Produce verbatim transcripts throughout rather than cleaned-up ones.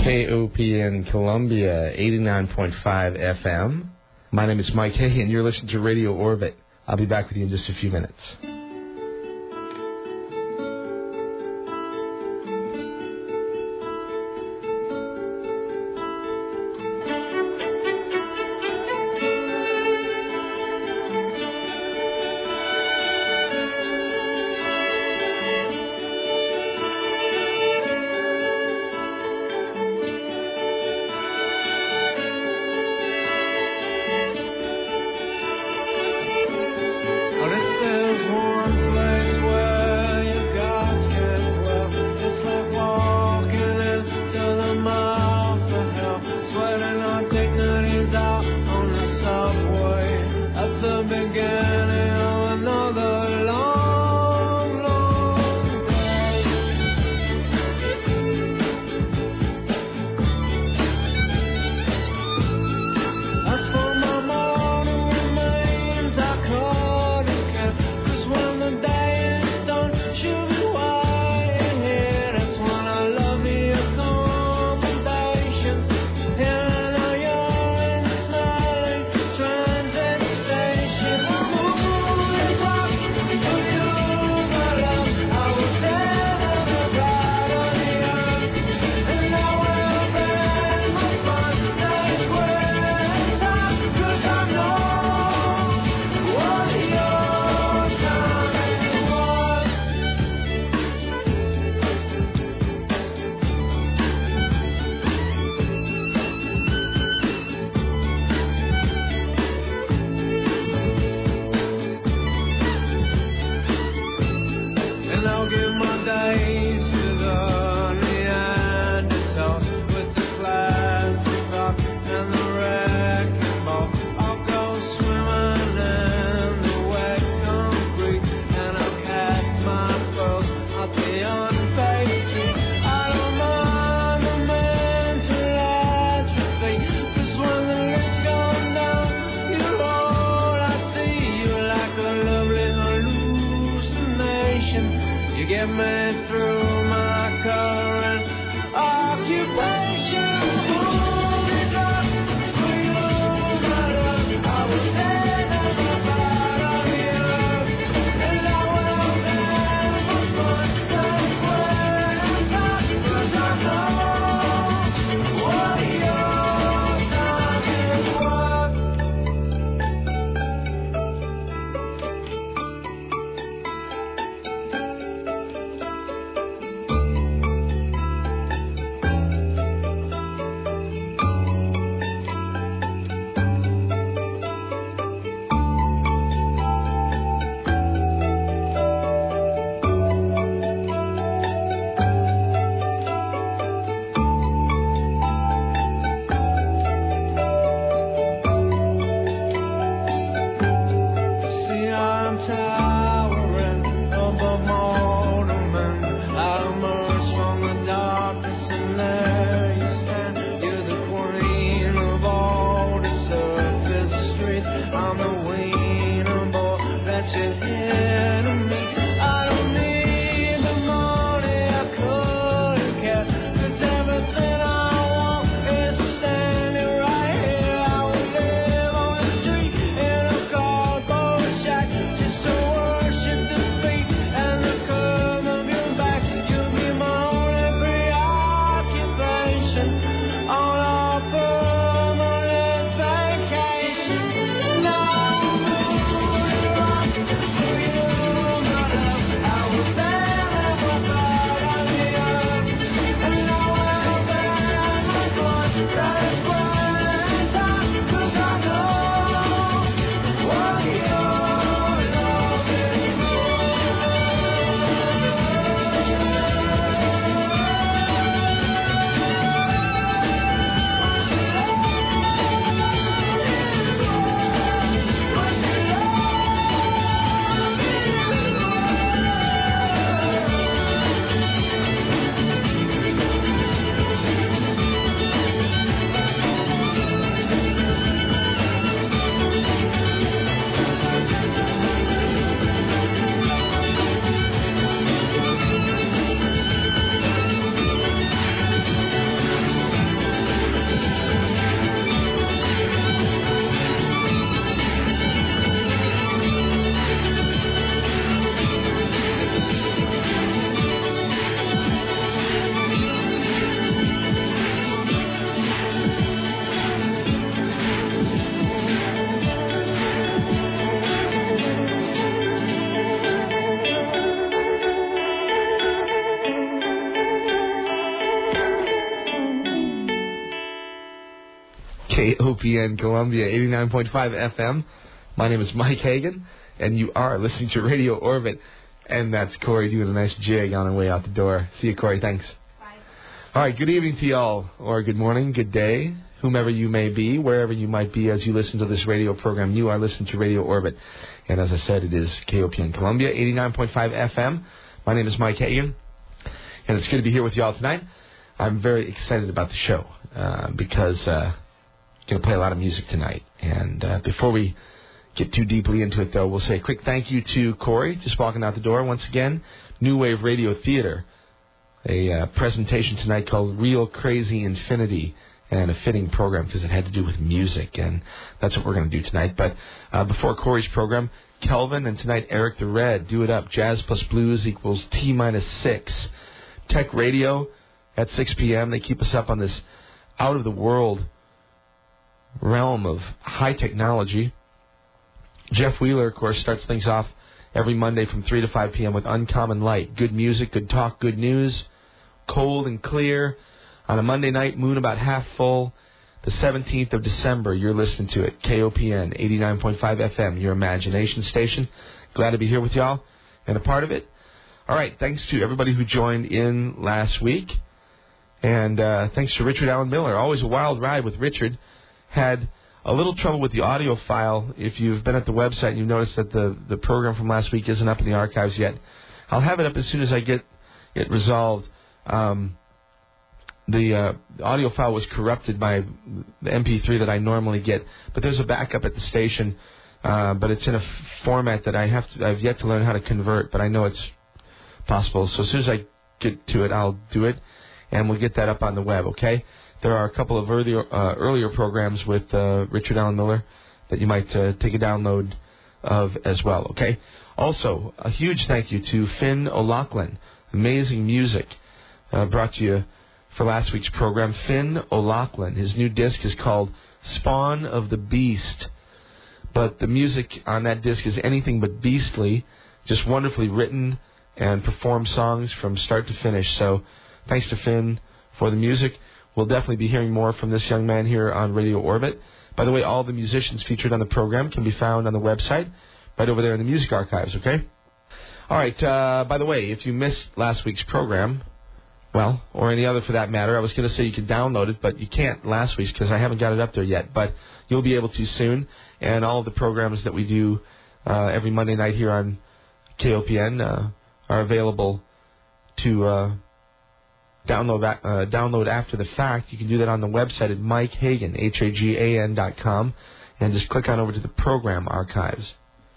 K O P N Columbia, eighty-nine point five F M. My name is Mike Hay, and you're listening to Radio Orbit. I'll be back with you in just a few minutes. There's one K O P N Columbia, eighty-nine point five F M. My name is Mike Hagan, and you are listening to Radio Orbit. And that's Corey doing a nice jig on her way out the door. See you, Corey. Thanks. Bye. All right, good evening to y'all, or good morning, good day, whomever you may be, wherever you might be as you listen to this radio program. You are listening to Radio Orbit. And as I said, it is K O P N Columbia, eighty-nine point five F M. My name is Mike Hagan, and it's good to be here with y'all tonight. I'm very excited about the show uh, because uh, I'm going to play a lot of music tonight. And uh, before we get too deeply into it, though, we'll say a quick thank you to Corey, just walking out the door once again. New Wave Radio Theater, a uh, presentation tonight called Real Crazy Infinity, and a fitting program because it had to do with music, and that's what we're going to do tonight. But uh, before Corey's program, Kelvin, and tonight Eric the Red, Do It Up, Jazz plus Blues equals T minus six. Tech Radio at six p.m. They keep us up on this out-of-the-world realm of high technology. Jeff Wheeler, of course, starts things off every Monday from three to five p.m. with Uncommon Light. Good music, good talk, good news, cold and clear. On a Monday night, moon about half full. The seventeenth of December, you're listening to it. K O P N, eighty-nine point five F M, your imagination station. Glad to be here with y'all and a part of it. All right, thanks to everybody who joined in last week. And uh, thanks to Richard Allen Miller. Always a wild ride with Richard. Had a little trouble with the audio file. If you've been at the website, you've noticed that the, the program from last week isn't up in the archives yet. I'll have it up as soon as I get it resolved. Um, the, uh, the audio file was corrupted by the M P three that I normally get, but there's a backup at the station, uh, but it's in a f- format that I have to, I've yet to learn how to convert, but I know it's possible. So as soon as I get to it, I'll do it, and we'll get that up on the web, okay? There are a couple of earlier uh, earlier programs with uh, Richard Allen Miller that you might uh, take a download of as well, okay? Also, a huge thank you to Finn O'Loughlin. Amazing music uh, brought to you for last week's program. Finn O'Loughlin. His new disc is called Spawn of the Beast. But the music on that disc is anything but beastly. Just wonderfully written and performed songs from start to finish. So thanks to Finn for the music. We'll definitely be hearing more from this young man here on Radio Orbit. By the way, all the musicians featured on the program can be found on the website, right over there in the music archives, okay? All right, uh, by the way, if you missed last week's program, well, or any other for that matter, I was going to say you could download it, but you can't last week's because I haven't got it up there yet, but you'll be able to soon. And all of the programs that we do uh, every Monday night here on K O P N uh, are available to Uh, Download that, uh, download after the fact. You can do that on the website at Mike Hagan, H A G A N dot com, and just click on over to the program archives.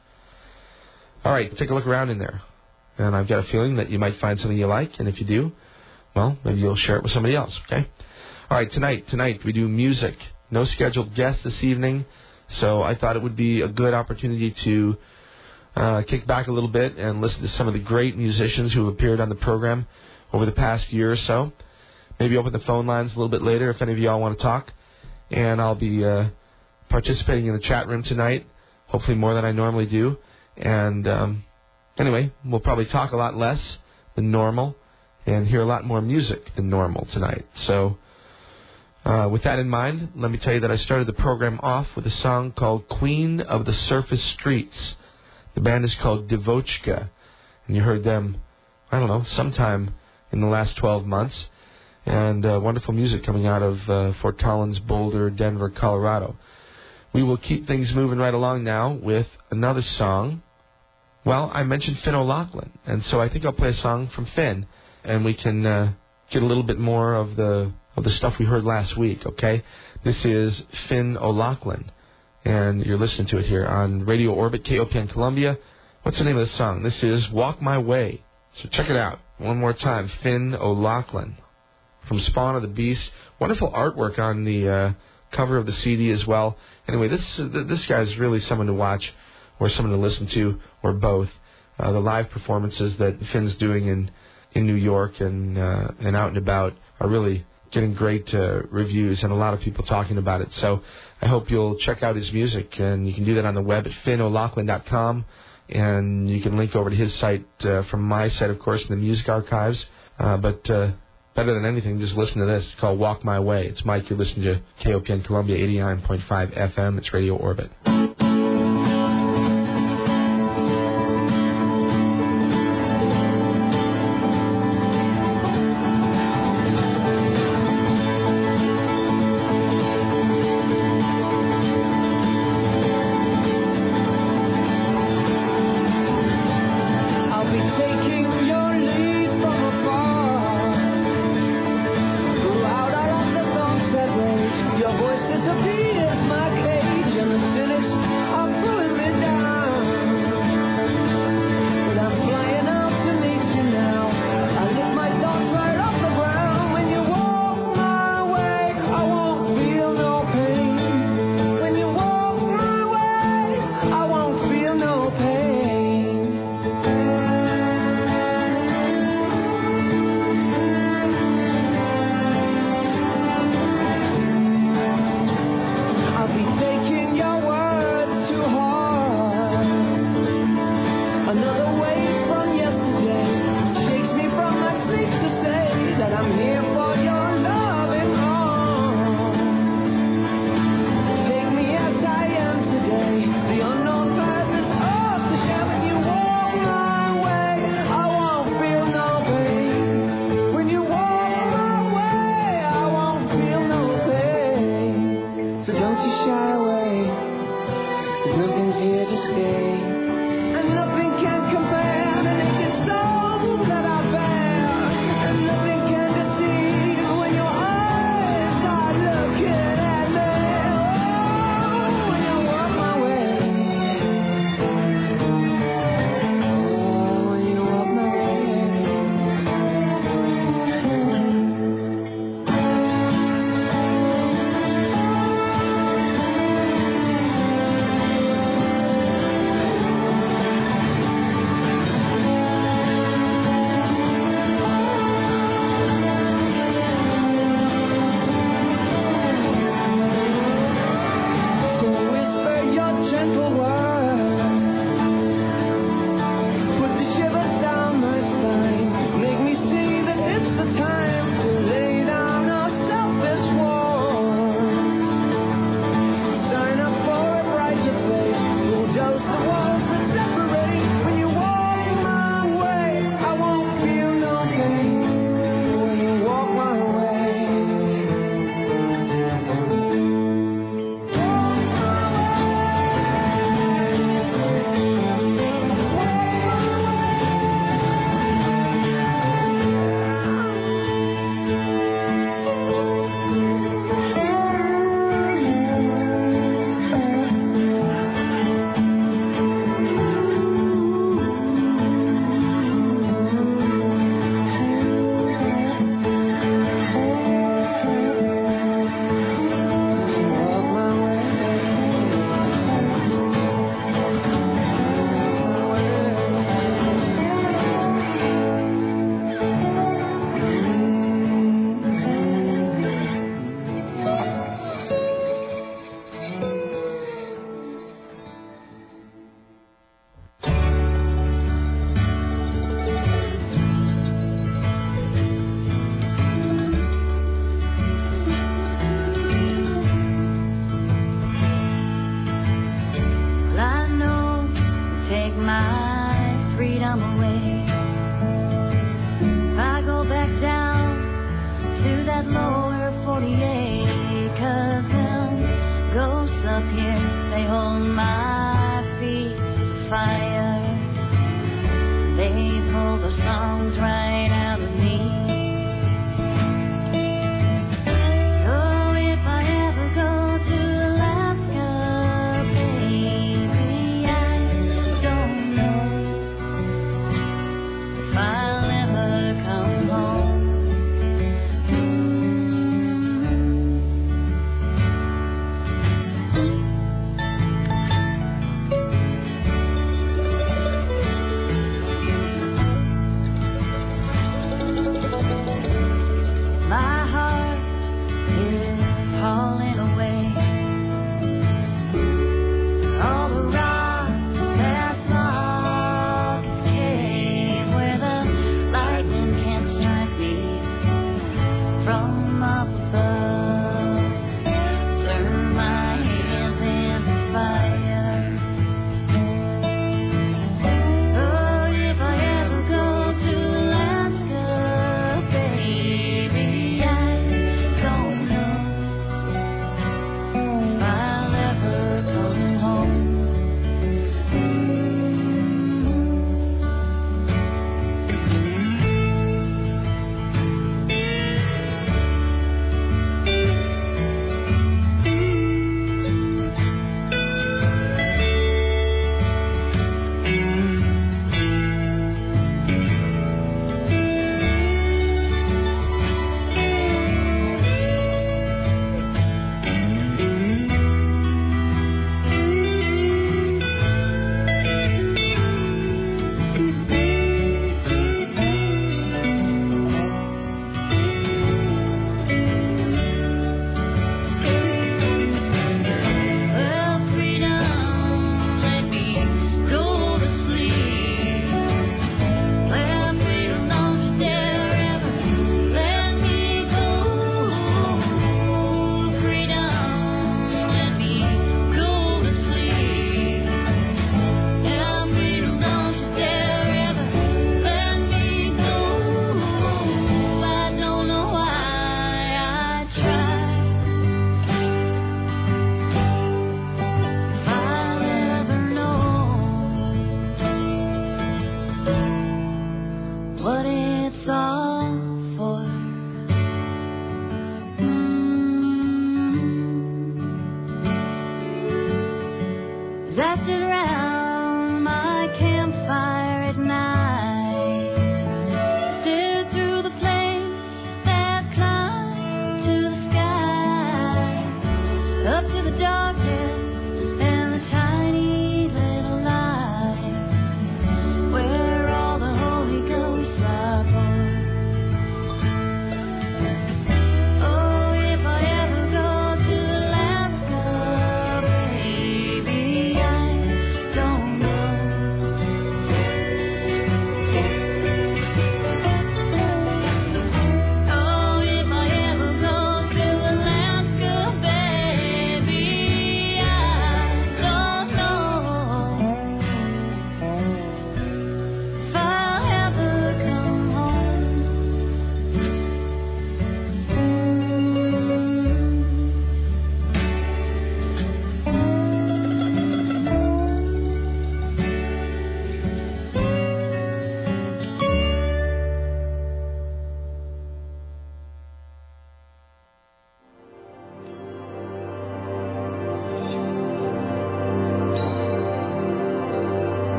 All right, take a look around in there. And I've got a feeling that you might find something you like, and if you do, well, maybe you'll share it with somebody else, okay? All right, tonight, tonight we do music. No scheduled guests this evening, so I thought it would be a good opportunity to uh, kick back a little bit and listen to some of the great musicians who have appeared on the program over the past year or so. Maybe open the phone lines a little bit later if any of y'all want to talk. And I'll be uh, participating in the chat room tonight, hopefully more than I normally do. And um, anyway, we'll probably talk a lot less than normal and hear a lot more music than normal tonight. So uh, with that in mind, let me tell you that I started the program off with a song called Queen of the Surface Streets. The band is called Devochka, and you heard them, I don't know, sometime in the last twelve months, and uh, wonderful music coming out of uh, Fort Collins, Boulder, Denver, Colorado. We will keep things moving right along now with another song. Well, I mentioned Finn O'Loughlin, and so I think I'll play a song from Finn, and we can uh, get a little bit more of the of the stuff we heard last week, okay? This is Finn O'Loughlin, and you're listening to it here on Radio Orbit, K O P N Columbia. What's the name of the song? This is Walk My Way. So check it out. One more time, Finn O'Loughlin from Spawn of the Beast. Wonderful artwork on the uh, cover of the C D as well. Anyway, this this guy's really someone to watch or someone to listen to or both. Uh, the live performances that Finn's doing in, in New York and uh, and out and about are really getting great uh, reviews and a lot of people talking about it. So I hope you'll check out his music, and you can do that on the web at finn o'loughlin dot com. And you can link over to his site uh, from my site, of course, in the music archives. Uh, but uh, better than anything, just listen to this. It's called Walk My Way. It's Mike. You're listening to K O P N Columbia eighty-nine point five F M. It's Radio Orbit.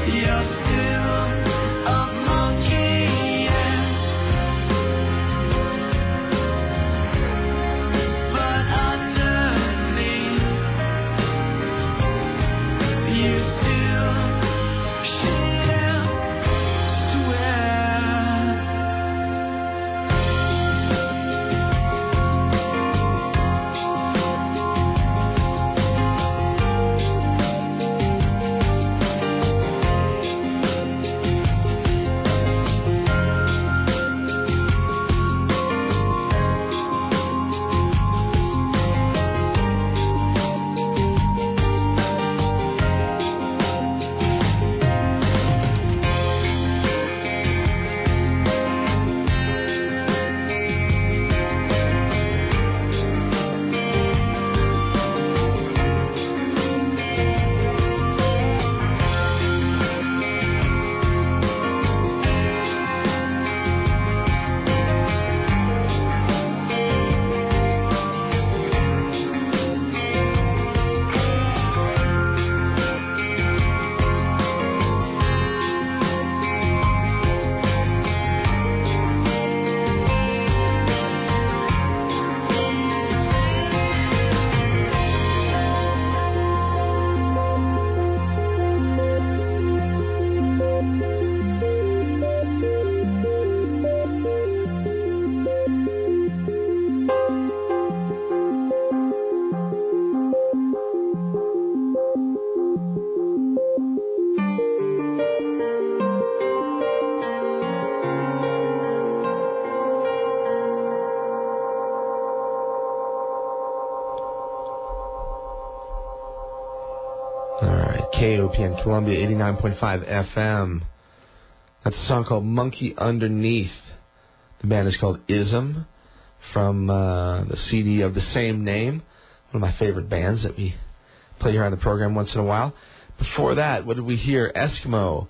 K O P N Columbia, eighty-nine point five F M. That's a song called Monkey Underneath. The band is called Ism, from uh, the C D of the same name. One of my favorite bands that we play here on the program once in a while. Before that, what did we hear? Eskimo,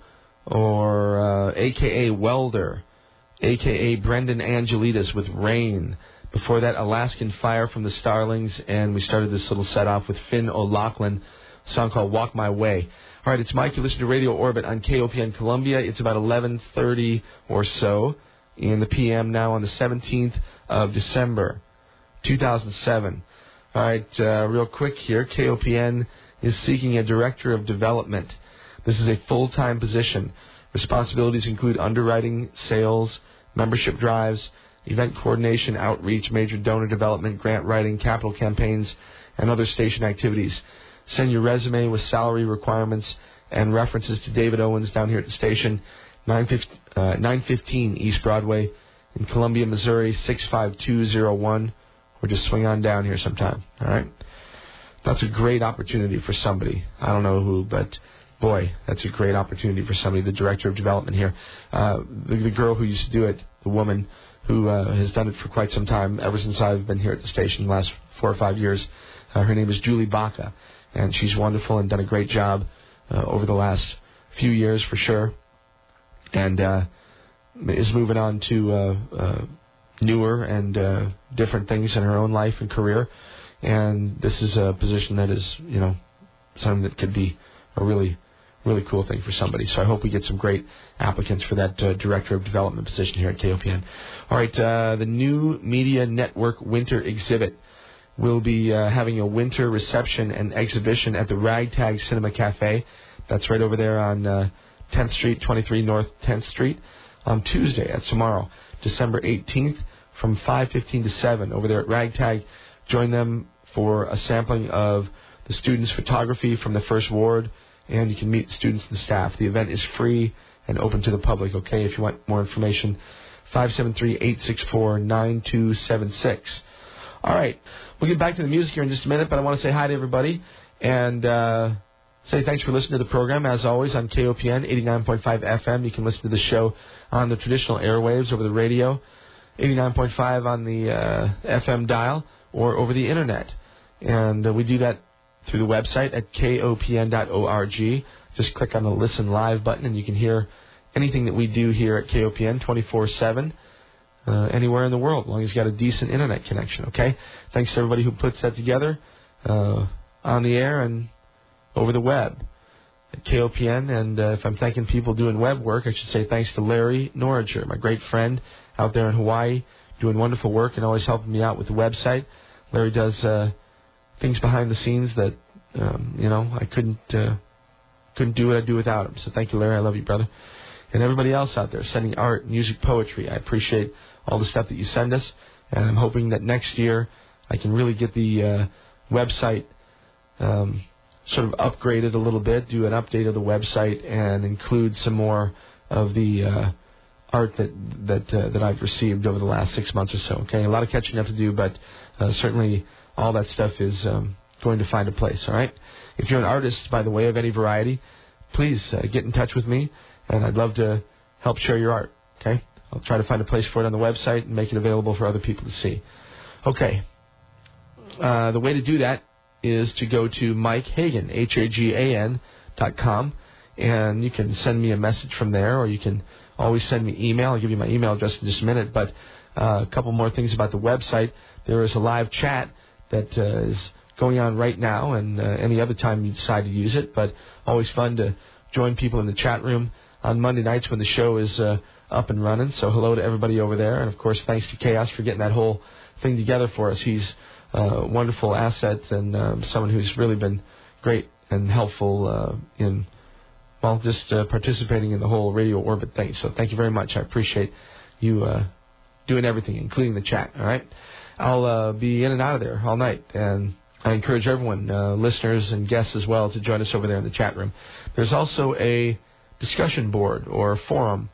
or uh, a k a. Welder, a k a. Brendan Angelides with Rain. Before that, Alaskan Fire from the Starlings, and we started this little set off with Finn O'Loughlin, a song called Walk My Way. All right, it's Mike. You listen to Radio Orbit on K O P N Columbia. It's about eleven thirty or so in the P M now on the seventeenth of December, two thousand seven. All right, uh, real quick here, K O P N is seeking a Director of Development. This is a full-time position. Responsibilities include underwriting, sales, membership drives, event coordination, outreach, major donor development, grant writing, capital campaigns, and other station activities. Send your resume with salary requirements and references to David Owens down here at the station, nine fifteen East Broadway in Columbia, Missouri, six five two zero one, or just swing on down here sometime, all right? That's a great opportunity for somebody. I don't know who, but boy, that's a great opportunity for somebody, the Director of Development here. Uh, the, the girl who used to do it, the woman who uh, has done it for quite some time, ever since I've been here at the station the last four or five years, uh, her name is Julie Baca. And she's wonderful and done a great job uh, over the last few years for sure. And uh, is moving on to uh, uh, newer and uh, different things in her own life and career. And this is a position that is, you know, something that could be a really, really cool thing for somebody. So I hope we get some great applicants for that uh, Director of Development position here at K O P N. All right, uh, the New Media Network Winter Exhibit. We'll be uh, having a winter reception and exhibition at the Ragtag Cinema Cafe. That's right over there on uh, tenth Street, twenty-three North tenth Street, on Tuesday. That's tomorrow, December eighteenth, from five fifteen to seven over there at Ragtag. Join them for a sampling of the students' photography from the First Ward, and you can meet students and staff. The event is free and open to the public, okay? If you want more information, five seven three, eight six four, nine two seven six. All right, we'll get back to the music here in just a minute, but I want to say hi to everybody and uh, say thanks for listening to the program. As always, on K O P N, eighty-nine point five F M. You can listen to the show on the traditional airwaves over the radio, eighty-nine point five on the uh, F M dial, or over the Internet. And uh, we do that through the website at K O P N dot org. Just click on the Listen Live button, and you can hear anything that we do here at K O P N twenty-four seven. Uh, anywhere in the world, as long as you've got a decent Internet connection, okay? Thanks to everybody who puts that together uh, on the air and over the web. at K O P N. And uh, if I'm thanking people doing web work, I should say thanks to Larry Norringer, my great friend out there in Hawaii, doing wonderful work and always helping me out with the website. Larry does uh, things behind the scenes that, um, you know, I couldn't uh, couldn't do what I do without him. So thank you, Larry. I love you, brother. And everybody else out there sending art, music, poetry. I appreciate all the stuff that you send us. And I'm hoping that next year I can really get the uh, website um, sort of upgraded a little bit, do an update of the website, and include some more of the uh, art that that uh, that I've received over the last six months or so. Okay, a lot of catching up to do, but uh, certainly all that stuff is um, going to find a place. All right. If you're an artist, by the way, of any variety, please uh, get in touch with me, and I'd love to help share your art. Okay, I'll try to find a place for it on the website and make it available for other people to see. Okay. Uh, the way to do that is to go to Mike Hagan, H A G A N dot com, and you can send me a message from there, or you can always send me email. I'll give you my email address in just a minute, but uh, a couple more things about the website. There is a live chat that uh, is going on right now, and uh, any other time you decide to use it, but always fun to join people in the chat room on Monday nights when the show is uh, up and running. So hello to everybody over there, and of course thanks to Chaos for getting that whole thing together for us. He's a wonderful asset and um, someone who's really been great and helpful uh, in, well, just uh, participating in the whole Radio Orbit thing. So thank you very much. I appreciate you uh, doing everything, including the chat, all right? I'll uh, be in and out of there all night, and I encourage everyone, uh, listeners and guests as well, to join us over there in the chat room. There's also a discussion board or forum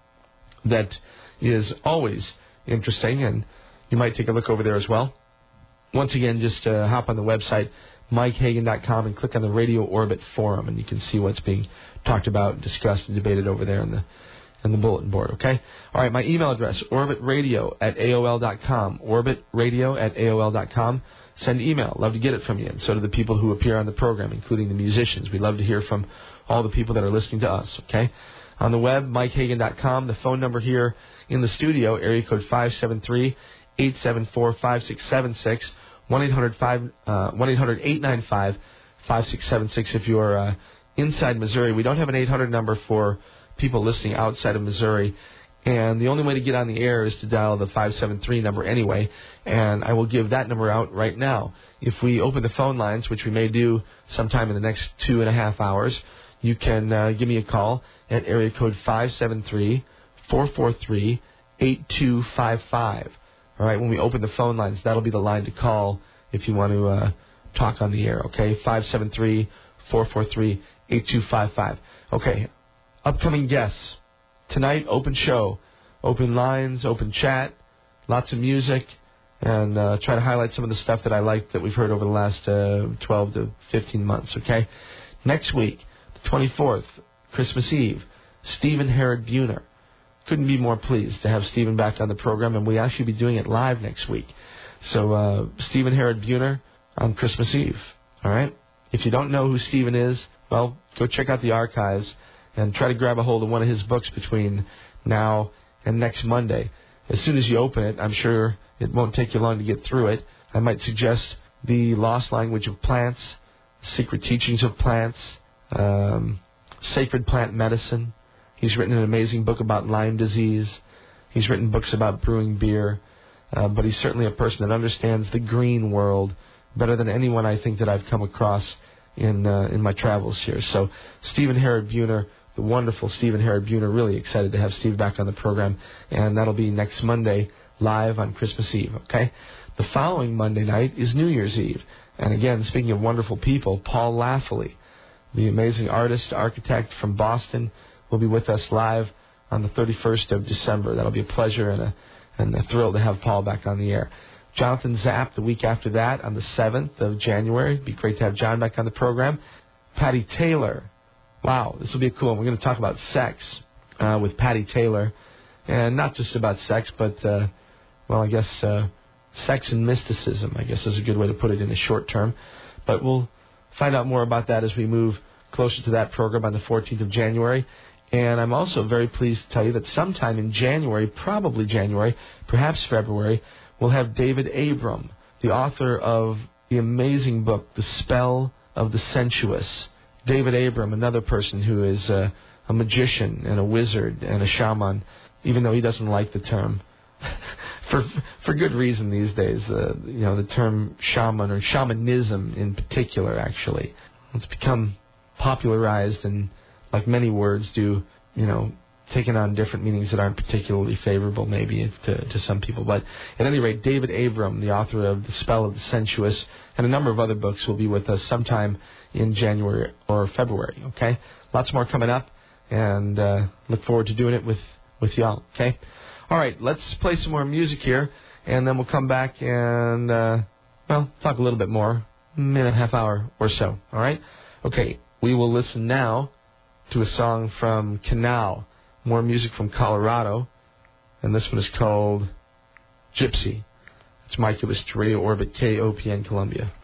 that is always interesting, and you might take a look over there as well. Once again, just uh, hop on the website, Mike Hagan dot com, and click on the Radio Orbit Forum, and you can see what's being talked about, discussed, and debated over there in the in the bulletin board, okay? All right, my email address, orbitradio at A O L dot com, orbitradio at A O L dot com. Send email. Love to get it from you, and so do the people who appear on the program, including the musicians. We love to hear from all the people that are listening to us, okay? On the web, Mike Hagan dot com. The phone number here in the studio, area code five seven three, eight seven four, five six seven six. one eight hundred eight nine five five six seven six if you're uh, inside Missouri. We don't have an eight hundred number for people listening outside of Missouri, and the only way to get on the air is to dial the five seven three number anyway, and I will give that number out right now. If we open the phone lines, which we may do sometime in the next two and a half hours, you can uh, give me a call at area code five seven three, four four three, eight two five five. All right, when we open the phone lines, that'll be the line to call if you want to uh, talk on the air, okay? five seven three, four four three, eight two five five. Okay, upcoming guests. Tonight, open show, open lines, open chat, lots of music, and uh, try to highlight some of the stuff that I like that we've heard over the last uh, twelve to fifteen months, okay? Next week, the twenty-fourth, Christmas Eve, Stephen Herod Buhner. Couldn't be more pleased to have Stephen back on the program, and we actually be doing it live next week. So, uh, Stephen Herod Buhner on Christmas Eve, all right? If you don't know who Stephen is, well, go check out the archives and try to grab a hold of one of his books between now and next Monday. As soon as you open it, I'm sure it won't take you long to get through it. I might suggest The Lost Language of Plants, Secret Teachings of Plants, um, Sacred Plant Medicine. He's written an amazing book about Lyme disease. He's written books about brewing beer. Uh, but he's certainly a person that understands the green world better than anyone I think that I've come across in uh, in my travels here. So Stephen Herod Buhner, the wonderful Stephen Herod Buhner, really excited to have Steve back on the program. And that'll be next Monday live on Christmas Eve, okay? The following Monday night is New Year's Eve. And again, speaking of wonderful people, Paul Laffoley, the amazing artist, architect from Boston, will be with us live on the thirty-first of December. That'll be a pleasure and a, and a thrill to have Paul back on the air. Jonathan Zapp the week after that on the seventh of January. It'd be great to have John back on the program. Patty Taylor. Wow, this will be cool. We're going to talk about sex uh, with Patty Taylor. And not just about sex, but, uh, well, I guess uh, sex and mysticism, I guess is a good way to put it in the short term. But we'll find out more about that as we move closer to that program on the fourteenth of January. And I'm also very pleased to tell you that sometime in January, probably January, perhaps February, we'll have David Abram, the author of the amazing book, The Spell of the Sensuous. David Abram, another person who is uh, a magician and a wizard and a shaman, even though he doesn't like the term. for for good reason these days. Uh, you know, the term shaman or shamanism in particular, actually. It's become popularized and, like many words do, you know, taking on different meanings that aren't particularly favorable maybe to, to some people. But at any rate, David Abram, the author of The Spell of the Sensuous and a number of other books, will be with us sometime in January or February, okay? Lots more coming up, and uh, look forward to doing it with, with y'all, okay? All right, let's play some more music here, and then we'll come back and, uh, well, talk a little bit more, in a half hour or so, all right? Okay, we will listen now to a song from Canal, more music from Colorado, and this one is called Gypsy. It's Mike. You listen to Radio Orbit, K O P N Columbia.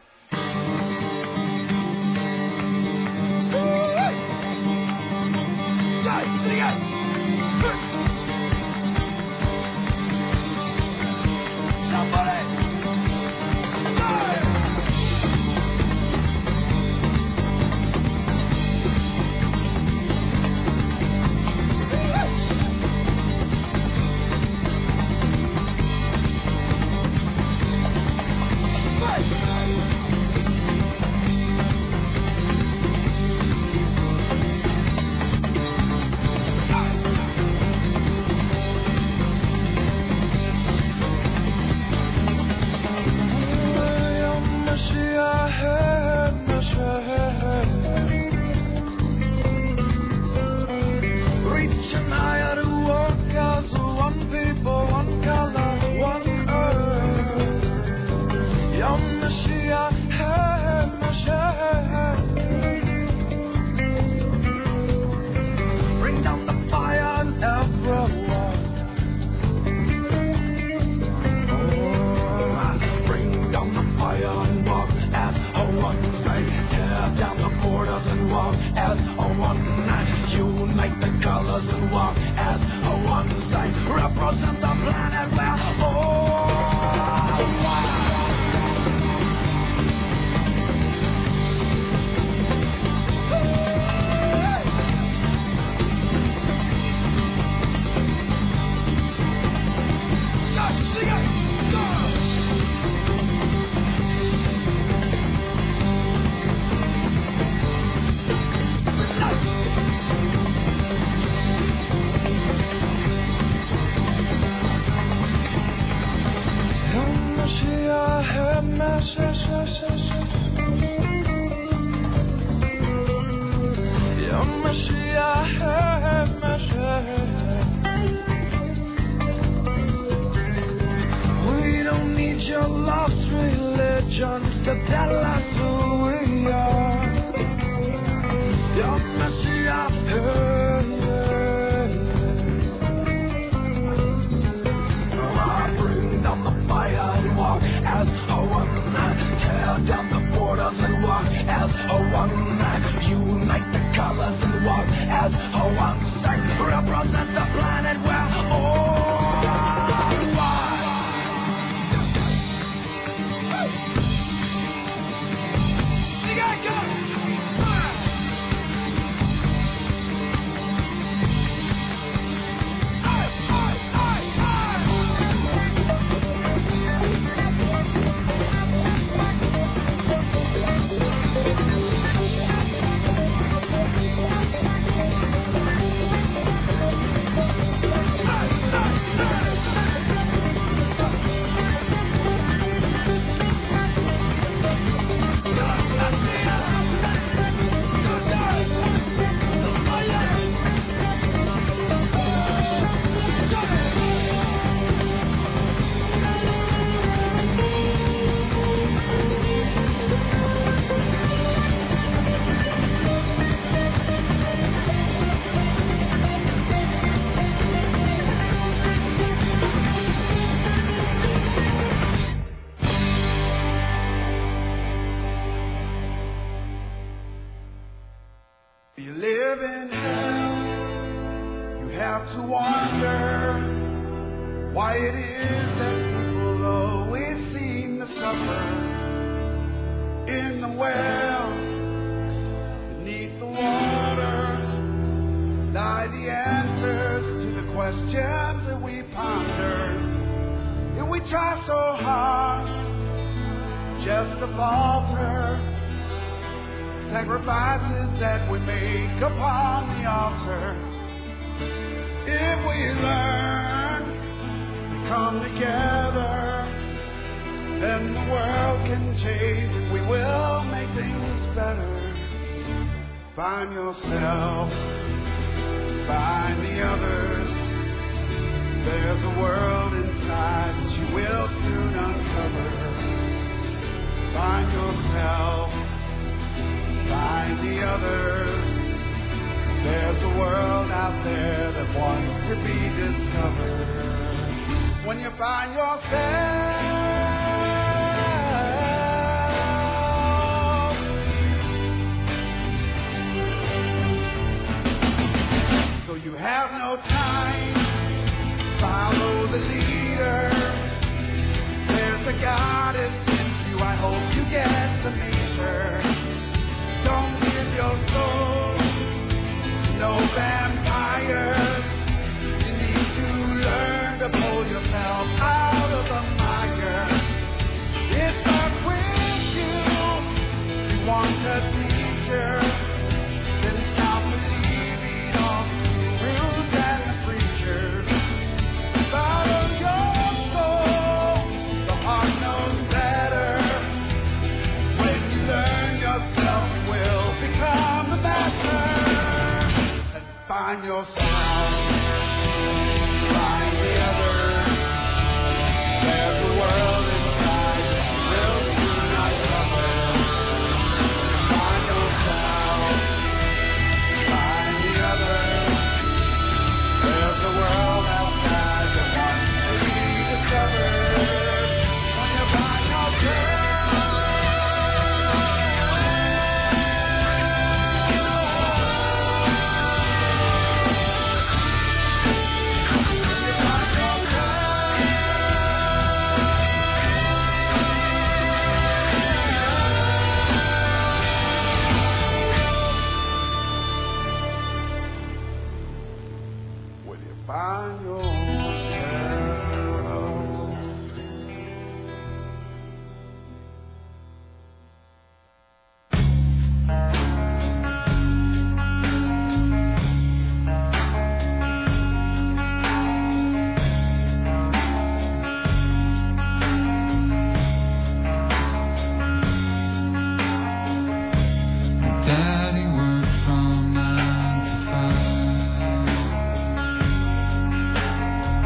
In the well, beneath find the answers to the questions that we ponder. If we try so hard just to falter, sacrifices that we make upon the altar. If we learn to come together, then the world can change and we will make things better. Find yourself, find the others. There's a world inside that you will soon uncover. Find yourself, find the others. There's a world out there that wants to be discovered. When you find yourself, so you have no time, follow the leader. There's a goddess in you, I hope you get to meet her. Don't give your soul to no vampires. You need to learn to pull yourself out of the mire. It starts with you. You want a teacher, then stop believing all the gurus and the preachers. Follow your soul, the heart knows better. When you learn yourself, you will become the master. And find yourself, find the others. There's a world inside that you will soon uncover. Find yourself, find the others. There's a world outside that wants to be discovered. When you find yourself, when you find yourself. Daddy worked from nine to five.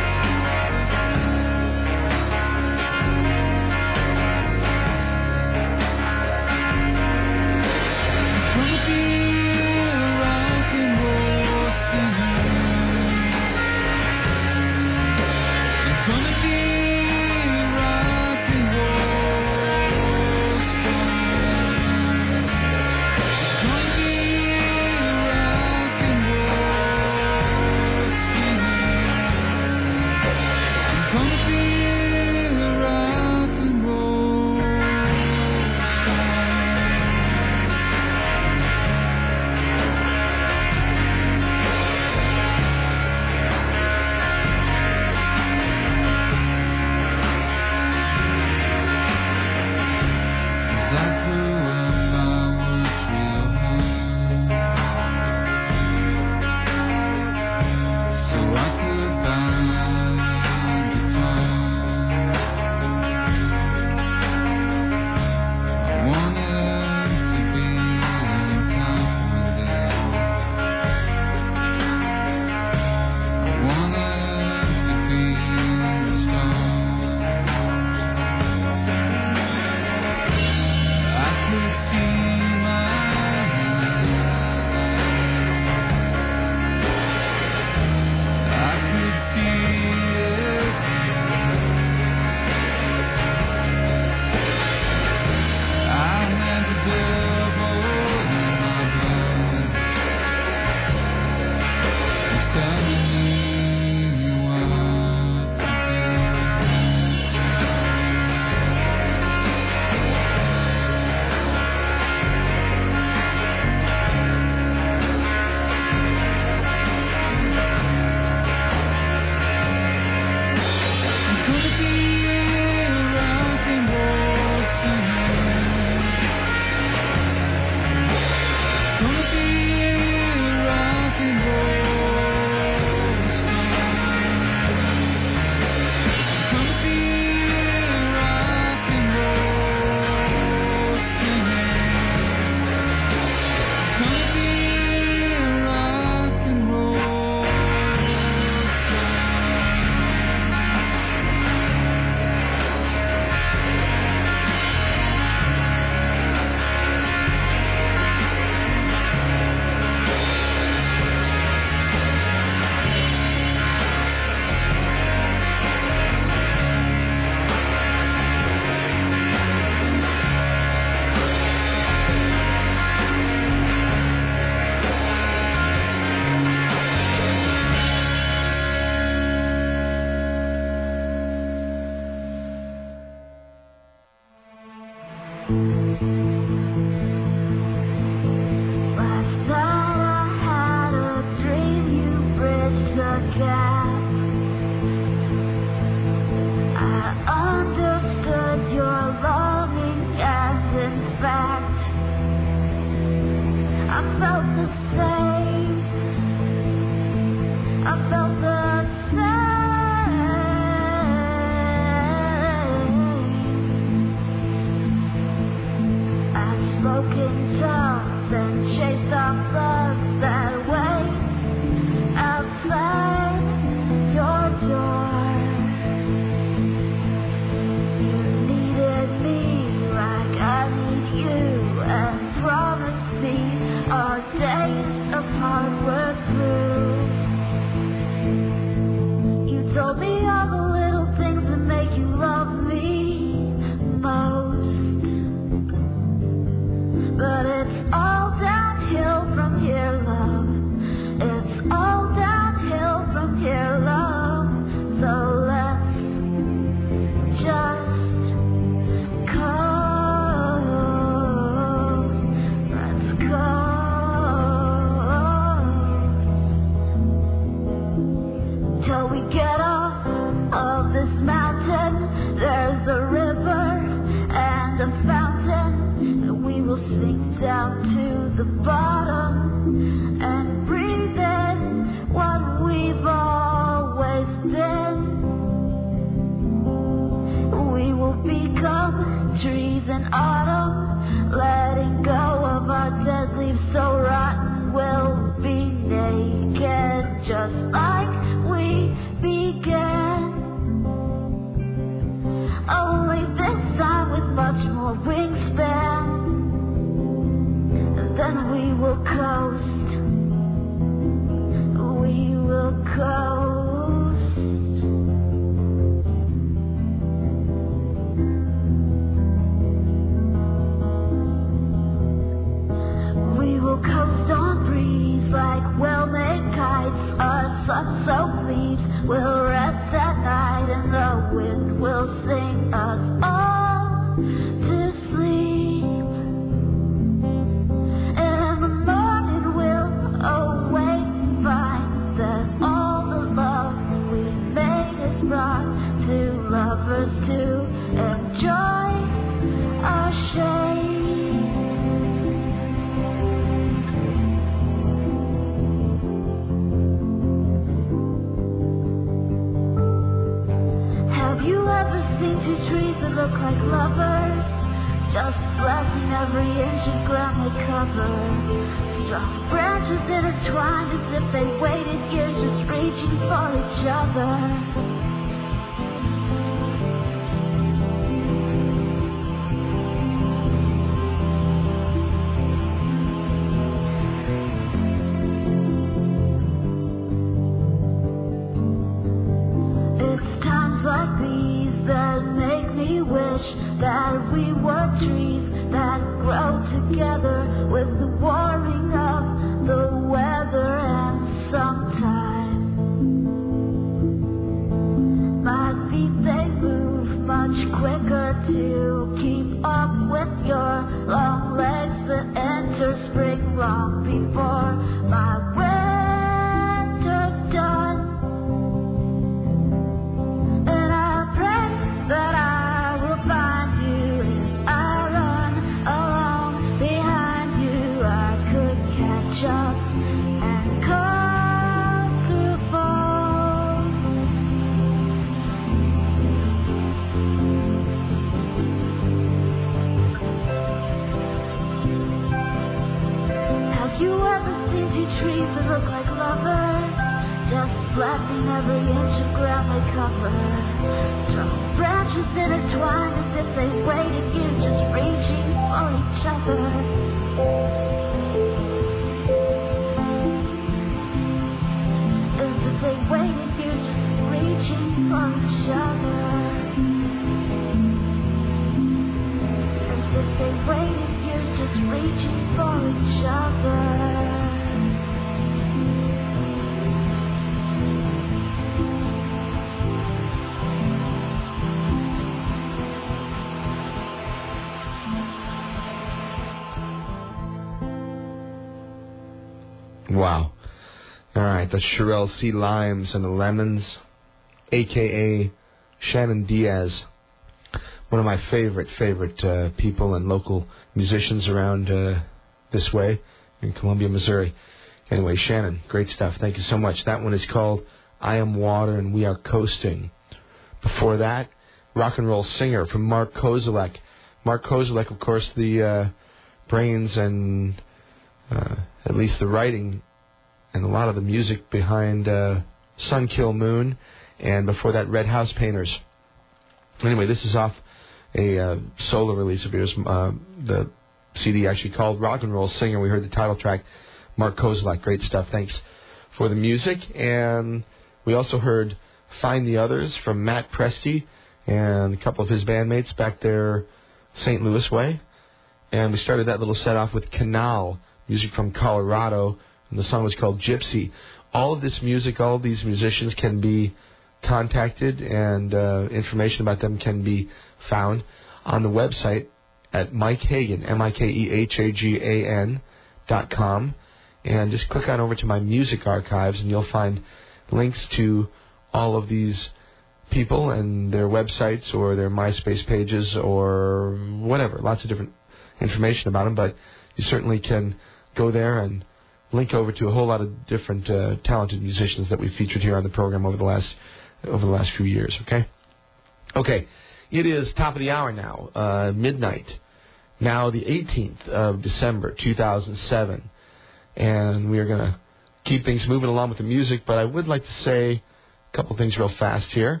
Wow. All right, that's Sherelle C. Limes and the Lemons, a k a. Shannon Diaz, one of my favorite, favorite uh, people and local musicians around uh, this way in Columbia, Missouri. Anyway, Shannon, great stuff. Thank you so much. That one is called I Am Water and We Are Coasting. Before that, Rock and Roll Singer from Mark Kozelek. Mark Kozelek, of course, the uh, brains and uh, at least the writing and a lot of the music behind uh, Sun Kill Moon, and before that, Red House Painters. Anyway, this is off a uh, solo release of yours. Uh, the C D actually called Rock and Roll Singer. We heard the title track, Mark Kozelek. Great stuff. Thanks for the music. And we also heard Find the Others from Matt Presti and a couple of his bandmates back there Saint Louis way. And we started that little set off with Canal, music from Colorado, and the song was called Gypsy. All of this music, all of these musicians can be contacted, and uh, information about them can be found on the website at Mike Hagan, M I K E H A G A N dot com. And just click on over to my music archives, and you'll find links to all of these people and their websites or their MySpace pages or whatever. Lots of different information about them, but you certainly can go there and link over to a whole lot of different uh, talented musicians that we've featured here on the program over the last over the last few years. Okay, okay. It is top of the hour now, uh, midnight. Now the eighteenth of December, two thousand seven, and we are going to keep things moving along with the music. But I would like to say a couple things real fast here.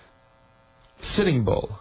Sitting Bull,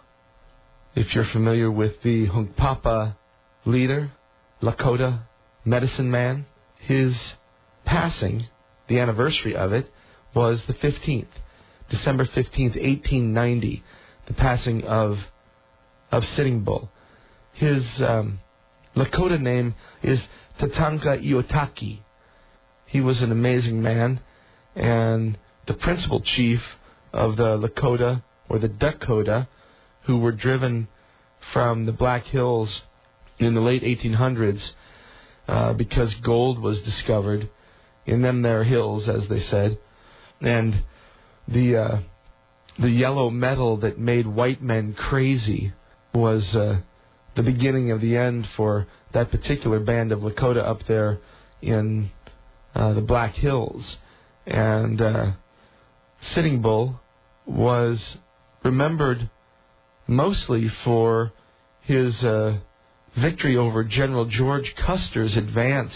if you're familiar with the Hunkpapa leader, Lakota medicine man, his passing, the anniversary of it, was the fifteenth, December fifteenth, eighteen ninety, the passing of of Sitting Bull. His um, Lakota name is Tatanka Iotaki. He was an amazing man, and the principal chief of the Lakota, or the Dakota, who were driven from the Black Hills in the late eighteen hundreds uh, because gold was discovered in them there hills, as they said, and the uh, the yellow metal that made white men crazy was uh, the beginning of the end for that particular band of Lakota up there in uh, the Black Hills. And uh, Sitting Bull was remembered mostly for his uh, victory over General George Custer's advance.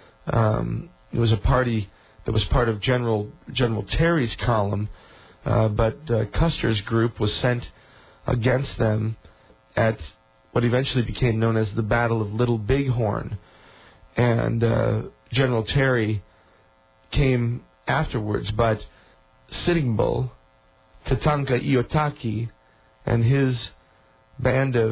Um, it was a party that was part of General General Terry's column, uh, but uh, Custer's group was sent against them at what eventually became known as the Battle of Little Bighorn. And uh, General Terry came afterwards, but Sitting Bull, Tatanka Iotaki, and his band of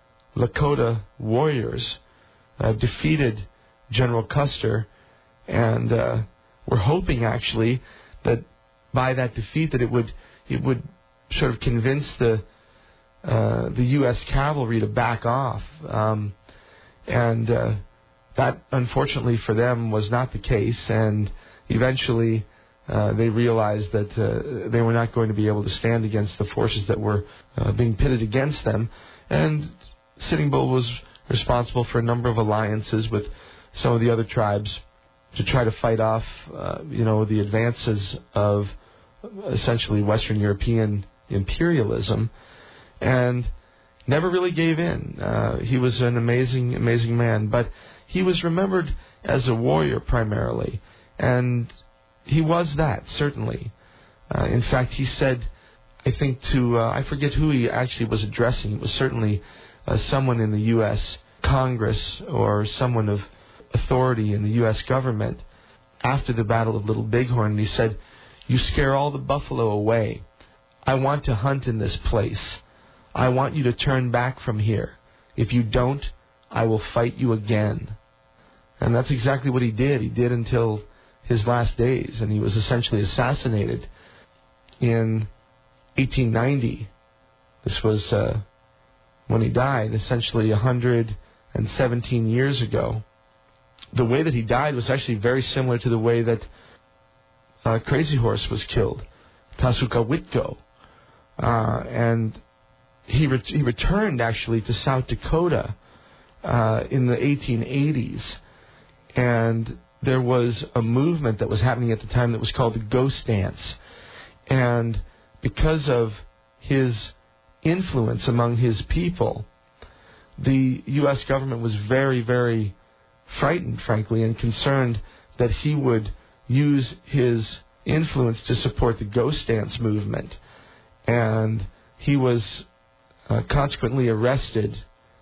Lakota warriors uh, defeated General Custer, and uh, were hoping actually that by that defeat that it would it would sort of convince the uh, the U S cavalry to back off, um, and uh, that unfortunately for them was not the case, and eventually uh, they realized that uh, they were not going to be able to stand against the forces that were uh, being pitted against them, and Sitting Bull was responsible for a number of alliances with some of the other tribes to try to fight off, uh, you know, the advances of essentially Western European imperialism, and never really gave in. Uh, he was an amazing, amazing man, but he was remembered as a warrior primarily, and he was that, certainly. Uh, in fact, he said, I think to, uh, I forget who he actually was addressing. It was certainly uh, someone in the U S Congress or someone of authority in the U S government after the Battle of Little Bighorn. And he said, "You scare all the buffalo away. I want to hunt in this place. I want you to turn back from here. If you don't, I will fight you again." And that's exactly what he did. He did until his last days, and he was essentially assassinated in eighteen ninety. This was uh, when he died, essentially one hundred seventeen years ago. the way that he died was actually very similar to the way that uh, Crazy Horse was killed, Tasuka Witko. Uh, and he, re- he returned, actually, to South Dakota uh, in the eighteen eighties. And there was a movement that was happening at the time that was called the Ghost Dance. And because of his influence among his people, the U S government was very, very frightened, frankly, and concerned that he would use his influence to support the Ghost Dance movement. And he was uh, consequently arrested.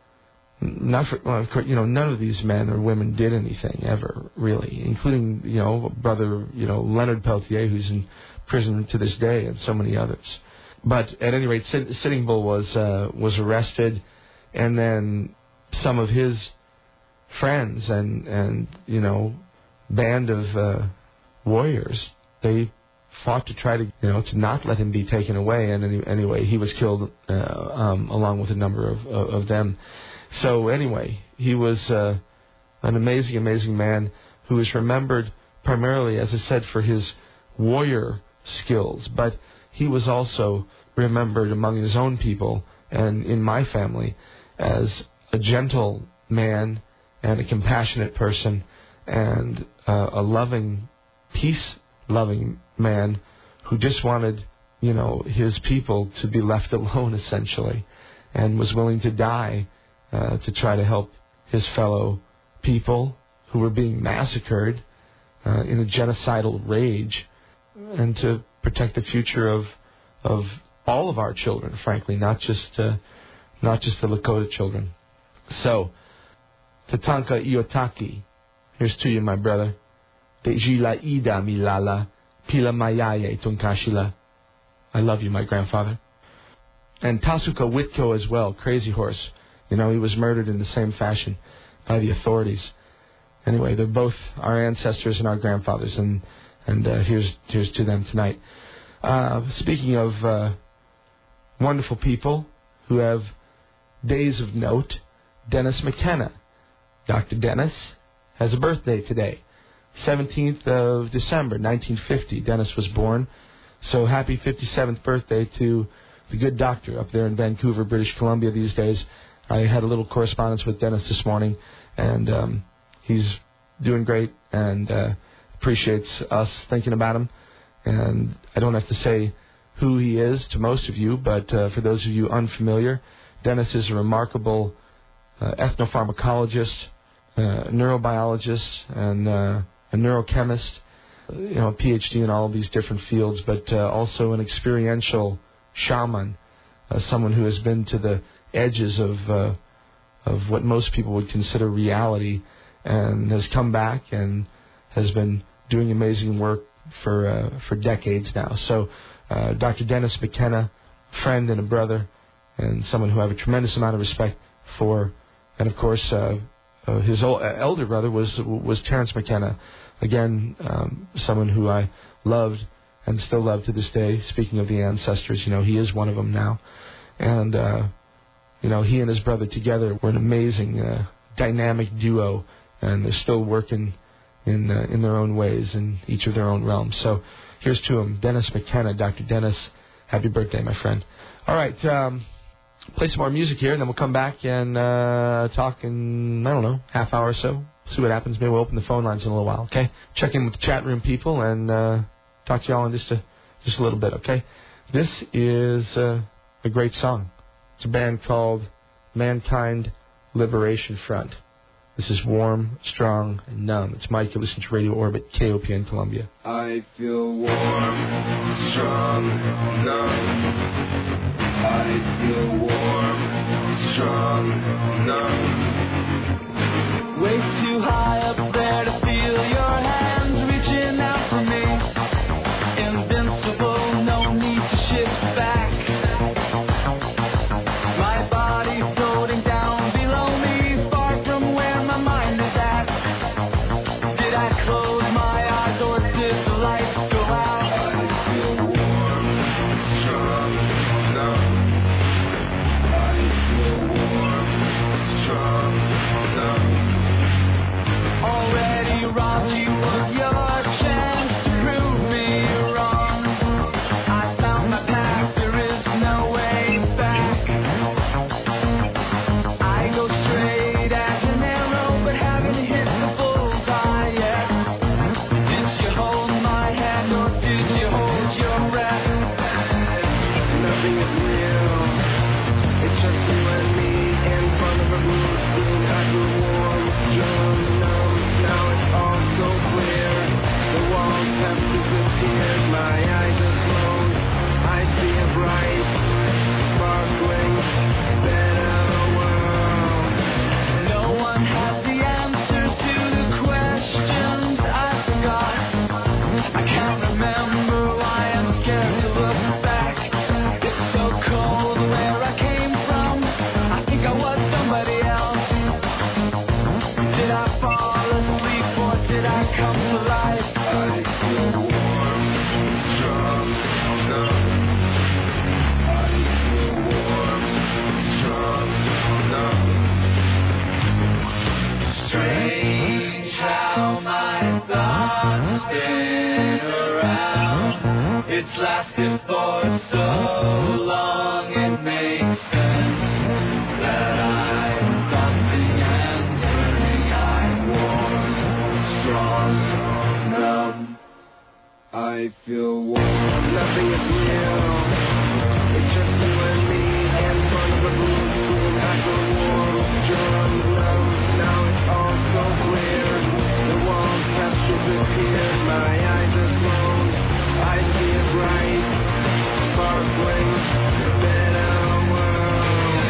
Not for, well, of course, you know, none of these men or women did anything ever, really, including, you know, brother, you know, Leonard Peltier, who's in prison to this day, and so many others. But at any rate, Sitting Bull was uh, was arrested, and then some of his friends and and you know, band of uh, warriors, they fought to try to you know to not let him be taken away. And any, anyway, he was killed uh, um, along with a number of of, of them. So anyway, he was uh, an amazing, amazing man who is remembered primarily, as I said, for his warrior skills, but he was also remembered among his own people and in my family as a gentle man and a compassionate person and uh, a loving, peace-loving man who just wanted, you know, his people to be left alone, essentially, and was willing to die uh, to try to help his fellow people who were being massacred uh, in a genocidal rage, and to protect the future of of all of our children, frankly, not just uh, not just the Lakota children. So, Tatanka Iotaki, here's to you, my brother. Tejila Ida Milala, Pila Mayaye Tunkashila. I love you, my grandfather. And Tasuka Witko as well, Crazy Horse. You know, he was murdered in the same fashion by the authorities. Anyway, they're both our ancestors and our grandfathers, and and uh, here's here's to them tonight. Uh, speaking of uh, wonderful people who have days of note, Dennis McKenna. Doctor Dennis has a birthday today, seventeenth of December, nineteen fifty. Dennis was born. So happy fifty-seventh birthday to the good doctor up there in Vancouver, British Columbia these days. I had a little correspondence with Dennis this morning, and um, he's doing great and uh, appreciates us thinking about him. And I don't have to say who he is to most of you, but uh, for those of you unfamiliar, Dennis is a remarkable uh, ethnopharmacologist, uh, neurobiologist, and uh, a neurochemist, you know, a P H D in all of these different fields, but uh, also an experiential shaman, uh, someone who has been to the edges of uh, of what most people would consider reality, and has come back and has been doing amazing work for uh, for decades now. So, uh, Doctor Dennis McKenna, friend and a brother, and someone who I have a tremendous amount of respect for. And of course, uh, uh, his old, uh, elder brother was was Terrence McKenna, again, um, someone who I loved and still love to this day. Speaking of the ancestors, you know, he is one of them now, and uh, you know, he and his brother together were an amazing, uh, dynamic duo, and they're still working in uh, in their own ways in each of their own realms. So here's to him, Dennis McKenna. Doctor Dennis, happy birthday, my friend. All right, um, play some more music here, and then we'll come back and uh, talk in, I don't know, half hour or so. See what happens. Maybe we'll open the phone lines in a little while, okay? Check in with the chat room people and uh, talk to y'all in just a, just a little bit, okay? This is uh, a great song. It's a band called Mankind Liberation Front. This is Warm, Strong, and Numb. It's Mike. You listen to Radio Orbit, K O P N Columbia. I feel warm, strong, numb. I feel warm, strong, numb. Way too high up there to feel your hands reaching out for me. Invincible, no need to shift back. My body floating down below me, far from where my mind is at. Did I close my eyes or did the lights go out? I feel warm, strong, numb. I feel warm, strong. been around. It's lasted for so long, it makes sense that I'm dusting and turning. I'm warm, strong, numb. I feel warm. Nothing is real. It's just you and me in front of a blue screen. I feel warm, strong, numb. Now it's all so clear. The walls have disappeared. My eyes are closed. I see a bright, sparkling, better world.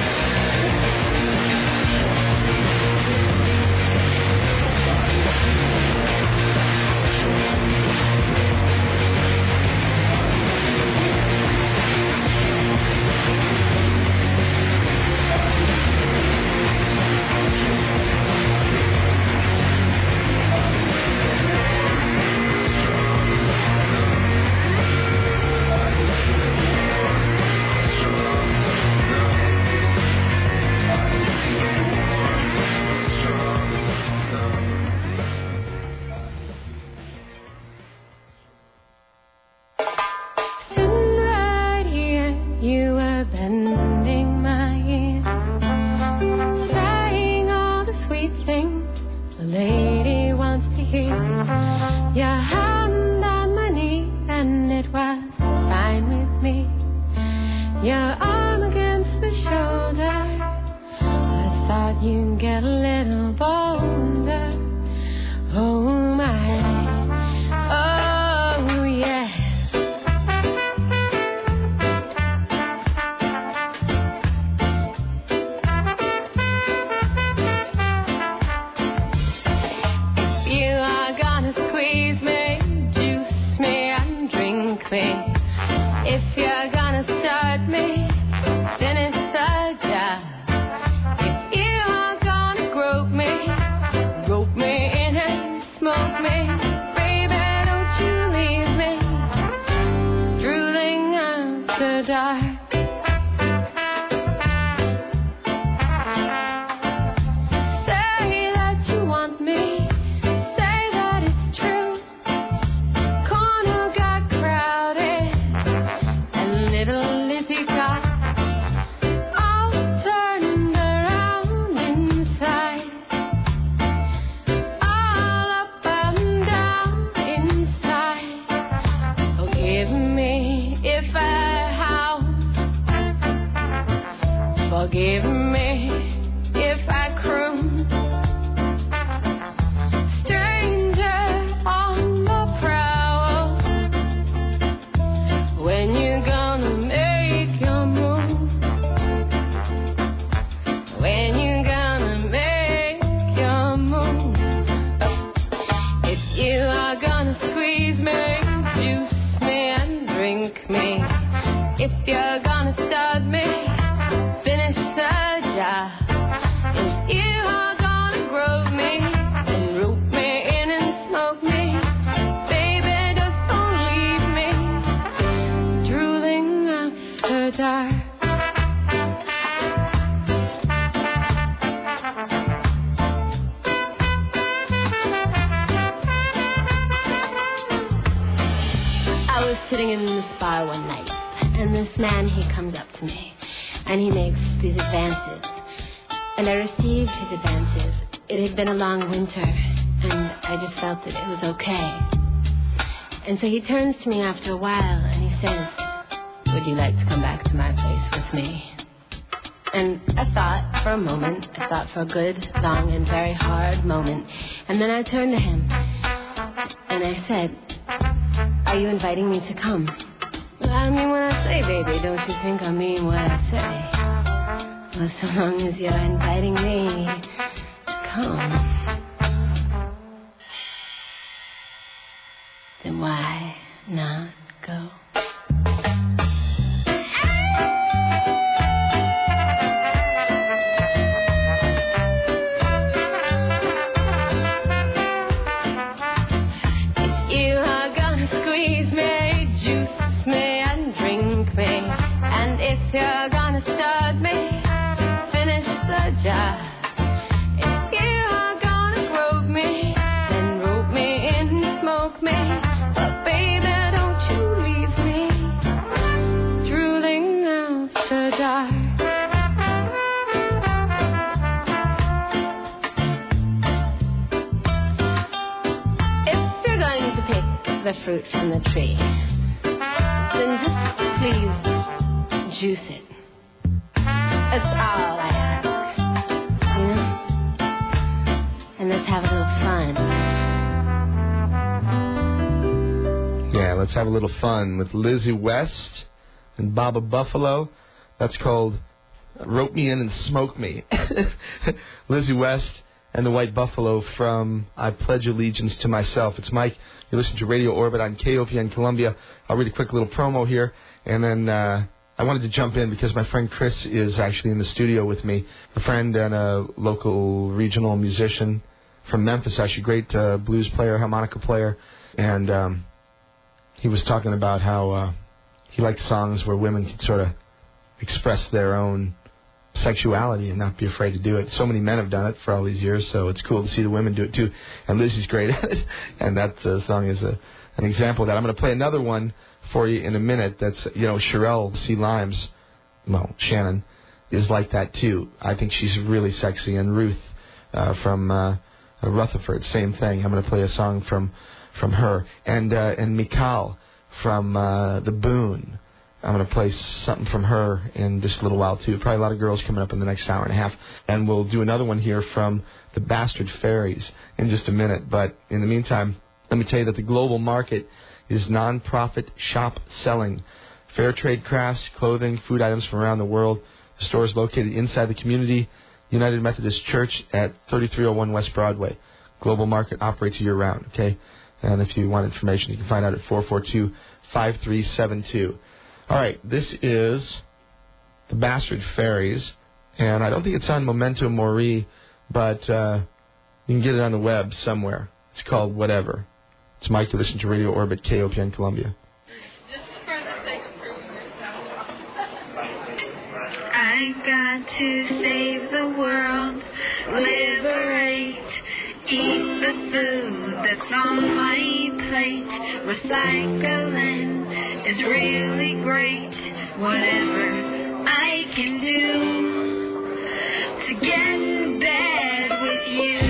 So he turns to me after a while and he says, "Would you like to come back to my place with me?" And I thought for a moment, I thought for a good, long, and very hard moment. And then I turned to him and I said, "Are you inviting me to come?" Well, I mean what I say, baby. Don't you think I mean what I say? Well, so long as you're inviting me to come, then why not go? If you are gonna squeeze me, juice me and drink me, and if you're gonna stud me, finish the job. If you are gonna grope me, then rope me in, smoke me. the fruit from the tree, then just please juice it. That's all I ask. You know? And let's have a little fun. Yeah, let's have a little fun with Lizzie West and Baba Buffalo. That's called Rope Me In and Smoke Me. Lizzie West and the White Buffalo from I Pledge Allegiance to Myself. It's Mike. You listen to Radio Orbit on K O P N Columbia. I'll read a quick little promo here, and then uh, I wanted to jump in because my friend Chris is actually in the studio with me, a friend and a local regional musician from Memphis, actually great uh, blues player, harmonica player, and um, he was talking about how uh, he liked songs where women could sort of express their own sexuality and not be afraid to do it. So many men have done it for all these years, so it's cool to see the women do it too. And Lizzie's great at it, and that uh, song is a, an example of that. I'm going to play another one for you in a minute. That's, you know, Sherelle C. Limes, well, Shannon, is like that too. I think she's really sexy. And Ruth uh, from uh, Rutherford, same thing. I'm going to play a song from from her. And uh, and Mikal from uh, The Boone. I'm going to play something from her in just a little while, too. Probably a lot of girls coming up in the next hour and a half. And we'll do another one here from the Bastard Fairies in just a minute. But in the meantime, let me tell you that the global market is non-profit shop selling. Fair trade crafts, clothing, food items from around the world. The store is located inside the Community United Methodist Church at thirty-three oh one West Broadway. Global Market operates year-round, okay? And if you want information, you can find out at four four two, five three seven two. All right, this is the Bastard Fairies, and I don't think it's on Memento Mori, but uh, you can get it on the web somewhere. It's called Whatever. It's Mike. You listen to Radio Orbit, K O P N Columbia. I got to save the world, liberate, eat the food that's on my plate. Recycling is really great. Whatever I can do to get in bed with you.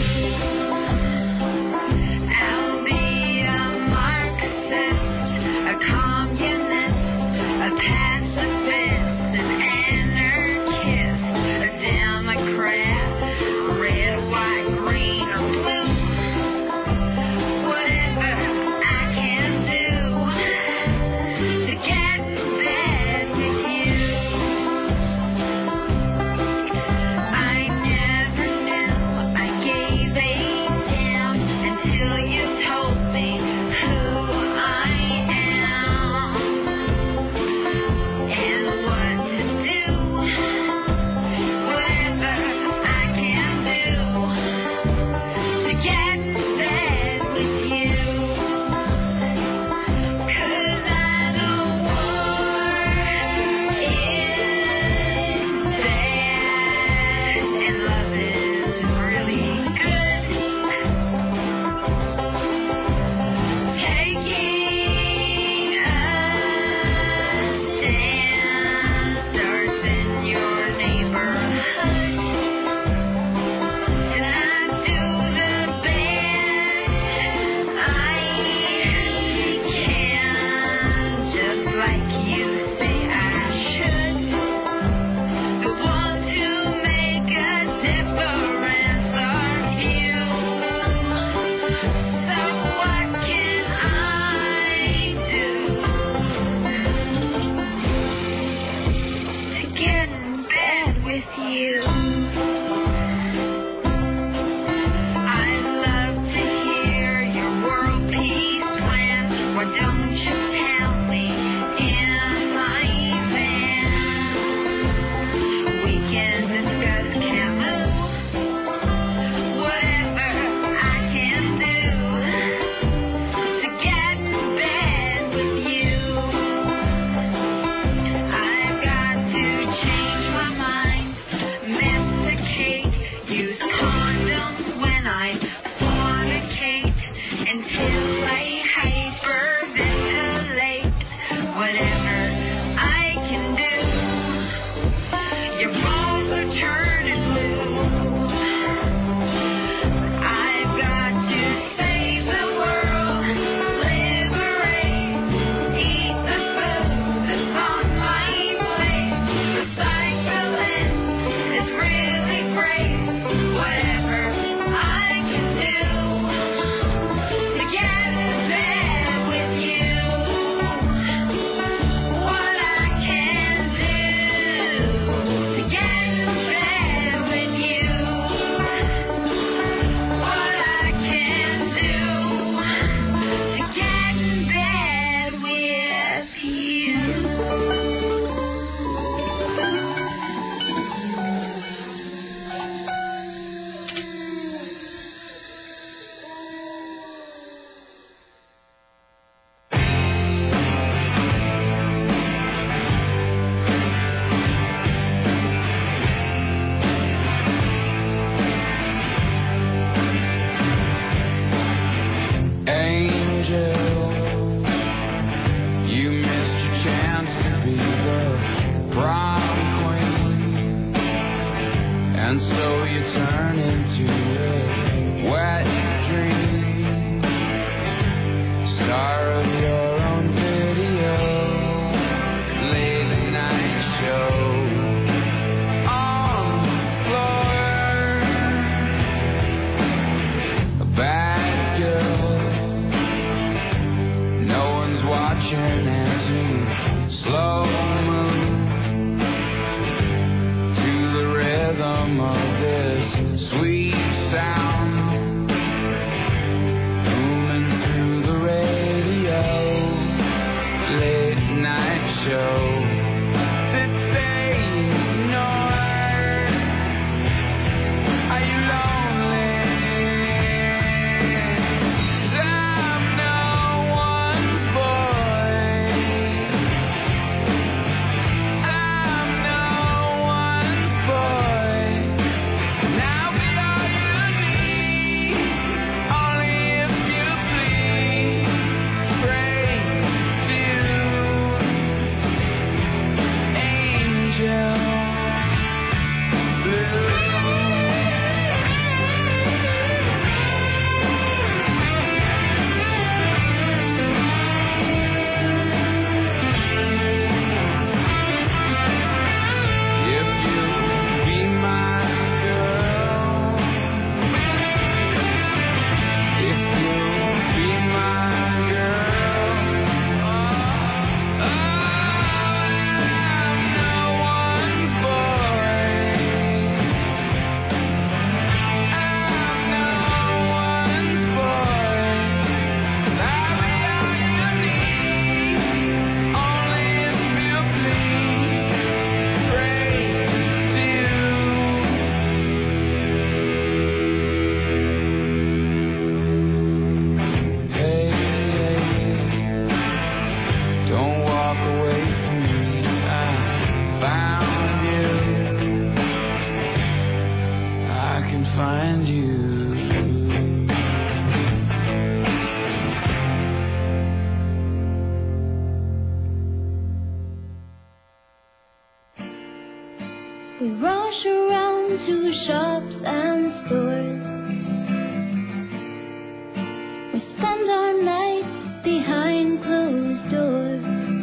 I'll be a Marxist, a communist, a pacifist, an anarchist, a Democrat, red, white, green, or blue. Whatever I can do to get in bed with you. I never And so you turn into a wet dream, star of your own video, late night show on the floor. A bad girl, no one's watching as you slow move to the rhythm of this sweet sound, booming through the radio, late night show that they ignore. Are you lonely? 'Cause I'm no one's boy. I'm no one's boy. Now be all you need, only if you please. Pray to Angel Blue. If you be my girl, if you be my girl, I'm no one's boy. I'm no one's boy. I'll be all you need, only if you please. Pray to Hey, don't walk away from me. I found you. I can find you. We rush around to shops and stores. We spend our nights behind closed doors,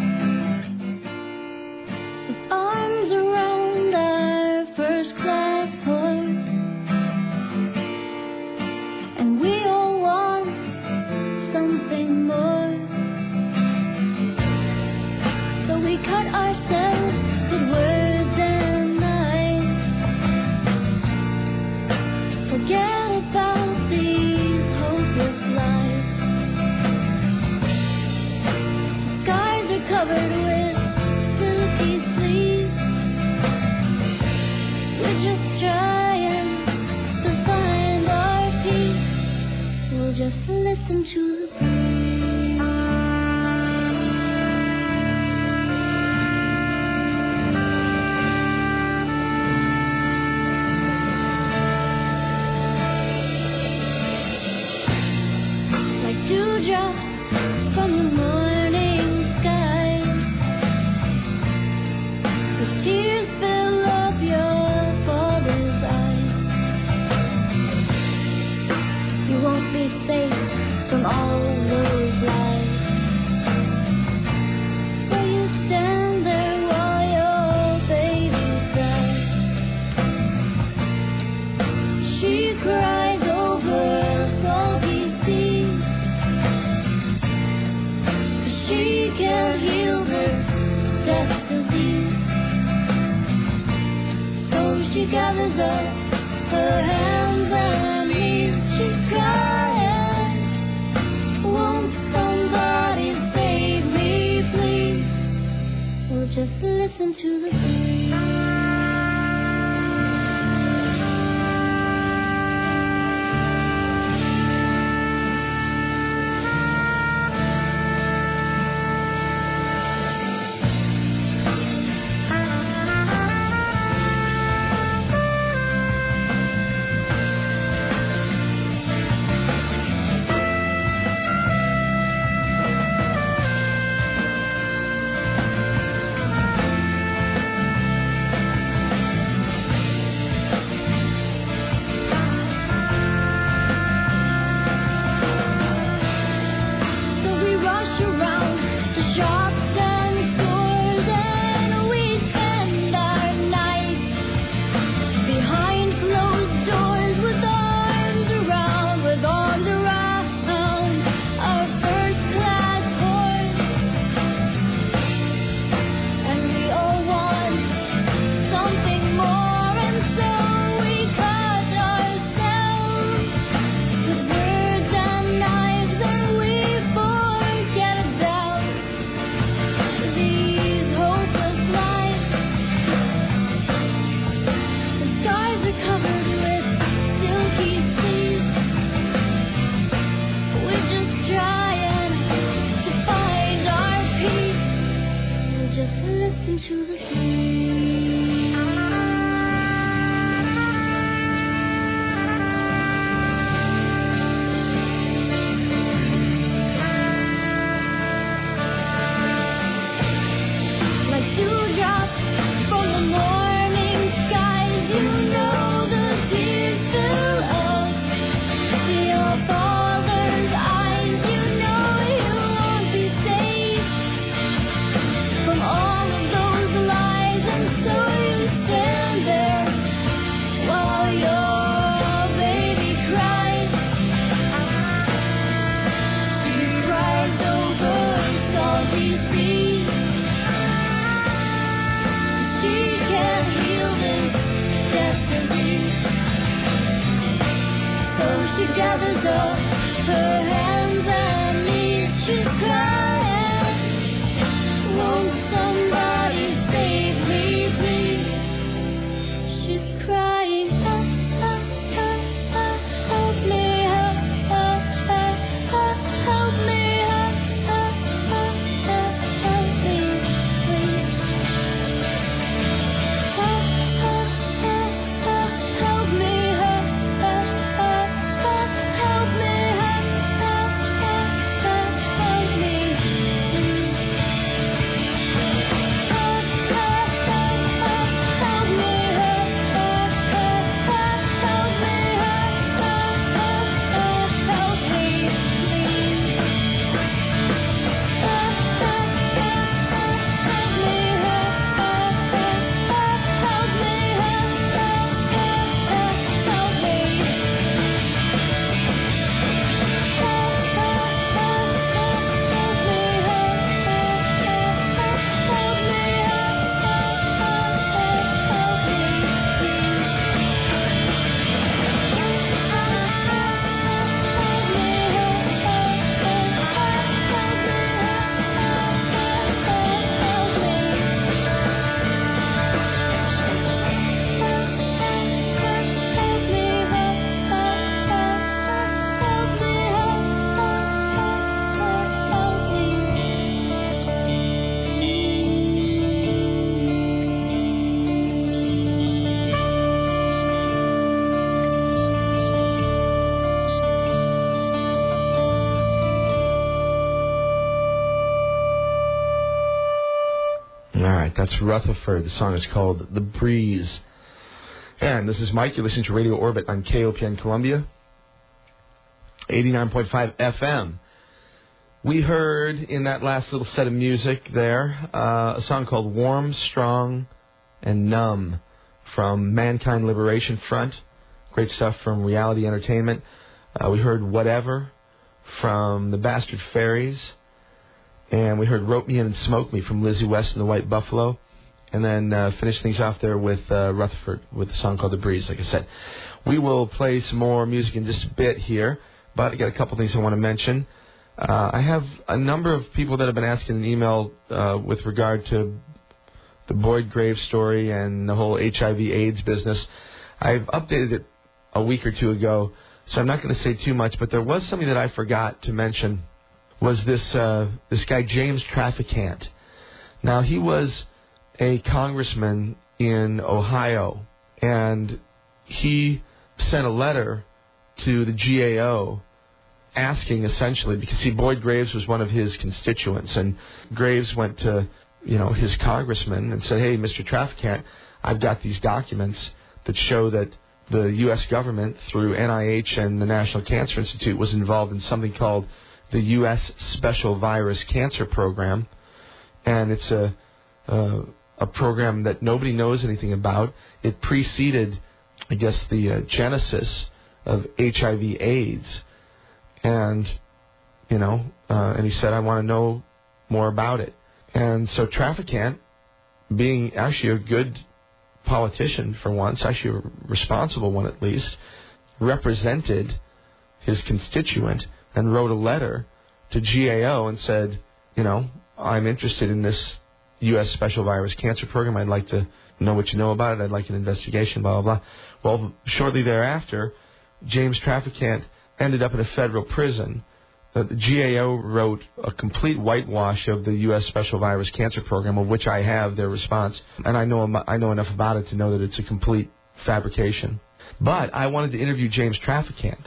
with arms around our first class horse. And we all want something more. So we cut ourselves with words and knives. Forget about these hopeless lives. Scars are covered with silky sleeves. We're just trying to find our peace. We'll just listen to the breeze. Like dewdrops from the morning sky, the tears fill up your father's eyes. You won't be safe from all those lies. So you stand there while your baby cries. She cries over salty seas. She can't heal her death disease. So she gathers up her hands and knees. She's crying, won't somebody save me, please? We'll just listen to the breeze. right, that's Rutherford. The song is called The Breeze. And this is Mike. You're listening to Radio Orbit on K O P N Columbia, eighty-nine point five F M. We heard in that last little set of music there uh, a song called Warm, Strong, and Numb from Mankind Liberation Front. Great stuff from Reality Entertainment. Uh, we heard Whatever from the Bastard Fairies. And we heard Rope Me In and Smoke Me from Lizzie West and the White Buffalo. And then uh, finished things off there with uh, Rutherford with a song called The Breeze, like I said. We will play some more music in just a bit here, but I got a couple things I want to mention. Uh, I have a number of people that have been asking an email uh, with regard to the Boyd Graves story and the whole H I V AIDS business. I've updated it a week or two ago, so I'm not going to say too much, but there was something that I forgot to mention, was this uh, this guy James Traficant. Now, he was a congressman in Ohio, and he sent a letter to the G A O asking essentially, because see, Boyd Graves was one of his constituents, and Graves went to, you know, his congressman and said, hey, Mister Traficant, I've got these documents that show that the U S government, through N I H and the National Cancer Institute, was involved in something called the U S Special Virus Cancer Program, and it's a uh, a program that nobody knows anything about. It preceded, I guess, the uh, genesis of H I V AIDS, and, you know, uh, and he said, I want to know more about it. And so Traficant, being actually a good politician for once, actually a responsible one at least, represented his constituent and wrote a letter to G A O and said, you know, I'm interested in this U S Special Virus Cancer Program. I'd like to know what you know about it. I'd like an investigation, blah, blah, blah. Well, shortly thereafter, James Traficant ended up in a federal prison. Uh, the G A O wrote a complete whitewash of the U S Special Virus Cancer Program, of which I have their response, and I know I know enough about it to know that it's a complete fabrication. But I wanted to interview James Traficant.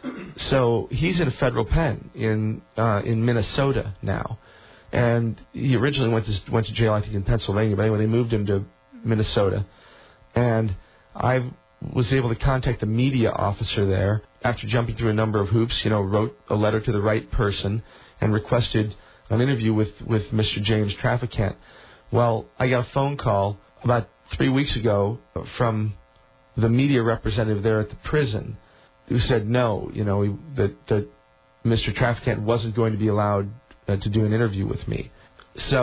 So he's in a federal pen in uh, in Minnesota now. And he originally went to went to jail, I think, in Pennsylvania. But anyway, they moved him to Minnesota. And I was able to contact the media officer there after jumping through a number of hoops. You know, wrote a letter to the right person and requested an interview with, with Mister James Traficant. Well, I got a phone call about three weeks ago from the media representative there at the prison who said no, you know, he, that, that Mister Traficant wasn't going to be allowed Uh, to do an interview with me. So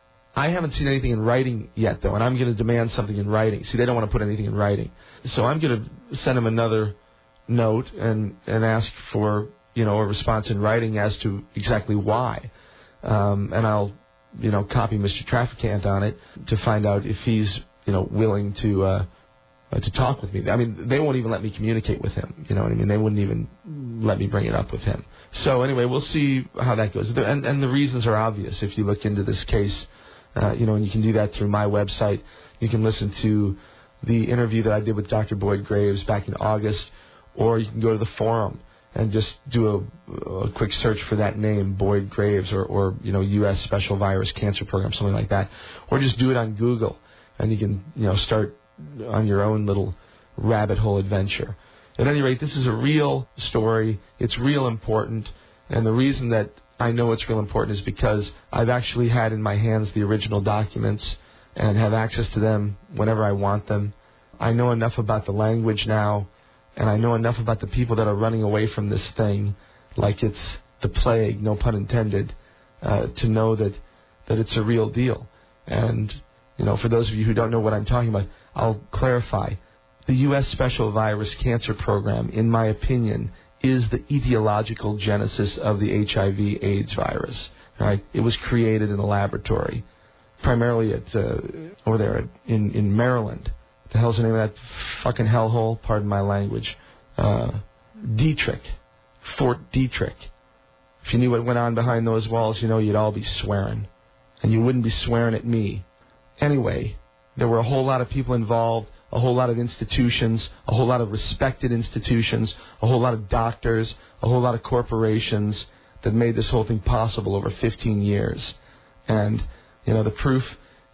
I haven't seen anything in writing yet, though, and I'm going to demand something in writing. See, they don't want to put anything in writing. So I'm going to send them another note and, and ask for, you know, a response in writing as to exactly why. Um, and I'll, you know, copy Mister Traficant on it to find out if he's, you know, willing to uh, uh, to talk with me. I mean, they won't even let me communicate with him. You know what I mean? They wouldn't even let me bring it up with him. So anyway, we'll see how that goes. And, and the reasons are obvious if you look into this case. Uh, you know, and you can do that through my website. You can listen to the interview that I did with Doctor Boyd Graves back in August, or you can go to the forum and just do a, a quick search for that name, Boyd Graves, or, or, you know, U S Special Virus Cancer Program, something like that. Or just do it on Google, and you can, you know, start on your own little rabbit hole adventure. At any rate, this is a real story. It's real important. And the reason that I know it's real important is because I've actually had in my hands the original documents and have access to them whenever I want them. I know enough about the language now, and I know enough about the people that are running away from this thing, like it's the plague, no pun intended, uh, to know that, that it's a real deal. And, you know, for those of you who don't know what I'm talking about, I'll clarify. The U S Special Virus Cancer Program, in my opinion, is the etiological genesis of the H I V AIDS virus. Right? It was created in a laboratory, primarily at uh, over there in in Maryland. What the hell's the name of that fucking hellhole? Pardon my language. Uh, Detrick, Fort Detrick. If you knew what went on behind those walls, you know you'd all be swearing, and you wouldn't be swearing at me. Anyway, there were a whole lot of people involved. A whole lot of institutions, a whole lot of respected institutions, a whole lot of doctors, a whole lot of corporations that made this whole thing possible over fifteen years. And, you know, the proof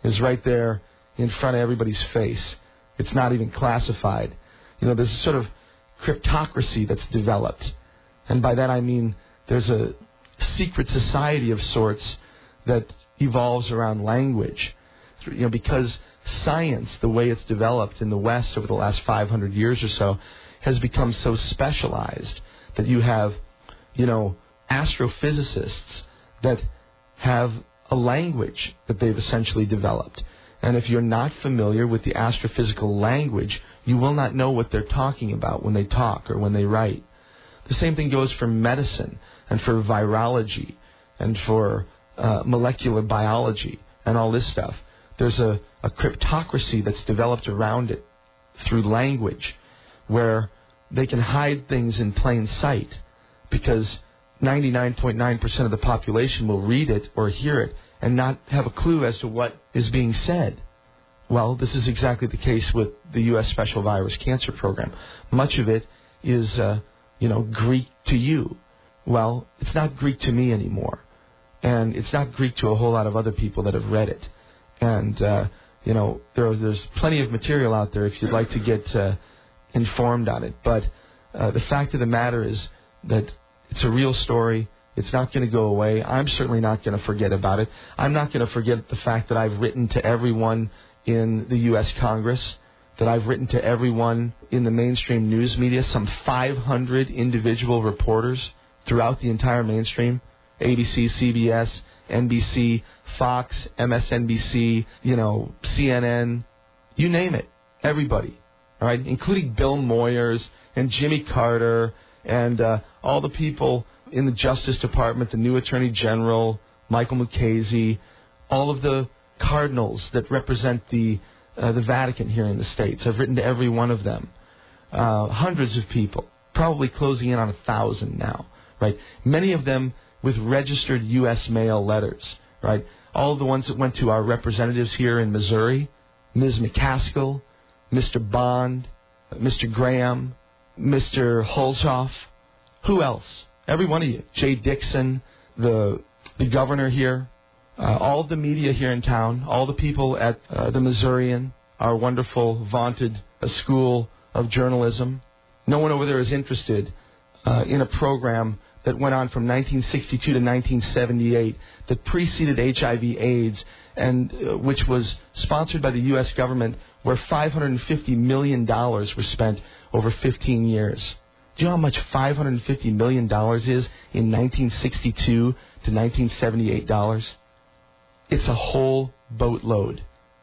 is right there in front of everybody's face. It's not even classified. You know, there's a sort of cryptocracy that's developed. And by that I mean there's a secret society of sorts that evolves around language. You know, because science, the way it's developed in the West over the last five hundred years or so, has become so specialized that you have, you know, astrophysicists that have a language that they've essentially developed. And if you're not familiar with the astrophysical language, you will not know what they're talking about when they talk or when they write. The same thing goes for medicine and for virology and for uh, molecular biology and all this stuff. There's a, a cryptocracy that's developed around it through language where they can hide things in plain sight because ninety-nine point nine percent of the population will read it or hear it and not have a clue as to what is being said. Well, this is exactly the case with the U S Special Virus Cancer Program. Much of it is, uh, you know, Greek to you. Well, it's not Greek to me anymore. And it's not Greek to a whole lot of other people that have read it. And, uh, you know, there, there's plenty of material out there if you'd like to get uh, informed on it. But uh, the fact of the matter is that it's a real story. It's not going to go away. I'm certainly not going to forget about it. I'm not going to forget the fact that I've written to everyone in the U S Congress, that I've written to everyone in the mainstream news media, some five hundred individual reporters throughout the entire mainstream, A B C, C B S, N B C, Fox, M S N B C, you know, C N N, you name it, everybody, all right, including Bill Moyers and Jimmy Carter and uh, all the people in the Justice Department, the new Attorney General, Michael Mukasey, all of the cardinals that represent the uh, the Vatican here in the States. I've written to every one of them. Uh, hundreds of people, probably closing in on a thousand now, right? Many of them with registered U S mail letters, right? All of the ones that went to our representatives here in Missouri, Miz McCaskill, Mister Bond, Mister Graham, Mister Hulshoff, who else? Every one of you. Jay Dixon, the the governor here, uh, all of the media here in town, all the people at uh, the Missourian, our wonderful, vaunted uh, school of journalism. No one over there is interested uh, in a program that went on from nineteen sixty-two to nineteen seventy-eight that preceded H I V AIDS and uh, which was sponsored by the U S government, where five hundred fifty million dollars were spent over fifteen years. Do you know how much five hundred fifty million dollars is in nineteen sixty-two to nineteen seventy-eight dollars? It's a whole boatload.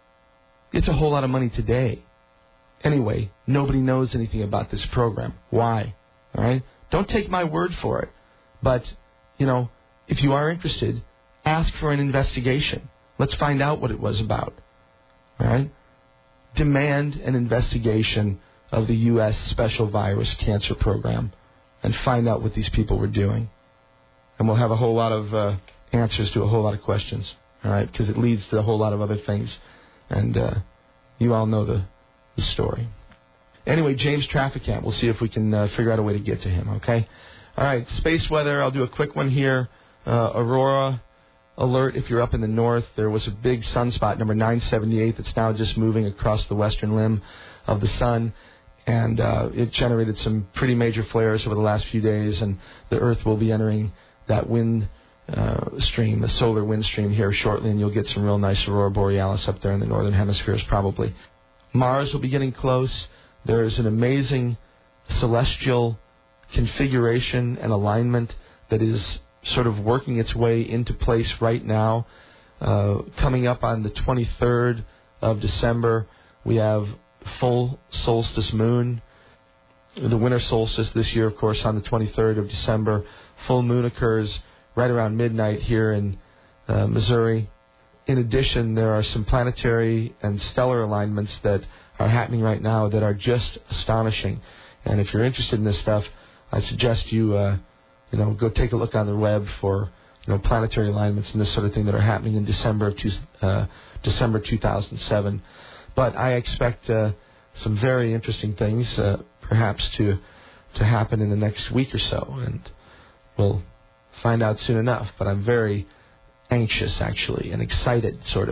It's a whole lot of money today. Anyway, nobody knows anything about this program. Why? All right? Don't take my word for it. But, you know, if you are interested, ask for an investigation. Let's find out what it was about. All right? Demand an investigation of the U S Special Virus Cancer Program and find out what these people were doing. And we'll have a whole lot of uh, answers to a whole lot of questions, all right, because it leads to a whole lot of other things. And uh, you all know the, the story. Anyway, James Trafficant, we'll see if we can uh, figure out a way to get to him, okay? All right, space weather, I'll do a quick one here. Uh, Aurora alert if you're up in the north. There was a big sunspot, number nine seventy-eight, that's now just moving across the western limb of the sun. And uh, it generated some pretty major flares over the last few days, and the Earth will be entering that wind uh, stream, the solar wind stream here shortly, and you'll get some real nice aurora borealis up there in the northern hemispheres probably. Mars will be getting close. There's an amazing celestial configuration and alignment that is sort of working its way into place right now. Uh, coming up on the twenty-third of December, we have full solstice moon. The winter solstice this year, of course, on the twenty-third of December. Full moon occurs right around midnight here in uh, Missouri. In addition, there are some planetary and stellar alignments that are happening right now that are just astonishing. And if you're interested in this stuff, I suggest you, uh, you know, go take a look on the web for, you know, planetary alignments and this sort of thing that are happening in December of two, uh, December two thousand seven. But I expect uh, some very interesting things, uh, perhaps to to happen in the next week or so, and we'll find out soon enough. But I'm very anxious, actually, and excited, sort of,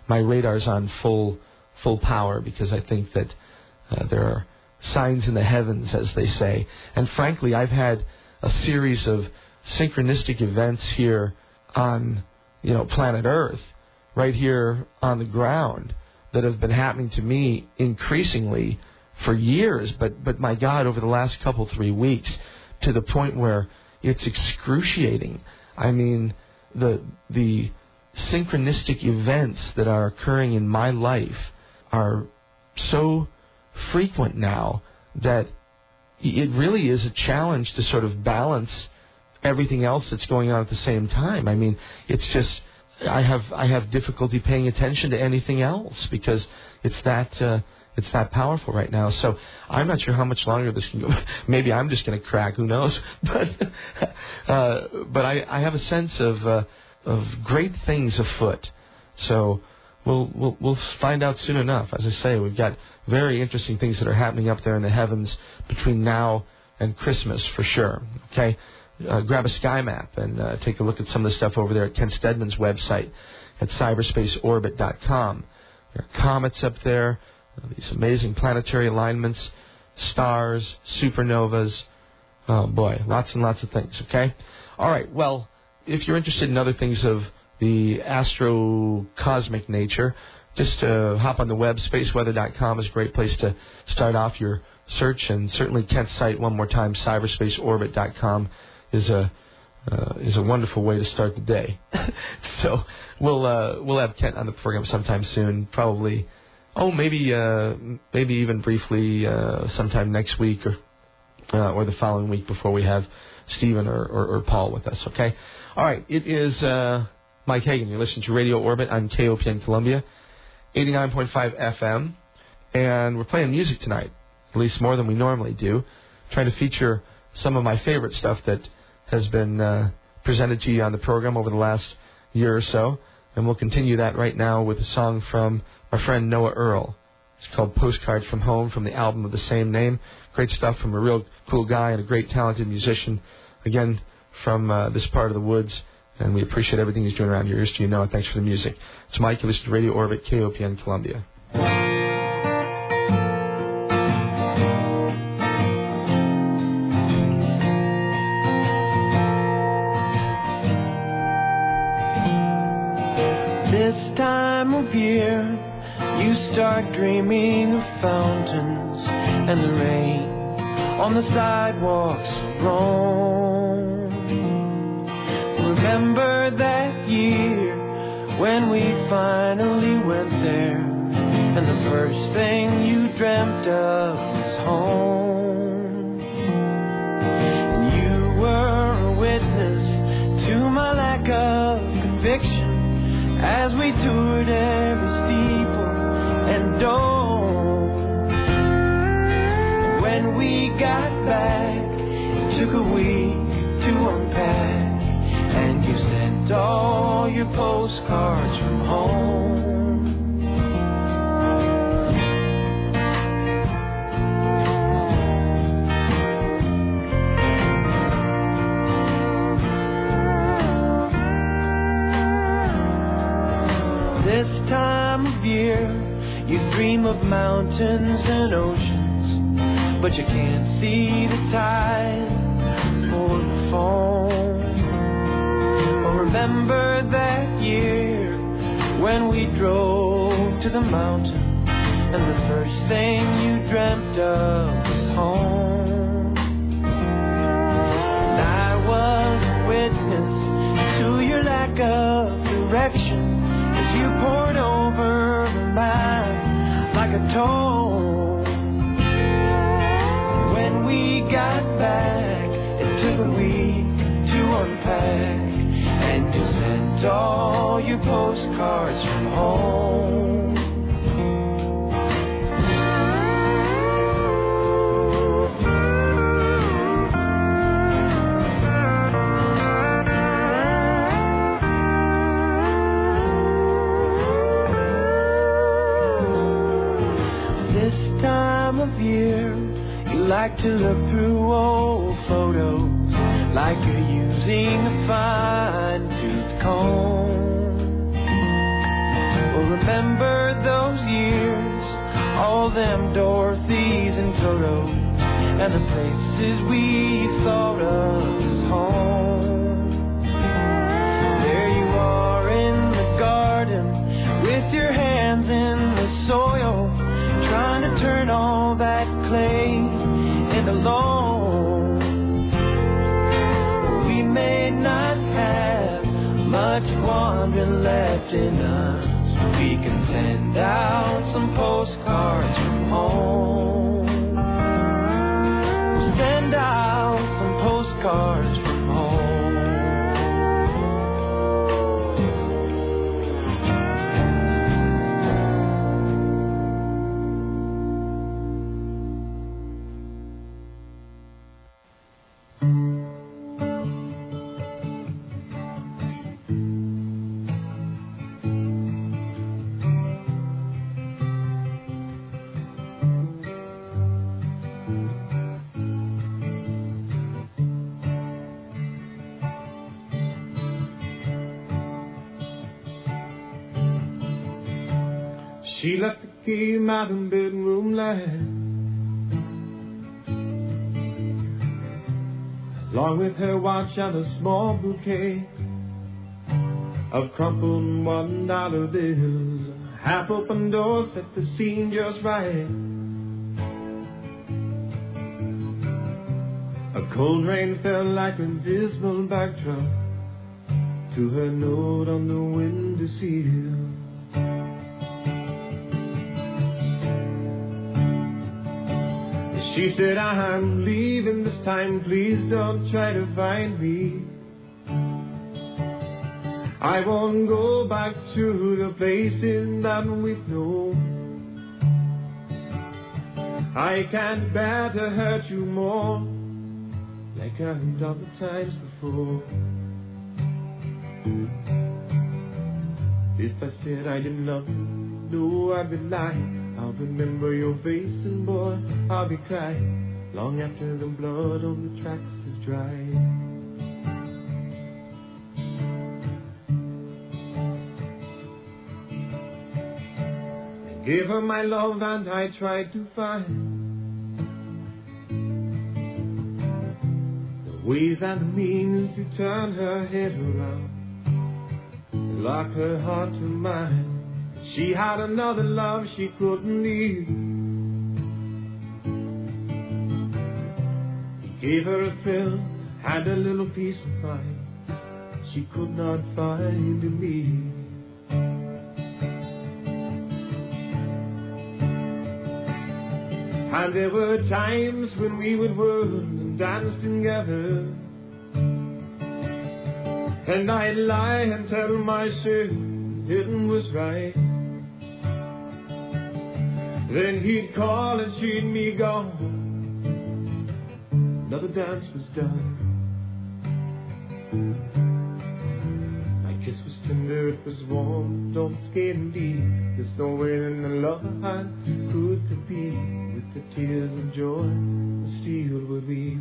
my radar's on full full power, because I think that uh, there are signs in the heavens, as they say. And frankly, I've had a series of synchronistic events here on, you know, planet Earth, right here on the ground, that have been happening to me increasingly for years, but but my God, over the last couple, three weeks, to the point where it's excruciating. I mean, the the synchronistic events that are occurring in my life are so frequent now that it really is a challenge to sort of balance everything else that's going on at the same time. I mean, it's just I have I have difficulty paying attention to anything else, because it's that uh, it's that powerful right now. So I'm not sure how much longer this can go. Maybe I'm just going to crack. Who knows? But uh, but I, I have a sense of uh, of great things afoot. So we'll we'll we'll find out soon enough. As I say, we've got very interesting things that are happening up there in the heavens between now and Christmas for sure. Okay. Uh, grab a sky map and uh, take a look at some of the stuff over there at Ken Stedman's website at cyberspace orbit dot com. There are comets up there, uh, these amazing planetary alignments, stars, supernovas. Oh boy, lots and lots of things, okay? All right, well, if you're interested in other things of the astro-cosmic nature, just uh, hop on the web. space weather dot com is a great place to start off your search, and certainly Kent's site, one more time, cyberspace orbit dot com. is a uh, is a wonderful way to start the day. So we'll uh, we'll have Kent on the program sometime soon, probably. Oh, maybe uh, maybe even briefly uh, sometime next week or uh, or the following week before we have Stephen or, or, or Paul with us. Okay. All right. It is uh, Mike Hagan. You're listening to Radio Orbit on K O P N Columbia, eighty-nine point five F M, and we're playing music tonight, at least more than we normally do. Trying to feature some of my favorite stuff that has been uh, presented to you on the program over the last year or so. And we'll continue that right now with a song from our friend Noah Earl. It's called Postcard from Home, from the album of the same name. Great stuff from a real cool guy and a great talented musician, again, from uh, this part of the woods. And we appreciate everything he's doing around here. Here's to you, Noah. Thanks for the music. It's Mike. You listen to Radio Orbit, K O P N Columbia. This time of year, you start dreaming of fountains and the rain on the sidewalks of Rome. Remember that year when we finally went there, and the first thing you dreamt of was home. And you were a witness to my lack of conviction as we toured every steeple and dome. And when we got back, it took a week to unpack, and you sent all your postcards from home. This time of year, you dream of mountains and oceans, but you can't see the tide or the foam. Oh, remember that year when we drove to the mountain, and the first thing you dreamt of was home. And I was a witness to your lack of direction, you poured over the map like a tone. When we got back, it took a week to unpack, and you sent all your postcards from home. Like to look through old photos, like you're using a fine-tooth comb. Well, remember those years, all them Dorothys and Toros, and the places we thought of as home. There you are in the garden, with your hands in the soil, trying to turn all that clay into loam. We may not have much wandering left in us, we can send out some postcards from home. Send out some postcards from home. She left the key in my bedroom light, along with her watch and a small bouquet of crumpled one dollar bills. A half open door set the scene just right. A cold rain fell like a dismal backdrop to her note on the windowsill. She said, I'm leaving this time, please don't try to find me. I won't go back to the places that we've known. I can't bear to hurt you more, like I've done the times before. If I said I didn't love you, no, I'd be lying. I'll remember your face and boy, I'll be crying long after the blood on the tracks is dry. I gave her my love and I tried to find the ways and the means to turn her head around and lock her heart to mine. She had another love she couldn't leave. He gave her a thrill, had a little peace of mind she could not find in me. And there were times when we would whirl and dance together, and I'd lie and tell myself it was right. Then he'd call and she'd be gone. Another dance was done. My kiss was tender, it was warm, don't scare me deep. There's no way in the love I could compete with the tears of joy the steel would weave.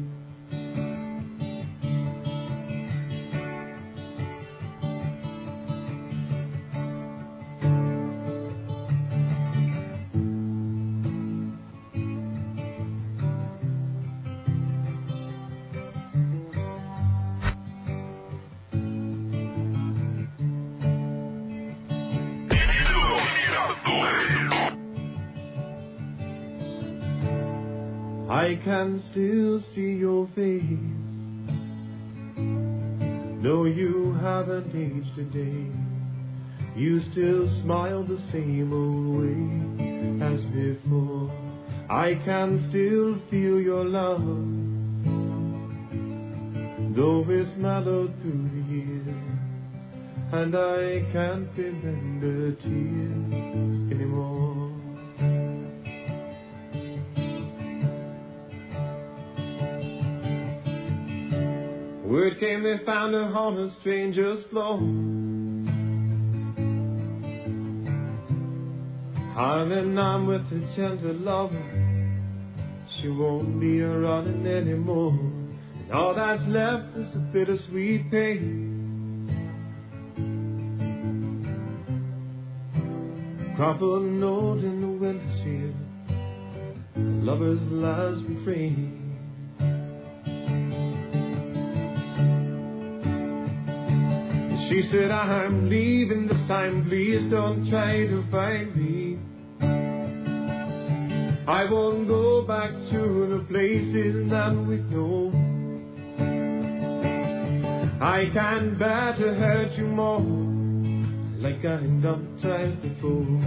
I can still see your face. No, you haven't aged a day. You still smile the same old way as before. I can still feel your love, though it's mellowed through the years, and I can't remember tears anymore. Word came they found her on a stranger's floor, arm in arm with a gentle lover. She won't be a running anymore, and all that's left is a bittersweet pain. crumpled note in the windowsill, lovers' last refrain. She said, I'm leaving this time, please don't try to find me. I won't go back to the places that we know. I can't bear to hurt you more, like I've done times before.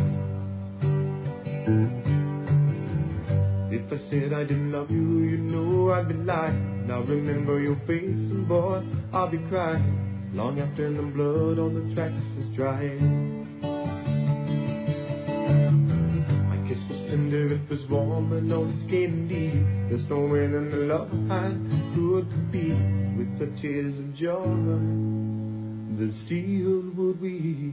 If I said I didn't love you, you know I'd be lying. Now remember your face and boy, I'll be crying long after the blood on the tracks is dry. My kiss was tender, it was warm, and all it's getting deep. There's no way in the love I could compete with the tears of joy that steel would weep.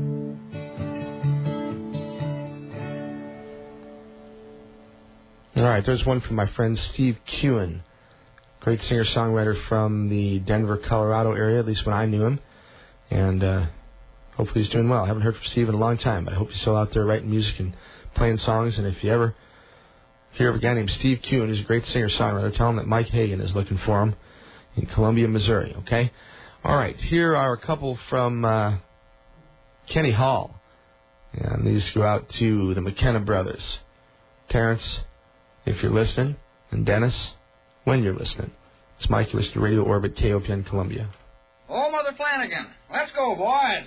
All right, there's one from my friend Steve Kewen. Great singer-songwriter from the Denver, Colorado area, at least when I knew him. And uh, hopefully he's doing well. I haven't heard from Steve in a long time, but I hope he's still out there writing music and playing songs. And if you ever hear of a guy named Steve Kewen, who's a great singer-songwriter, tell him that Mike Hagan is looking for him in Columbia, Missouri, okay? All right, here are a couple from uh, Kenny Hall. And these go out to the McKenna brothers. Terrence, if you're listening, and Dennis, when you're listening. It's Mike, you listen to Radio Orbit, K O P N Columbia. Oh, Mother Flanagan. Let's go, boys.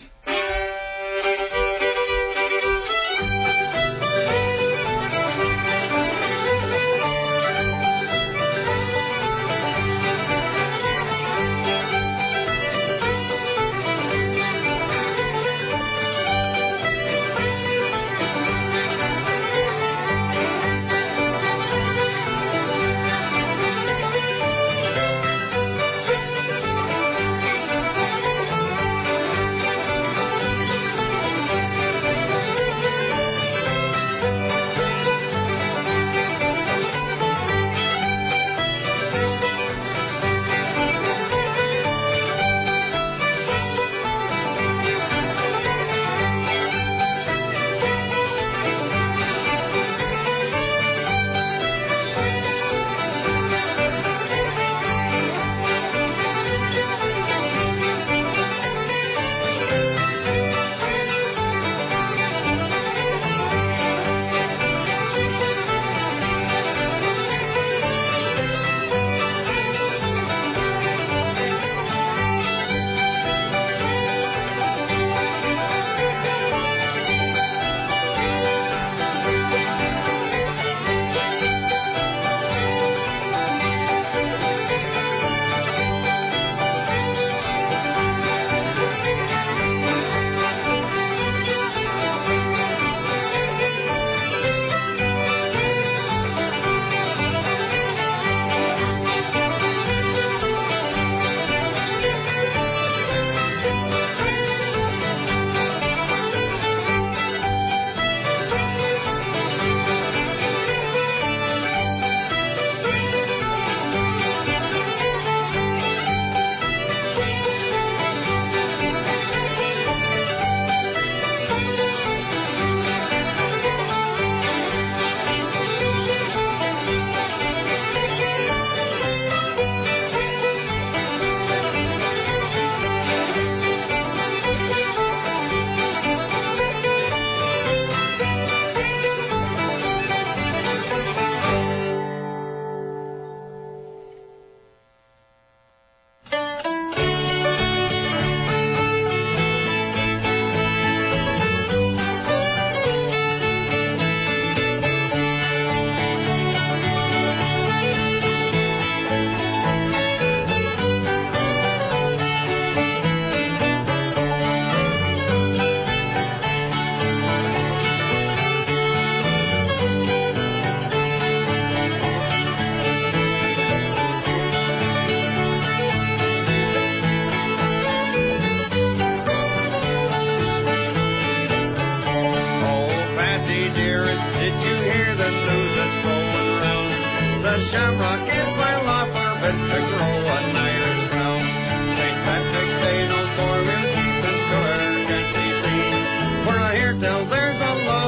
Till there's a lot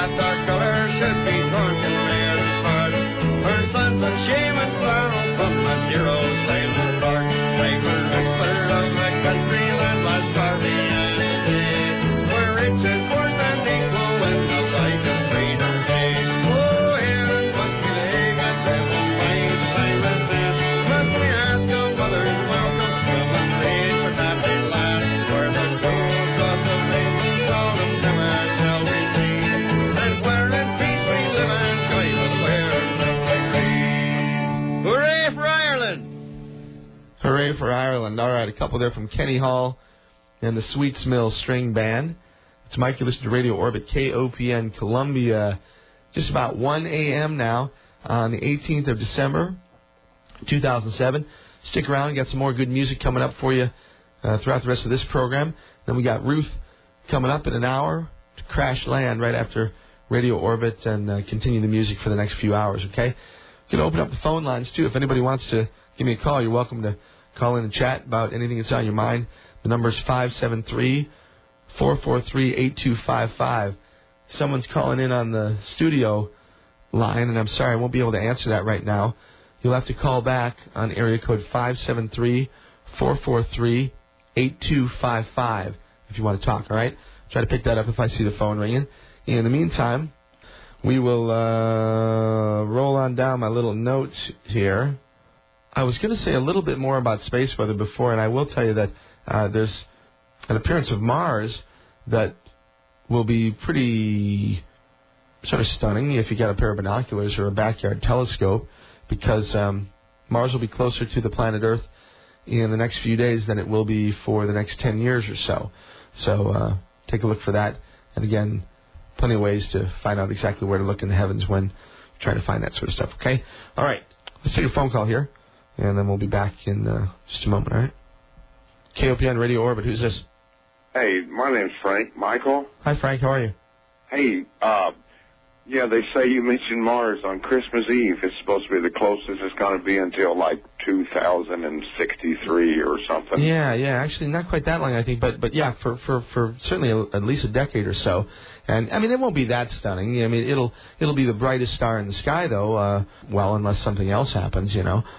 that dark color should be drunk in red mud. Her son's a shaman flower from a dear old sailor bark. Sailor whisper of the country that was starving and dead, where rich is worth and equal when the light of freedom fades. Oh, here in Monkey Lake, a devil fine silent man. Must we ask a mother's welcome from a place for that they last, where the jewels of the maiden solemn never shall be seen, and where in peace we live and joy with where nothing rain. Hooray for Ireland! Hooray for Ireland. All right, a couple there from Kenny Hall and the Sweets Mill String Band. It's Mike. You listen to Radio Orbit, K O P N Columbia. Just about one a.m. now on the eighteenth of December, two thousand seven. Stick around. Got some more good music coming up for you uh, throughout the rest of this program. Then we got Ruth coming up in an hour to crash land right after Radio Orbit and uh, continue the music for the next few hours, okay? You can open up the phone lines, too. If anybody wants to give me a call, you're welcome to call in and chat about anything that's on your mind. The number is five seven three, four four three, eight two five five. Someone's calling in on the studio line, and I'm sorry, I won't be able to answer that right now. You'll have to call back on area code five seven three, four four three, eight two five five if you want to talk, all right? Try to pick that up if I see the phone ringing. In the meantime, we will uh, roll on down my little notes here. I was going to say a little bit more about space weather before, and I will tell you that uh, there's an appearance of Mars that will be pretty sort of stunning if you got a pair of binoculars or a backyard telescope, because um, Mars will be closer to the planet Earth in the next few days than it will be for the next ten years or so. So uh, take a look for that. And again, plenty of ways to find out exactly where to look in the heavens when you're trying to find that sort of stuff, okay? All right, let's take a phone call here, and then we'll be back in uh, just a moment, all right? K O P N Radio Orbit, who's this? Hey, my name's Frank Michael. Hi, Frank, how are you? Hey, uh, yeah, they say you mentioned Mars on Christmas Eve. It's supposed to be the closest it's going to be until, like, two thousand sixty-three or something. Yeah, yeah, actually not quite that long, I think, but, but yeah, for, for, for certainly a, at least a decade or so. And, I mean, it won't be that stunning. I mean, it'll it'll be the brightest star in the sky, though, uh, well, unless something else happens, you know.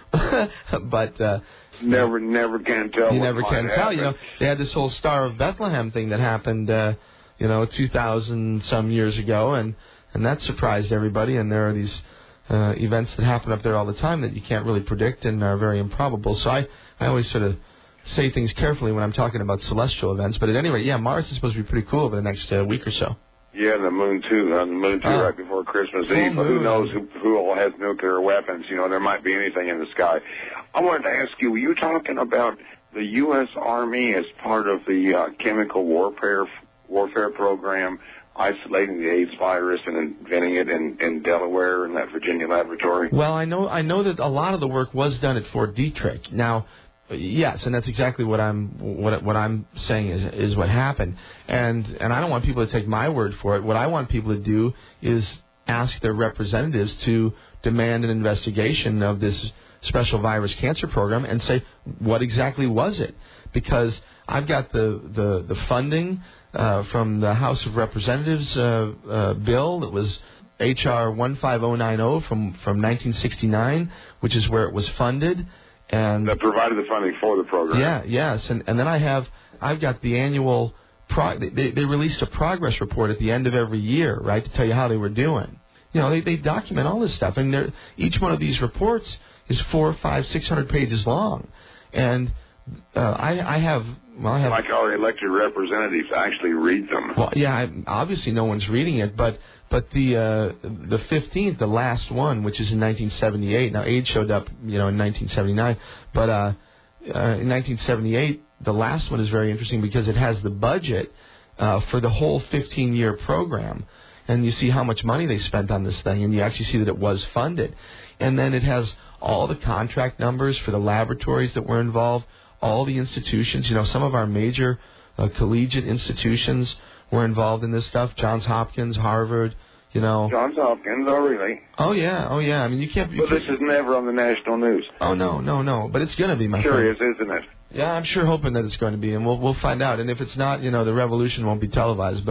but... Uh, Never, never can tell. You what never might can happen. tell. You know, they had this whole Star of Bethlehem thing that happened, uh, you know, two thousand some years ago, and and that surprised everybody. And there are these uh, events that happen up there all the time that you can't really predict and are very improbable. So I, I always sort of say things carefully when I'm talking about celestial events. But at any rate, yeah, Mars is supposed to be pretty cool over the next uh, week or so. Yeah, the moon too. On the moon too, Oh. right before Christmas Full Eve. But who moon. knows who, who all has nuclear weapons? You know, there might be anything in the sky. I wanted to ask you: were you talking about the U S Army as part of the uh, chemical warfare warfare program, isolating the AIDS virus and inventing it in, in Delaware in that Virginia laboratory? Well, I know I know that a lot of the work was done at Fort Detrick. Now, yes, and that's exactly what I'm what what I'm saying is is what happened. And and I don't want people to take my word for it. What I want people to do is ask their representatives to demand an investigation of this special virus cancer program and say, what exactly was it? Because I've got the the, the funding uh, from the House of Representatives uh, uh, bill that was H R one five oh nine oh from, from nineteen sixty-nine, which is where it was funded. And that provided the funding for the program. Yeah, yes, and and then I have I've got the annual pro. They they released a progress report at the end of every year, right, to tell you how they were doing. You know, they they document all this stuff, and they're, each one of these reports is four, five, six hundred pages long, and uh, I I have well I have like our elected representatives actually read them. well yeah I, obviously no one's reading it, but. But the uh, the fifteenth, the last one, which is in nineteen seventy-eight. Now, AIDS showed up, you know, in nineteen seventy-nine. But uh, uh, in nineteen seventy-eight, the last one is very interesting because it has the budget uh, for the whole fifteen-year program. And you see how much money they spent on this thing, and you actually see that it was funded. And then it has all the contract numbers for the laboratories that were involved, all the institutions. You know, some of our major uh, collegiate institutions were involved in this stuff. Johns Hopkins, Harvard, you know. Johns Hopkins, oh really? Oh yeah, oh yeah. I mean, you can't. You but can't, this is never on the national news. Oh no, no, no. But it's going to be, my Curious, friend. isn't it? Yeah, I'm sure hoping that it's going to be, and we'll we'll find out. And if it's not, you know, the revolution won't be televised. But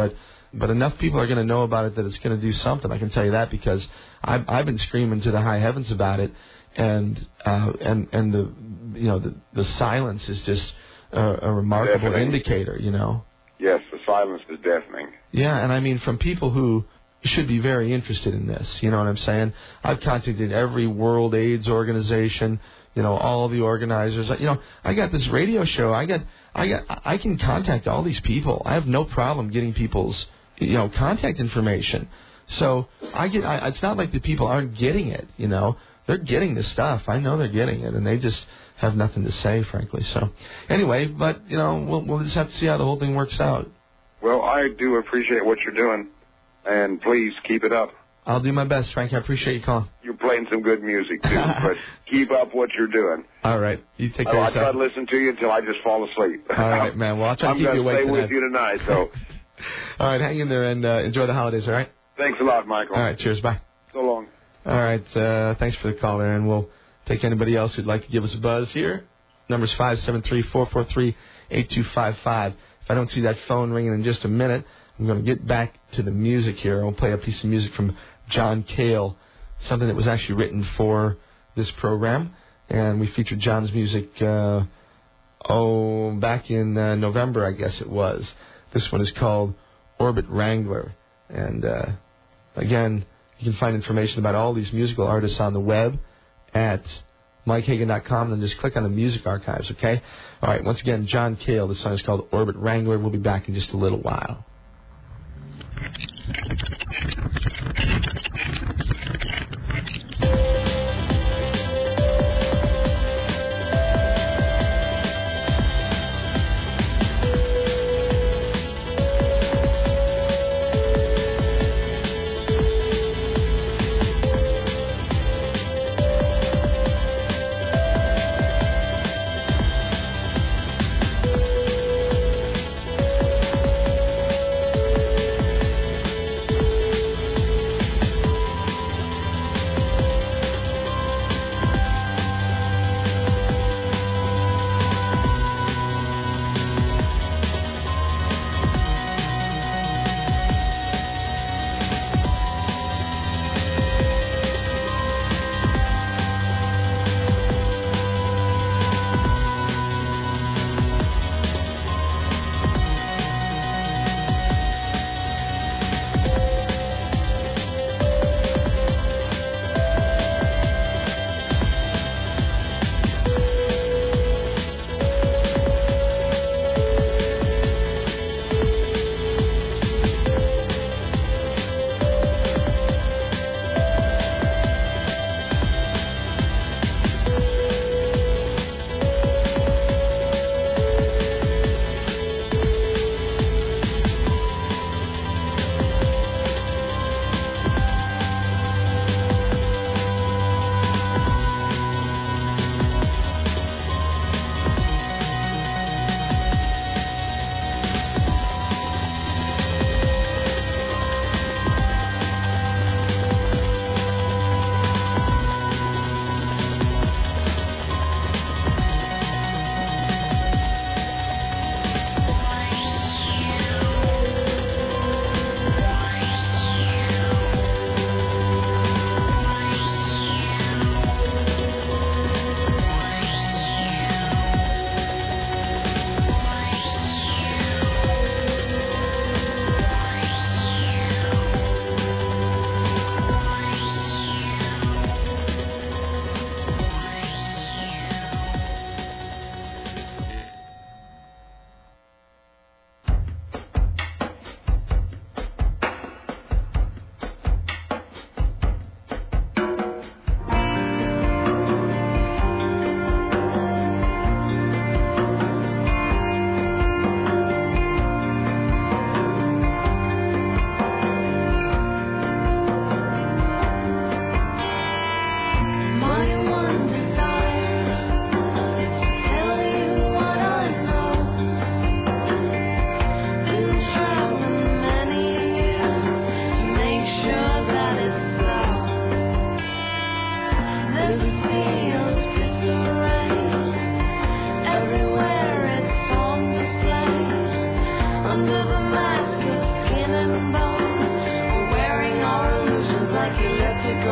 but enough people are going to know about it that it's going to do something. I can tell you that because I've, I've been screaming to the high heavens about it, and uh, and and the you know the the silence is just a, a remarkable Deafening. indicator. You know. Yes, the silence is deafening. Yeah, and I mean from people who should be very interested in this. You know what I'm saying? I've contacted every World AIDS organization. You know, all the organizers. You know, I got this radio show. I got, I got, I can contact all these people. I have no problem getting people's, you know, contact information. So I get. I, it's not like the people aren't getting it. You know, they're getting the stuff. I know they're getting it, and they just have nothing to say, frankly. So anyway, but you know, we'll we'll just have to see how the whole thing works out. Well, I do appreciate what you're doing, and please keep it up. I'll do my best, Frank. I appreciate you calling. You're playing some good music, too, but keep up what you're doing. All right. You take care oh, of I yourself. try to listen to you until I just fall asleep. All right, man. Well, I'll try to I'm keep you gonna awake stay tonight. with you tonight, so. All right, hang in there and uh, enjoy the holidays, all right? Thanks a lot, Michael. All right, cheers. Bye. So long. All right, uh, thanks for the call there, and we'll take anybody else who'd like to give us a buzz here. Number's five seven three, four four three, eight two five five. If I don't see that phone ringing in just a minute, I'm going to get back to the music here. I'll play a piece of music from John Cale, something that was actually written for this program. And we featured John's music, uh, oh, back in uh, November, I guess it was. This one is called Orbit Wrangler. And, uh, again, you can find information about all these musical artists on the web at mike hagan dot com, and then just click on the music archives, okay? All right, once again, John Cale. This song is called Orbit Wrangler. We'll be back in just a little while.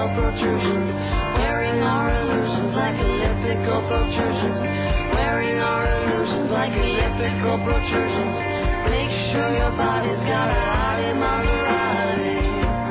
elliptical protrusions, wearing our illusions like elliptical protrusions, wearing our illusions like elliptical protrusions. Make sure your body's got a hottie Maserati.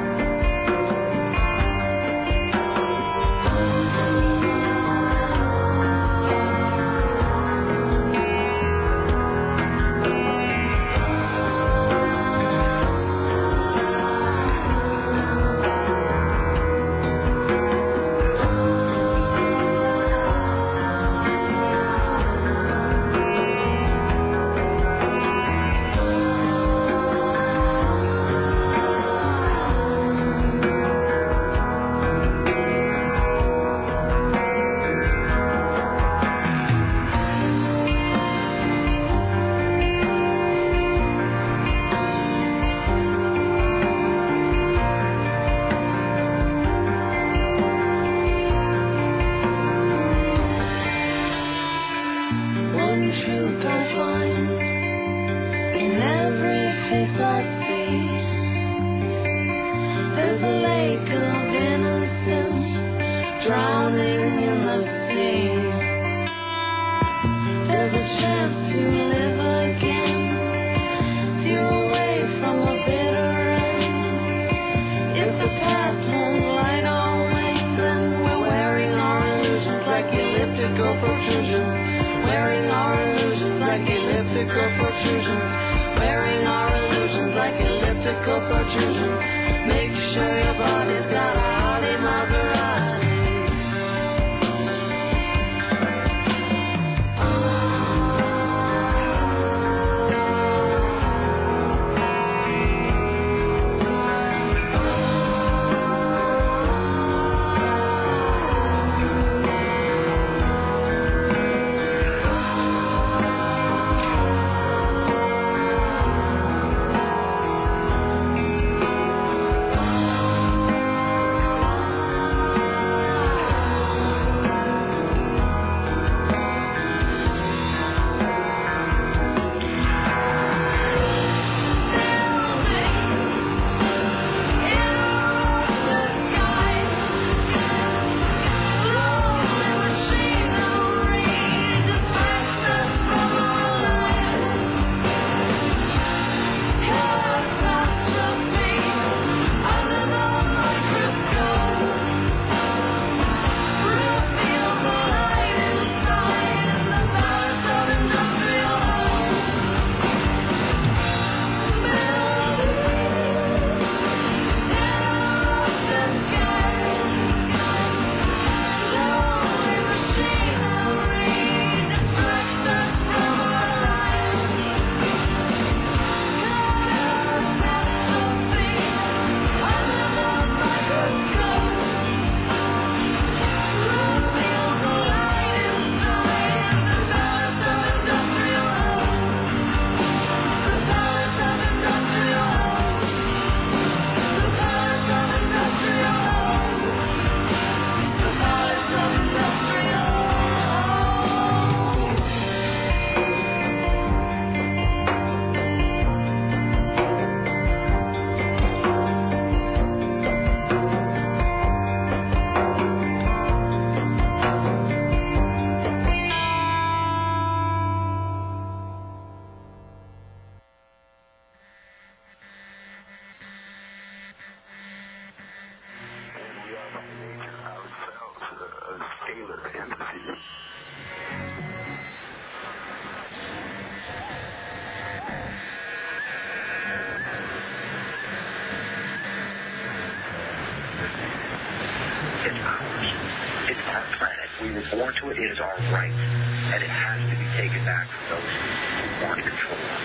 born to it, it is our right, and it has to be taken back from those who want to control us.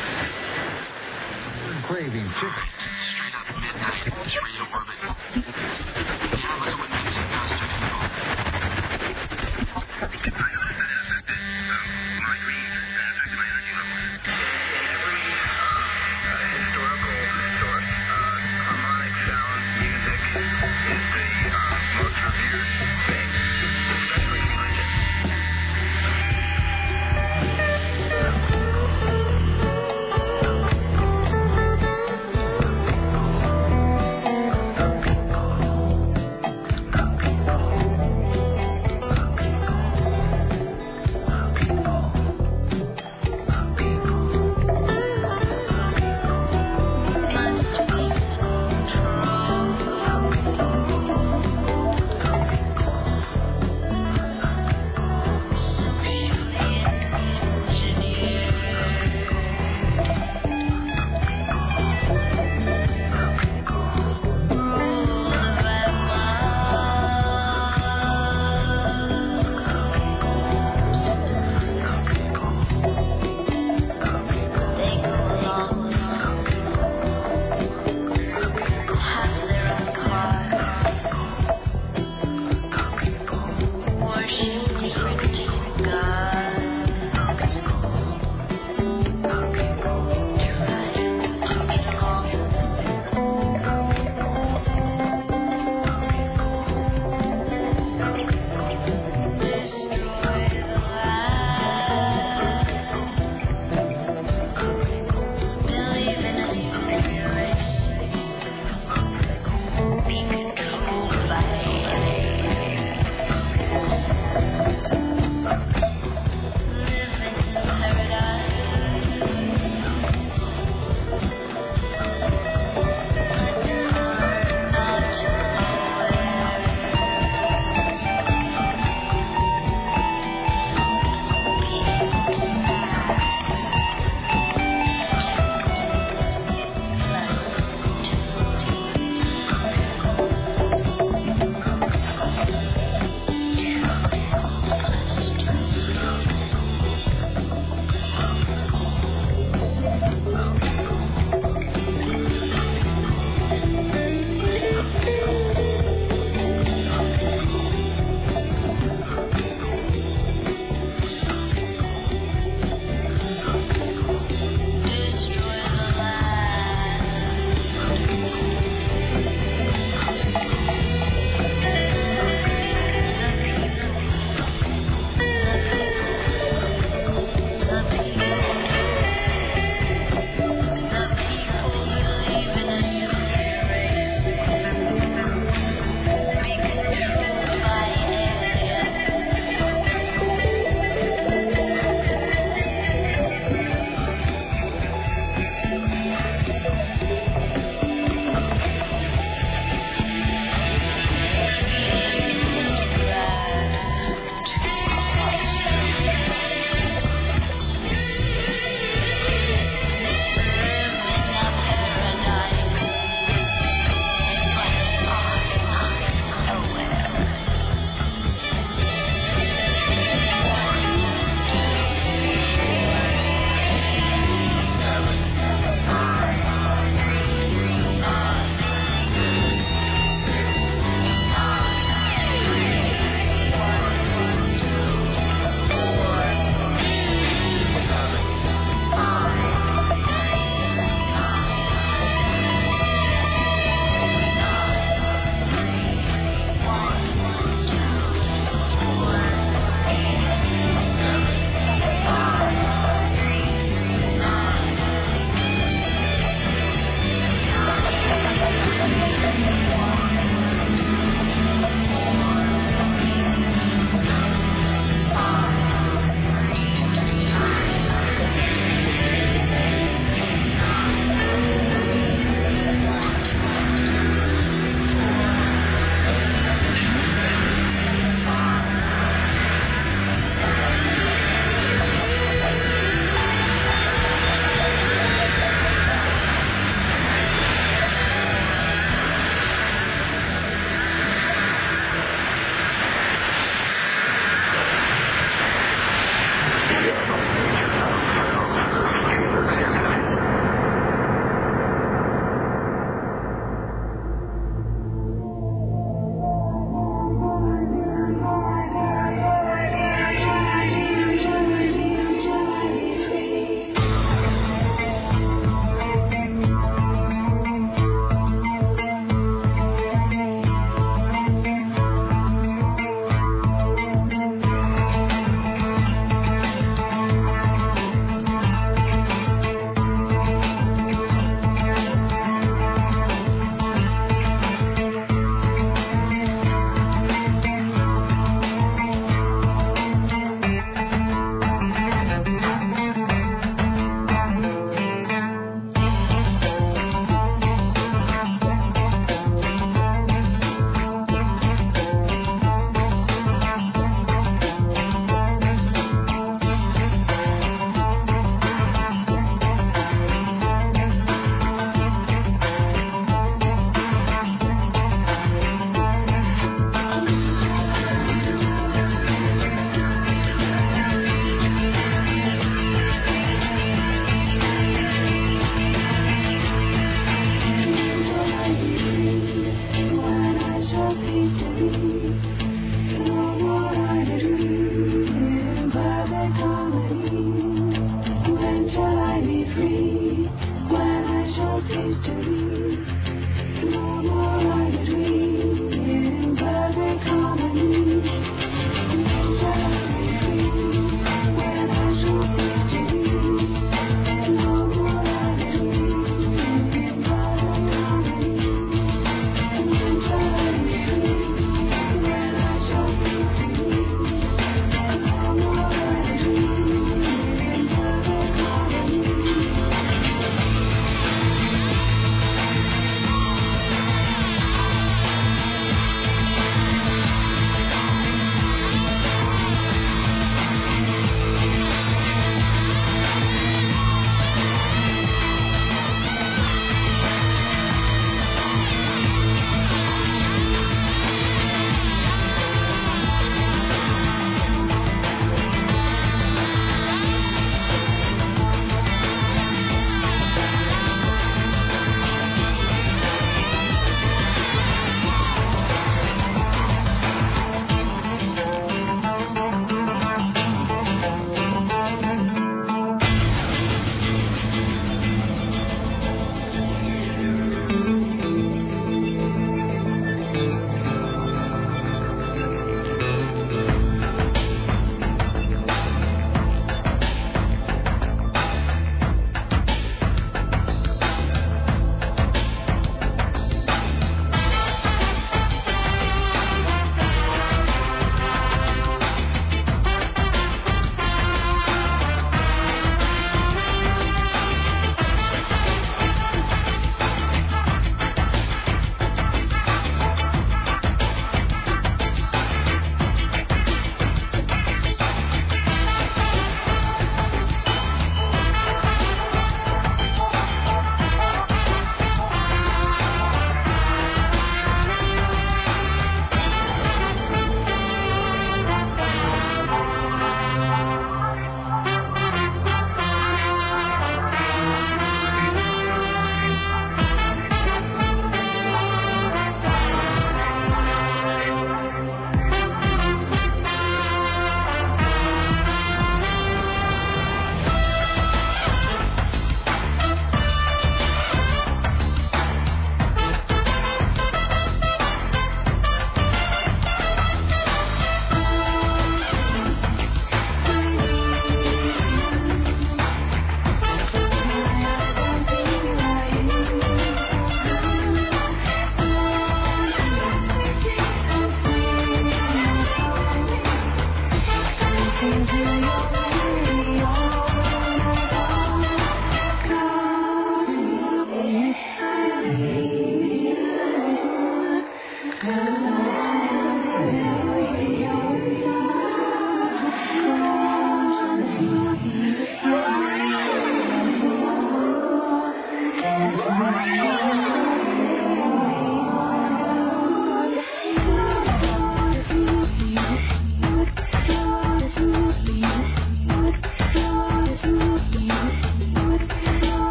Craving chicken. Straight up midnight, this radio orbit. Yamaha with music master control. Thank you.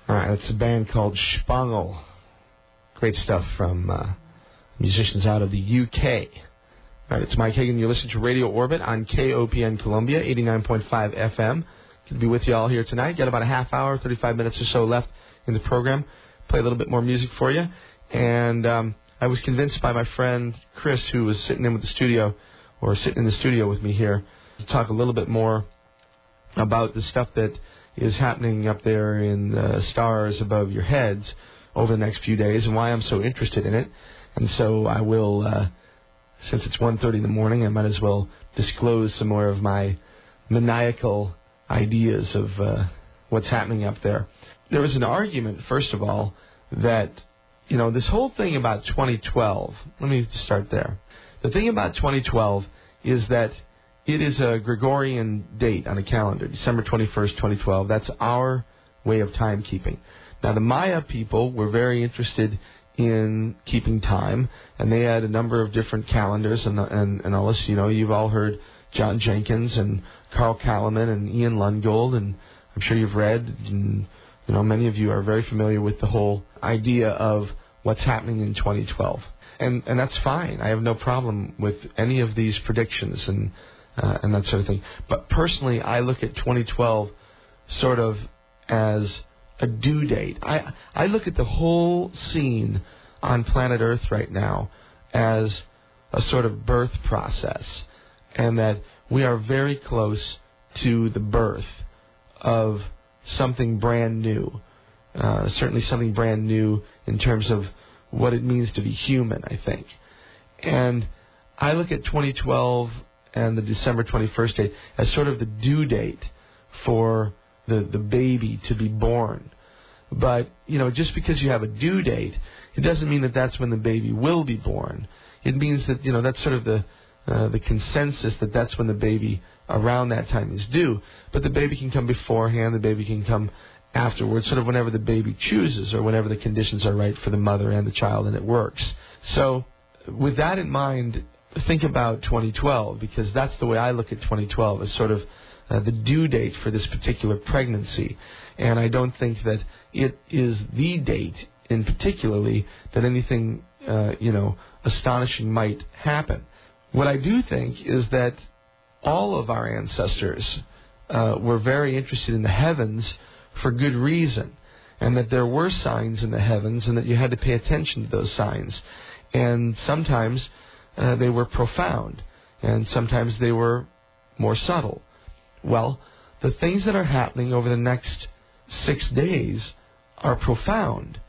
All right, it's a band called Spangel. Great stuff from uh, musicians out of the U K. All right, it's Mike Hagan. You're listening to Radio Orbit on K O P N Columbia, eighty-nine point five F M. Good to be with you all here tonight. Got about a half hour, thirty-five minutes or so left in the program. Play a little bit more music for you. And um, I was convinced by my friend Chris, who was sitting in with the studio, or sitting in the studio with me here, to talk a little bit more about the stuff that is happening up there in the stars above your heads over the next few days and why I'm so interested in it. And so I will, uh, since it's one thirty in the morning, I might as well disclose some more of my maniacal ideas of uh, what's happening up there. There was an argument, first of all, that, you know, this whole thing about twenty twelve, let me start there. The thing about twenty twelve is that it is a Gregorian date on a calendar, December twenty-first, twenty twelve. That's our way of timekeeping. Now, the Maya people were very interested in keeping time, and they had a number of different calendars and and, and all this. You know, you've all heard John Jenkins and Carl Kalaman and Ian Lungold, and I'm sure you've read, and, you know, many of you are very familiar with the whole idea of what's happening in twenty twelve. And and that's fine. I have no problem with any of these predictions and uh, and that sort of thing. But personally, I look at twenty twelve sort of as a due date. I I look at the whole scene on planet Earth right now as a sort of birth process, and that we are very close to the birth of something brand new. Uh, certainly something brand new in terms of what it means to be human, I think. And I look at twenty twelve and the December twenty-first date as sort of the due date for the, the baby to be born. But, you know, just because you have a due date, it doesn't mean that that's when the baby will be born. It means that, you know, that's sort of the uh, the consensus that that's when the baby around that time is due. But the baby can come beforehand, the baby can come afterwards, sort of whenever the baby chooses or whenever the conditions are right for the mother and the child, and it works. So with that in mind, think about twenty twelve, because that's the way I look at twenty twelve, as sort of uh, the due date for this particular pregnancy. And I don't think that it is the date in particularly that anything, uh, you know, astonishing might happen. What I do think is that all of our ancestors uh, were very interested in the heavens for good reason, and that there were signs in the heavens and that you had to pay attention to those signs. And sometimes uh, they were profound, and sometimes they were more subtle. Well, the things that are happening over the next six days are profound,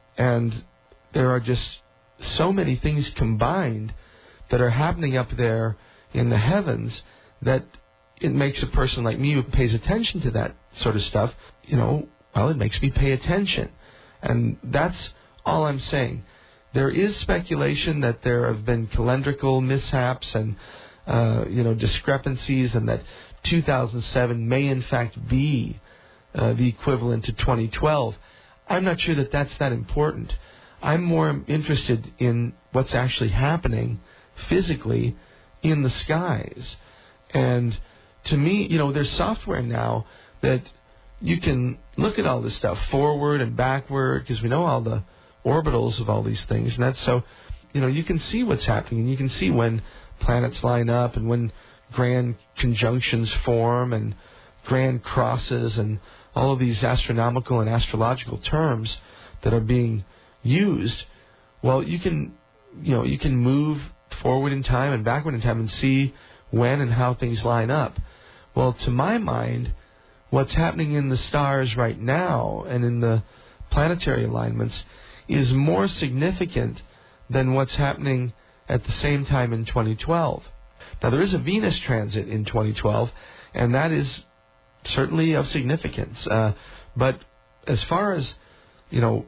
and there are just so many things combined that are happening up there in the heavens that it makes a person like me who pays attention to that sort of stuff, you know, well, it makes me pay attention. And that's all I'm saying. There is speculation that there have been calendrical mishaps and, uh, you know, discrepancies, and that two thousand seven may in fact be uh, the equivalent to twenty twelve. I'm not sure that that's that important. I'm more interested in what's actually happening physically in the skies. And to me, you know, there's software now that you can look at all this stuff forward and backward, because we know all the orbitals of all these things. And that's so, you know, you can see what's happening, and you can see when planets line up and when grand conjunctions form and grand crosses and all of these astronomical and astrological terms that are being used. Well, you can, you know, you can move forward in time and backward in time and see when and how things line up. Well, to my mind, what's happening in the stars right now and in the planetary alignments is more significant than what's happening at the same time in twenty twelve. Now, there is a Venus transit in twenty twelve, and that is certainly of significance. Uh, but as far as, you know,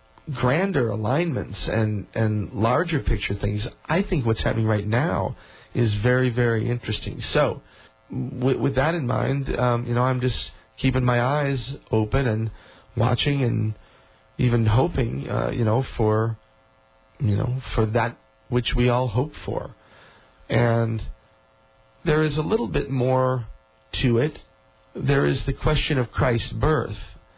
grander alignments and, and larger picture things, I think what's happening right now is very, very interesting. So, with, with that in mind, um, you know, I'm just keeping my eyes open and watching and even hoping, uh, you know, for, you know, for that which we all hope for. And there is a little bit more to it. There is the question of Christ's birth,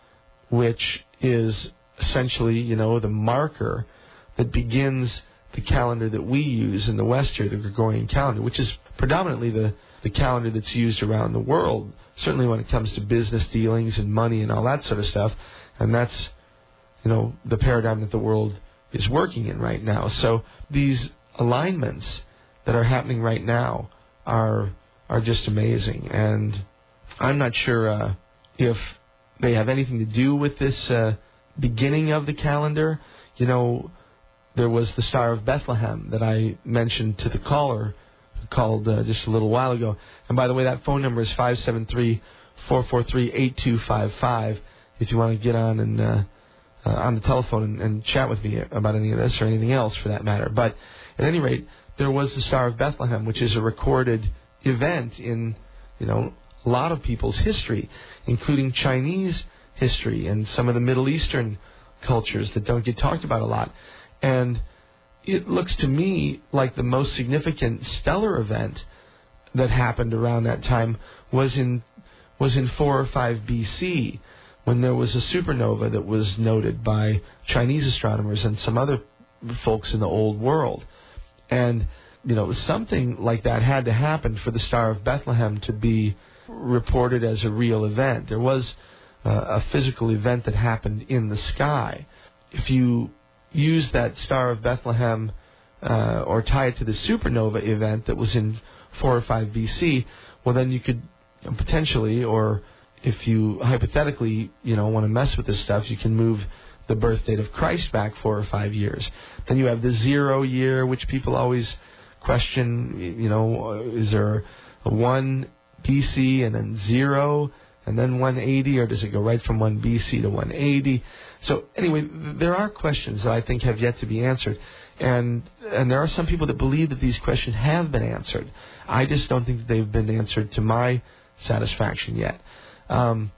which is essentially, you know, the marker that begins the calendar that we use in the West here, the Gregorian calendar, which is predominantly the, the calendar that's used around the world, certainly when it comes to business dealings and money and all that sort of stuff. And that's, you know, the paradigm that the world is working in right now. So these alignments that are happening right now are are just amazing. And I'm not sure uh, if they have anything to do with this uh, beginning of the calendar. You know, there was the Star of Bethlehem that I mentioned to the caller who called uh, just a little while ago. And by the way, that phone number is five seven three, four four three, eight two five five if you want to get on and uh, uh, on the telephone and, and chat with me about any of this or anything else for that matter. But at any rate, there was the Star of Bethlehem, which is a recorded event in, you know, a lot of people's history, including Chinese history and some of the Middle Eastern cultures that don't get talked about a lot. And it looks to me like the most significant stellar event that happened around that time was in was in four or five B C, when there was a supernova that was noted by Chinese astronomers and some other folks in the old world. And, you know, something like that had to happen for the Star of Bethlehem to be reported as a real event. There was uh, a physical event that happened in the sky. If you use that Star of Bethlehem uh, or tie it to the supernova event that was in four or five B C, well, then you could potentially, or if you hypothetically, you know, want to mess with this stuff, you can move the birth date of Christ back four or five years. Then you have the zero year, which people always question, you know, is there a one B C and then zero and then one eighty, or does it go right from one B C to one eighty? So anyway, there are questions that I think have yet to be answered. And and there are some people that believe that these questions have been answered. I just don't think that they've been answered to my satisfaction yet. Um,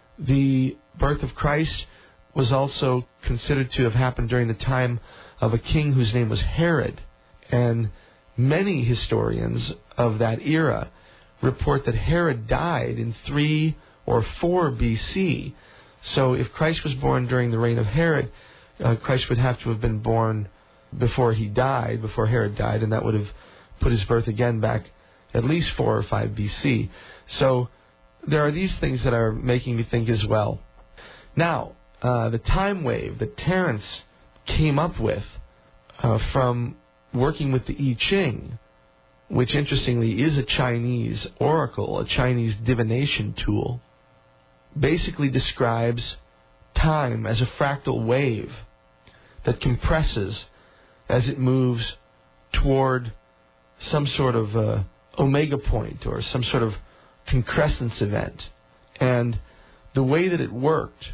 the birth of Christ was also considered to have happened during the time of a king whose name was Herod. And many historians of that era report that Herod died in three or four B C. So if Christ was born during the reign of Herod, uh, Christ would have to have been born before he died, before Herod died, and that would have put his birth again back at least four or five B C. So there are these things that are making me think as well. Now, uh, the time wave that Terence came up with uh, from working with the I Ching, which interestingly is a Chinese oracle, a Chinese divination tool, basically describes time as a fractal wave that compresses as it moves toward some sort of uh, omega point or some sort of concrescence event. And the way that it worked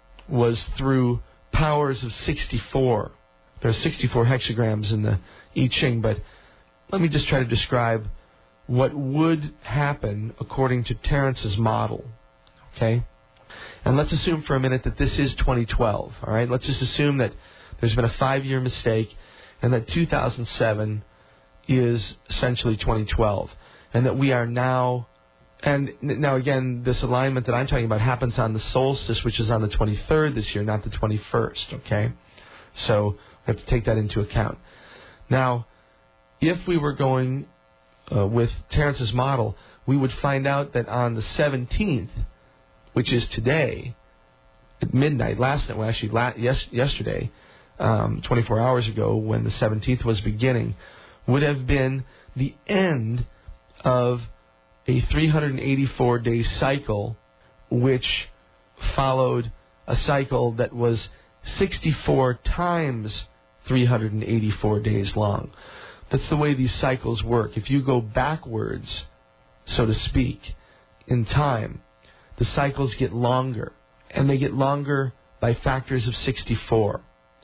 was through powers of sixty-four. There are sixty-four hexagrams in the I Ching, but let me just try to describe what would happen according to Terence's model. Okay? And let's assume for a minute that this is twenty twelve. All right? Let's just assume that there's been a five-year mistake and that two thousand seven is essentially twenty twelve. And that we are now... And now, again, this alignment that I'm talking about happens on the solstice, which is on the twenty-third this year, not the twenty-first, okay? So we have to take that into account. Now, if we were going uh, with Terence's model, we would find out that on the seventeenth, which is today, at midnight, last night, well, actually la- yes, yesterday, um, twenty-four hours ago, when the seventeenth was beginning, would have been the end of a three hundred eighty-four day cycle, which followed a cycle that was sixty-four times three hundred eighty-four days long. That's the way these cycles work. If you go backwards, so to speak, in time, the cycles get longer, and they get longer by factors of sixty-four.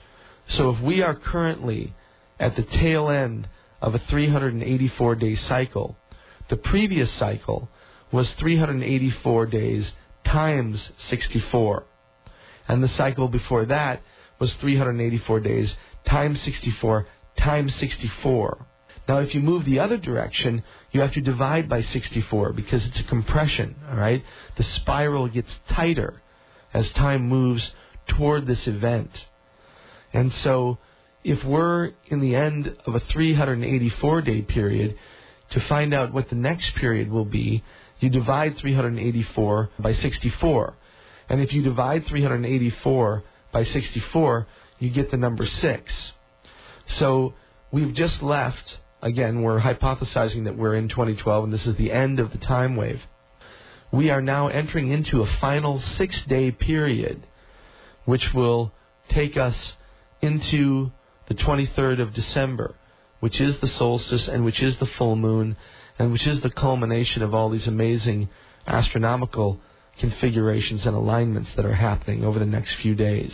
So if we are currently at the tail end of a three hundred eighty-four day cycle, the previous cycle was three hundred eighty-four days times sixty-four. And the cycle before that was three hundred eighty-four days times sixty-four times sixty-four. Now, if you move the other direction, you have to divide by sixty-four because it's a compression, all right? The spiral gets tighter as time moves toward this event. And so if we're in the end of a three hundred eighty-four day period, to find out what the next period will be, you divide three hundred eighty-four by sixty-four. And if you divide three hundred eighty-four by sixty-four, you get the number six. So we've just left, again, we're hypothesizing that we're in twenty twelve and this is the end of the time wave. We are now entering into a final six-day period, which will take us into the twenty-third of December, which is the solstice and which is the full moon and which is the culmination of all these amazing astronomical configurations and alignments that are happening over the next few days.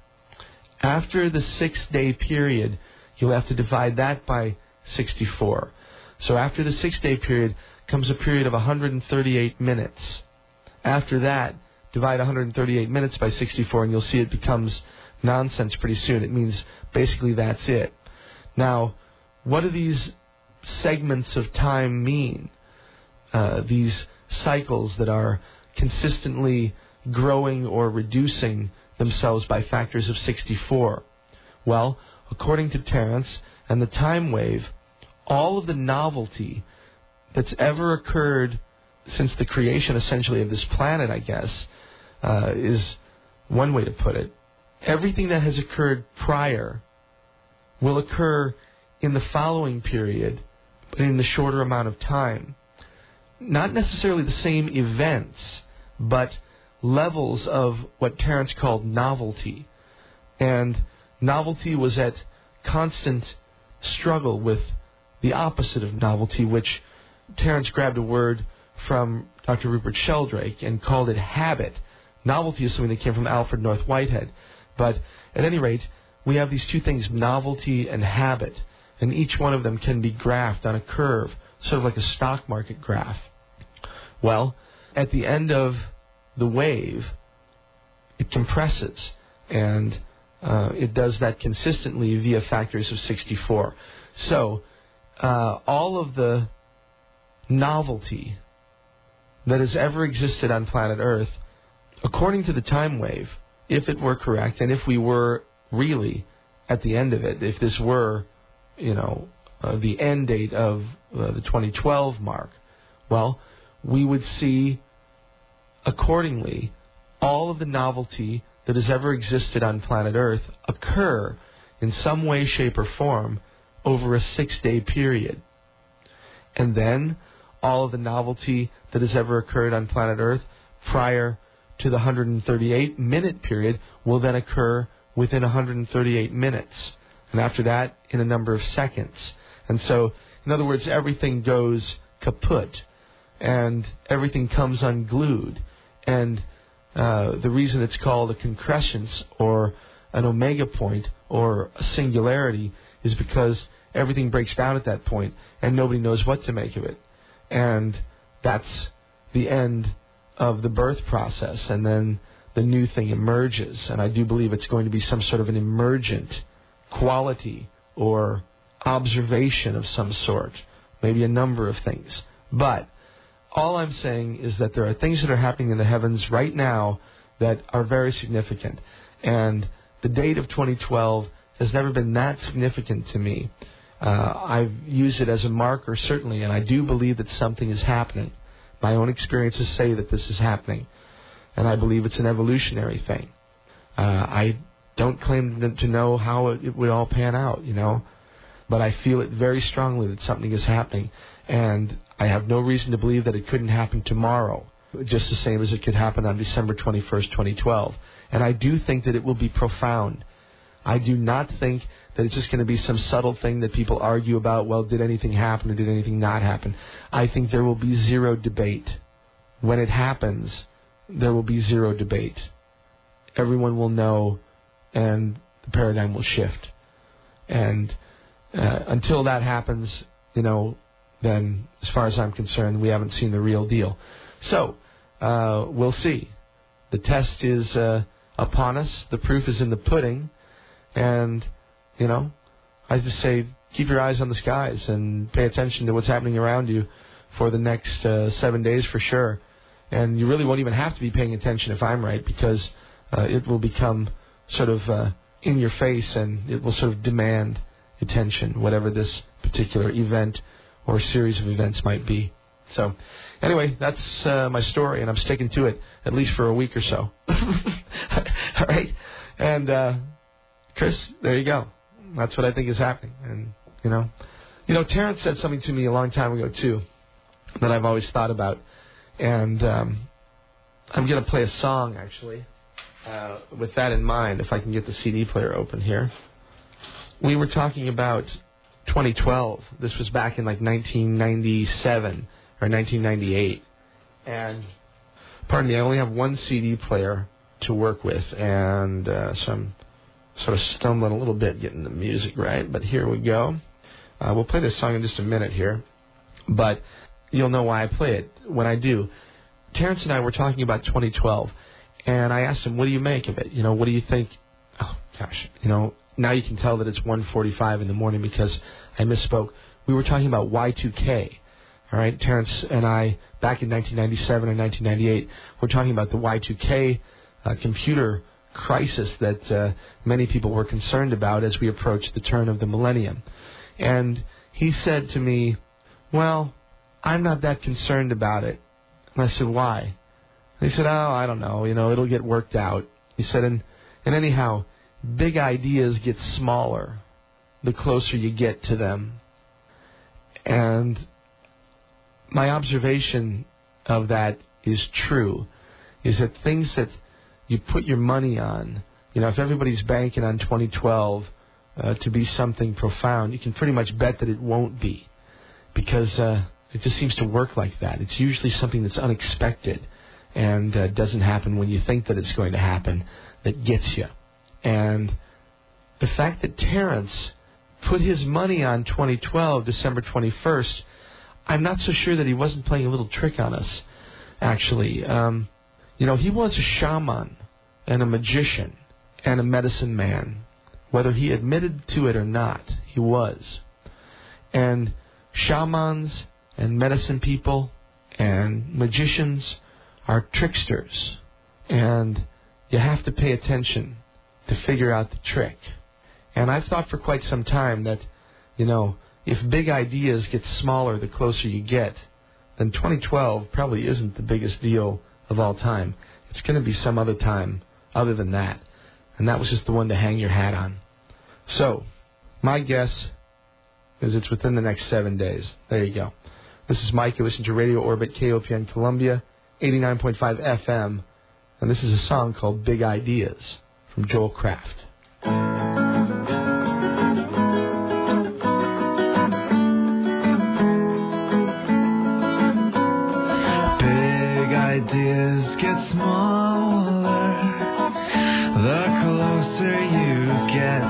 After the six-day period, you'll have to divide that by sixty-four. So after the six-day period comes a period of one hundred thirty-eight minutes. After that, divide one hundred thirty-eight minutes by sixty-four and you'll see it becomes nonsense pretty soon. It means basically that's it. Now, what do these segments of time mean? Uh, these cycles that are consistently growing or reducing themselves by factors of sixty-four. Well, according to Terence and the time wave, all of the novelty that's ever occurred since the creation, essentially, of this planet, I guess, uh, is one way to put it. Everything that has occurred prior will occur in the following period, but in the shorter amount of time. Not necessarily the same events, but levels of what Terence called novelty. And novelty was at constant struggle with the opposite of novelty, which Terence grabbed a word from Doctor Rupert Sheldrake and called it habit. Novelty is something that came from Alfred North Whitehead. But at any rate, we have these two things, novelty and habit, and each one of them can be graphed on a curve, sort of like a stock market graph. Well, at the end of the wave, it compresses, and uh, it does that consistently via factors of sixty-four. So, uh, all of the novelty that has ever existed on planet Earth, according to the time wave, if it were correct, and if we were really at the end of it, if this were, you know, uh, the end date of uh, the twenty twelve mark, well, we would see, accordingly, all of the novelty that has ever existed on planet Earth occur in some way, shape, or form over a six-day period. And then all of the novelty that has ever occurred on planet Earth prior to the one hundred thirty-eight minute period will then occur within one hundred thirty-eight minutes. And after that, in a number of seconds. And so, in other words, everything goes kaput. And everything comes unglued. And uh, the reason it's called a concrescence or an omega point or a singularity is because everything breaks down at that point and nobody knows what to make of it. And that's the end of the birth process, and then the new thing emerges. And I do believe it's going to be some sort of an emergent quality or observation of some sort, maybe a number of things. But all I'm saying is that there are things that are happening in the heavens right now that are very significant. And the date of twenty twelve has never been that significant to me. Uh, I've used it as a marker, certainly, and I do believe that something is happening. My own experiences say that this is happening, and I believe it's an evolutionary thing. Uh, I don't claim to know how it, it would all pan out, you know, but I feel it very strongly that something is happening, and I have no reason to believe that it couldn't happen tomorrow, just the same as it could happen on December twenty-first, twenty twelve. And I do think that it will be profound. I do not think that it's just going to be some subtle thing that people argue about, well, did anything happen or did anything not happen? I think there will be zero debate. When it happens, there will be zero debate. Everyone will know, and the paradigm will shift. And uh, until that happens, you know, then as far as I'm concerned, we haven't seen the real deal. So, uh, we'll see. The test is uh, upon us. The proof is in the pudding. And, you know, I just say keep your eyes on the skies and pay attention to what's happening around you for the next uh, seven days for sure. And you really won't even have to be paying attention if I'm right, because uh, it will become sort of uh, in your face, and it will sort of demand attention, whatever this particular event or series of events might be. So, anyway, that's uh, my story, and I'm sticking to it at least for a week or so. All right, and uh, Chris, there you go. That's what I think is happening, and you know, you know, Terrence said something to me a long time ago too that I've always thought about, and um, I'm going to play a song actually uh, with that in mind. If I can get the C D player open here, we were talking about twenty twelve. This was back in like nineteen ninety-seven or nineteen ninety-eight, and pardon me, I only have one C D player to work with, and uh, so I'm sort of stumbling a little bit getting the music right, but here we go. Uh, we'll play this song in just a minute here, but you'll know why I play it when I do. Terrence and I were talking about twenty twelve, and I asked him, what do you make of it? You know, what do you think? Oh, gosh, you know, now you can tell that it's one forty-five in the morning because I misspoke. We were talking about Y two K. All right, Terrence and I, back in nineteen ninety-seven or nineteen ninety-eight, we're talking about the Y two K uh, computer crisis that uh, many people were concerned about as we approached the turn of the millennium. And he said to me, well, I'm not that concerned about it. And I said, why? And he said, oh, I don't know, you know, it'll get worked out. He said, and, and anyhow, big ideas get smaller the closer you get to them. And my observation of that is true, is that things that you put your money on, you know, if everybody's banking on twenty twelve uh, to be something profound, you can pretty much bet that it won't be, because uh, it just seems to work like that. It's usually something that's unexpected and uh, doesn't happen when you think that it's going to happen that gets you. And the fact that Terrence put his money on twenty twelve, December twenty-first, I'm not so sure that he wasn't playing a little trick on us, actually. Um, you know, he was a shaman and a magician and a medicine man. Whether he admitted to it or not, he was. And shamans and medicine people and magicians are tricksters. And you have to pay attention to figure out the trick. And I've thought for quite some time that, you know, if big ideas get smaller the closer you get, then twenty twelve probably isn't the biggest deal of all time. It's going to be some other time other than that. And that was just the one to hang your hat on. So, my guess is it's within the next seven days. There you go. This is Mike. You listen to Radio Orbit, K O P N Columbia, eighty-nine point five F M. And this is a song called Big Ideas from Joel Kraft. Ideas get smaller the closer you get.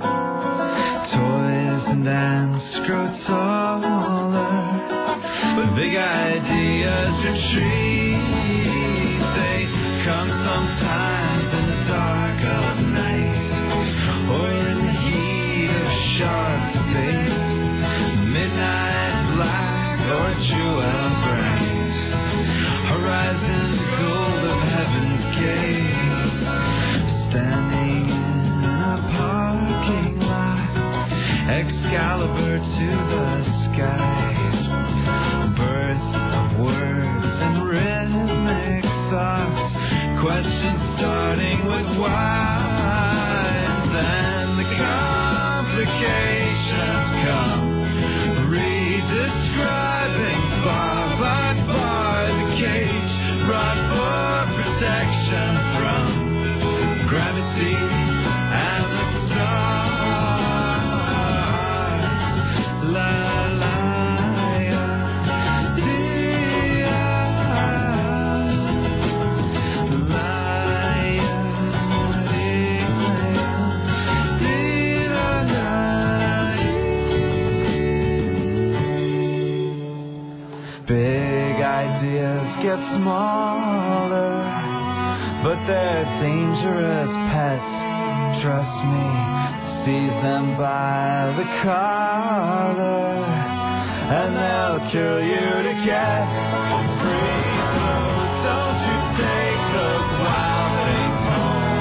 Toys and ants grow taller, but big ideas retreat. They come sometimes in the dark of night, or in the heat of sharp debate. Midnight black or jewel bright, horizon gold of heaven's gate. Standing in a parking lot, Excalibur to the skies. Birth of words and rhythmic thoughts, questions starting with why. Then the complications come, redescribing bar by bar the cage brought for protection from gravity and the stars. La la ya, dee ya, la ya, dee ya, dee la la. Big ideas get smaller, but they're dangerous pets. Trust me, seize them by the collar, and they'll kill you to get free. So don't you take those wild things home.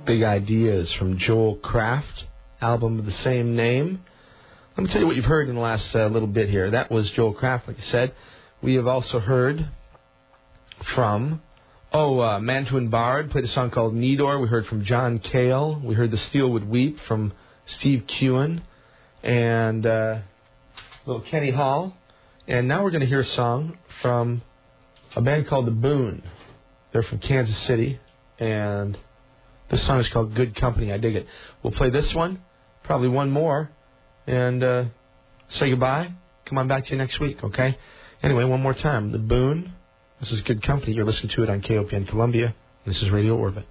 Big Ideas from Joel Kraft, album of the same name. Let me tell you what you've heard in the last uh, little bit here. That was Joel Kraft, like I said. We have also heard from, oh, uh, Mantuan Bard played a song called Nidor. We heard from John Cale. We heard The Steel Would Weep from Steve Kewen and uh, little Kenny Hall. And now we're going to hear a song from a band called The Boon. They're from Kansas City, and this song is called Good Company. I dig it. We'll play this one, probably one more, and uh, say goodbye. Come on back to you next week, okay? Anyway, one more time. The Boon. This is Good Company. You're listening to it on K O P N Columbia. This is Radio Orbit.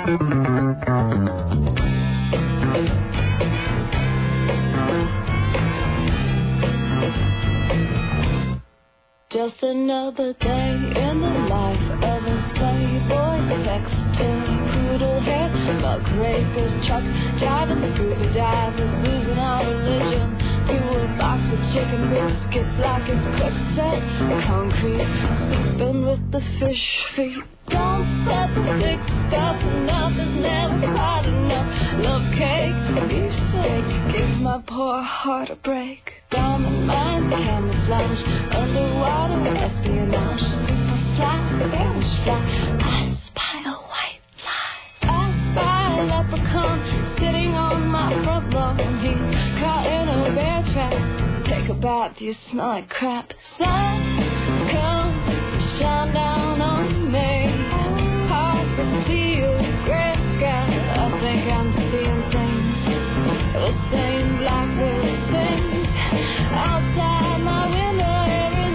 Just another day in the life of a playboy sexter, poodle hair, muckrakers, truck driving, scuba divers, losing our religion to a box of chicken biscuits like it's quicksand, concrete, sleeping with the fish feet. Don't set the big stuff, enough is never quite enough. Love cake, beefsteak, give my poor heart a break. Diamond mines, camouflage, underwater espionage, super fly, vanish fly. I spy a white fly. I spy a leprechaun sitting on my front lawn. He's caught in a bear trap. Take a bath, you smell like crap. Sun, come, shine down on me. Heart, steel, gray sky. I think I'm seeing things, the same blackbird things outside my window every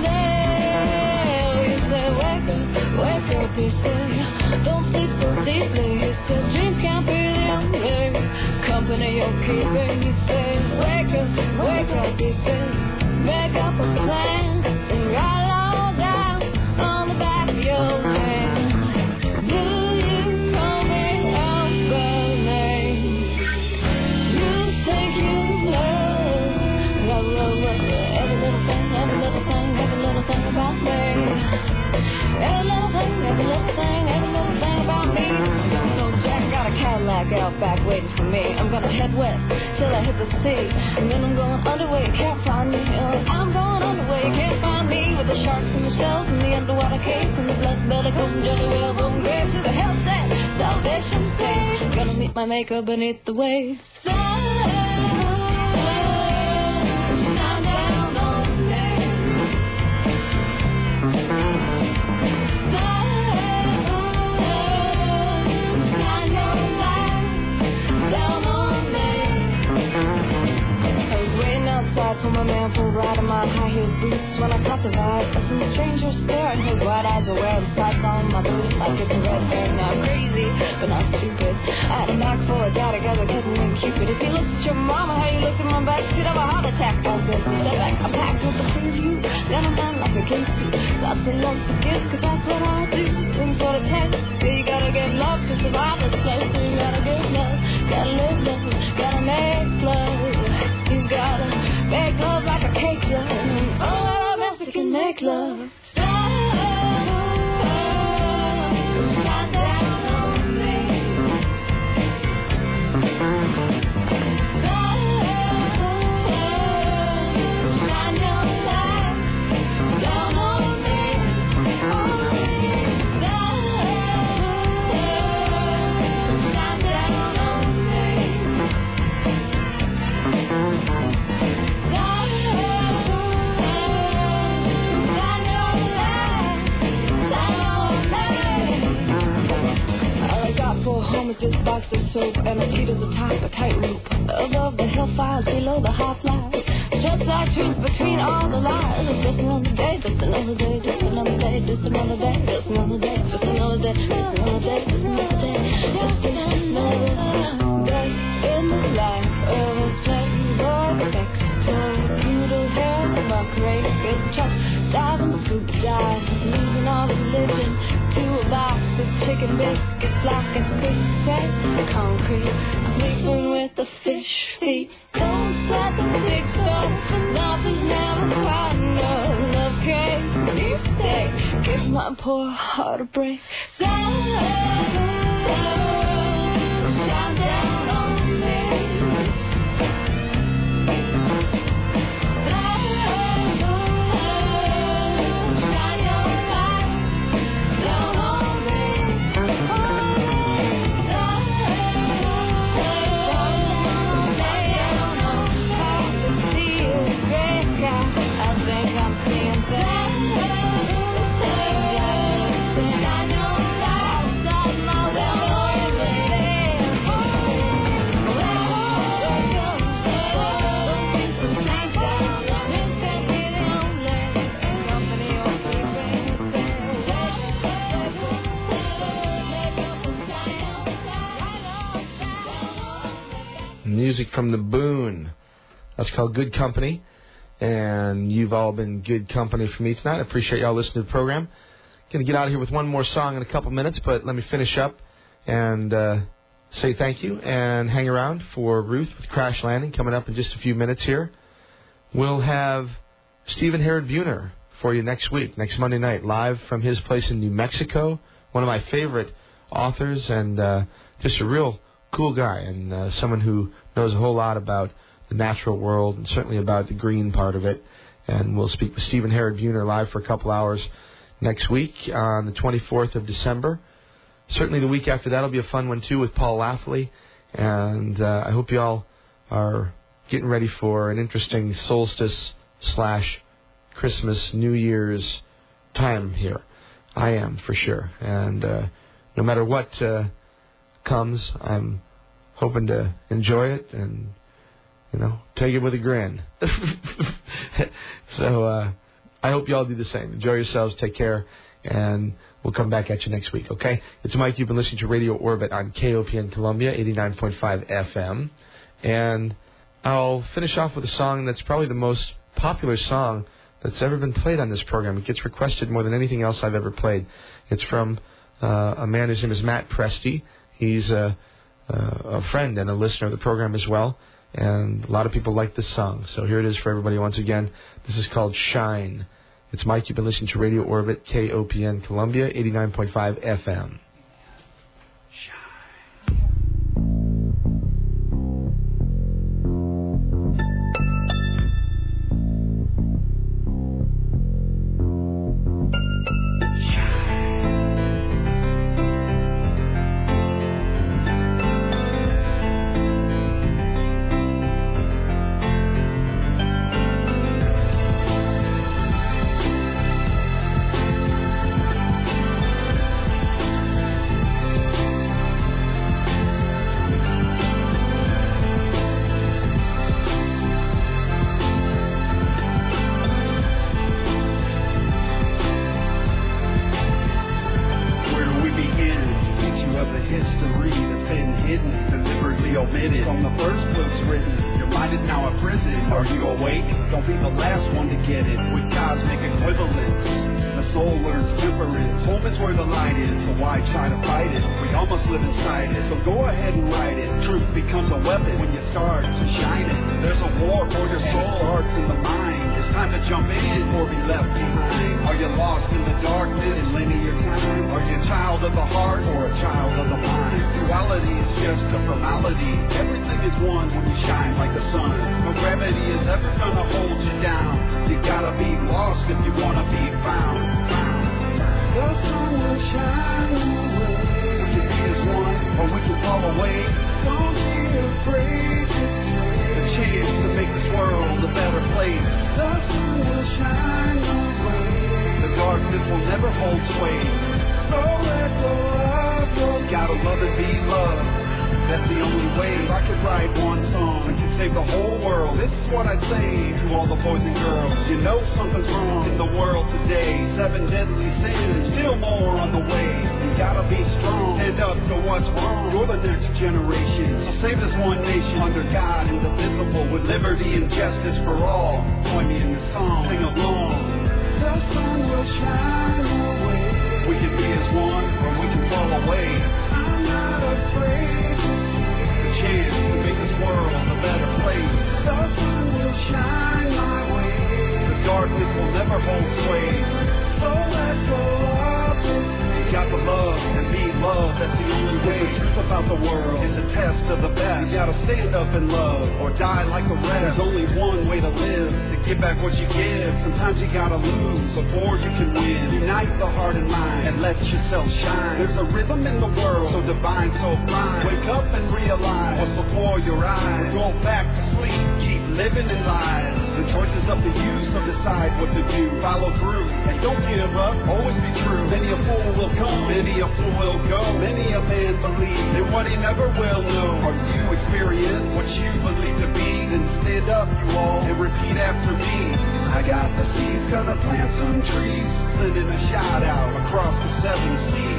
day. We say, wake up, wake up, he said, don't sleep so deeply. He said, dreams can't be the only company you're keeping. He said, wake up, wake up, he said, make up a plan and write it all down on the back of your hand. Do you call me out by name? You think you love, love, love, love every little thing, every little thing, every little thing about me. Every little thing, every little thing, every little thing about me. Don't know Jack got a Cadillac out back waiting for me. I'm gonna head west till I hit the sea, and then I'm going underway, can't find me. Uh, I'm going underway, can't find me, with the sharks and the shells and the underwater caves and the blood belly come jelly whalebone grave to the hell's that Salvation Sea. Gonna meet my maker beneath the waves. For my man for a ride in my high-heeled boots. When I caught the vibe of some stranger staring, his white eyes are wearing sights on my boots like it's a red herring. Now I'm crazy, but not stupid. I had a knack for a guy together, couldn't even Cupid. If you looked at your mama, how you looked at my back, she'd have a heart attack. I was good to step back, I'm packed with the things you, then I'm done like a king suit. Lots of love to give, cause that's what I do. Things for the test, so you gotta give love to survive this place. So you gotta give love, gotta live love, gotta make love. You gotta make love like a cake love. Oh, Mexican make love. Shine down on me. Shine your light down on me. Shine down on me. This box of soap and a Tito's atop a tightrope. Above the hellfires, below the high flies. Just like truth between all the lies. It's just another day, just another day, just another day, just another day, just another day, just another day, just another day, just another day, just another day in the life of a playboy sexter, poodle hair, muckrakers, truck diving, scuba divers, losing all religion to a box of chicken biscuits like it's quicksand, concrete, sleeping with the fish feet. Don't sweat the big stuff, enough is never quite enough. Love cake, beefsteak, give my poor heart a break. Sun, sun, music from the Boone. That's called Good Company. And you've all been good company for me tonight. I appreciate y'all listening to the program. Going to get out of here with one more song in a couple minutes, but let me finish up and uh, say thank you and hang around for Ruth with Crash Landing coming up in just a few minutes here. We'll have Stephen Herod Buhner for you next week, next Monday night, live from his place in New Mexico. One of my favorite authors and uh, just a real cool guy and uh, someone who knows a whole lot about the natural world and certainly about the green part of it. And we'll speak with Stephen Herod Buhner live for a couple hours next week on the twenty-fourth of December. Certainly the week after that will be a fun one, too, with Paul Lafley. And uh, I hope you all are getting ready for an interesting solstice slash Christmas, New Year's time here. I am, for sure. And uh, no matter what uh, comes, I'm hoping to enjoy it and, you know, take it with a grin. so uh, I hope you all do the same. Enjoy yourselves. Take care. And we'll come back at you next week, okay? It's Mike. You've been listening to Radio Orbit on K O P N Columbia, eighty-nine point five F M. And I'll finish off with a song that's probably the most popular song that's ever been played on this program. It gets requested more than anything else I've ever played. It's from uh, a man whose name is Matt Presti. He's a, a friend and a listener of the program as well. And a lot of people like this song. So here it is for everybody once again. This is called Shine. It's Mike. You've been listening to Radio Orbit, K O P N Columbia, eighty-nine point five F M.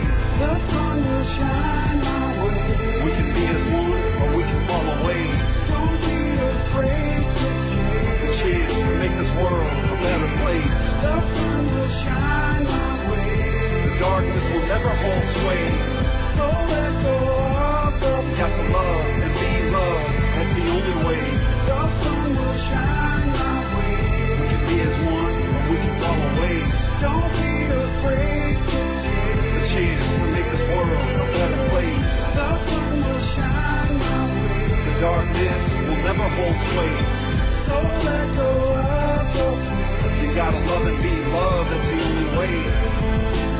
The sun will shine my way. We can be as one, or we can fall away. love and be loved, that's the only way.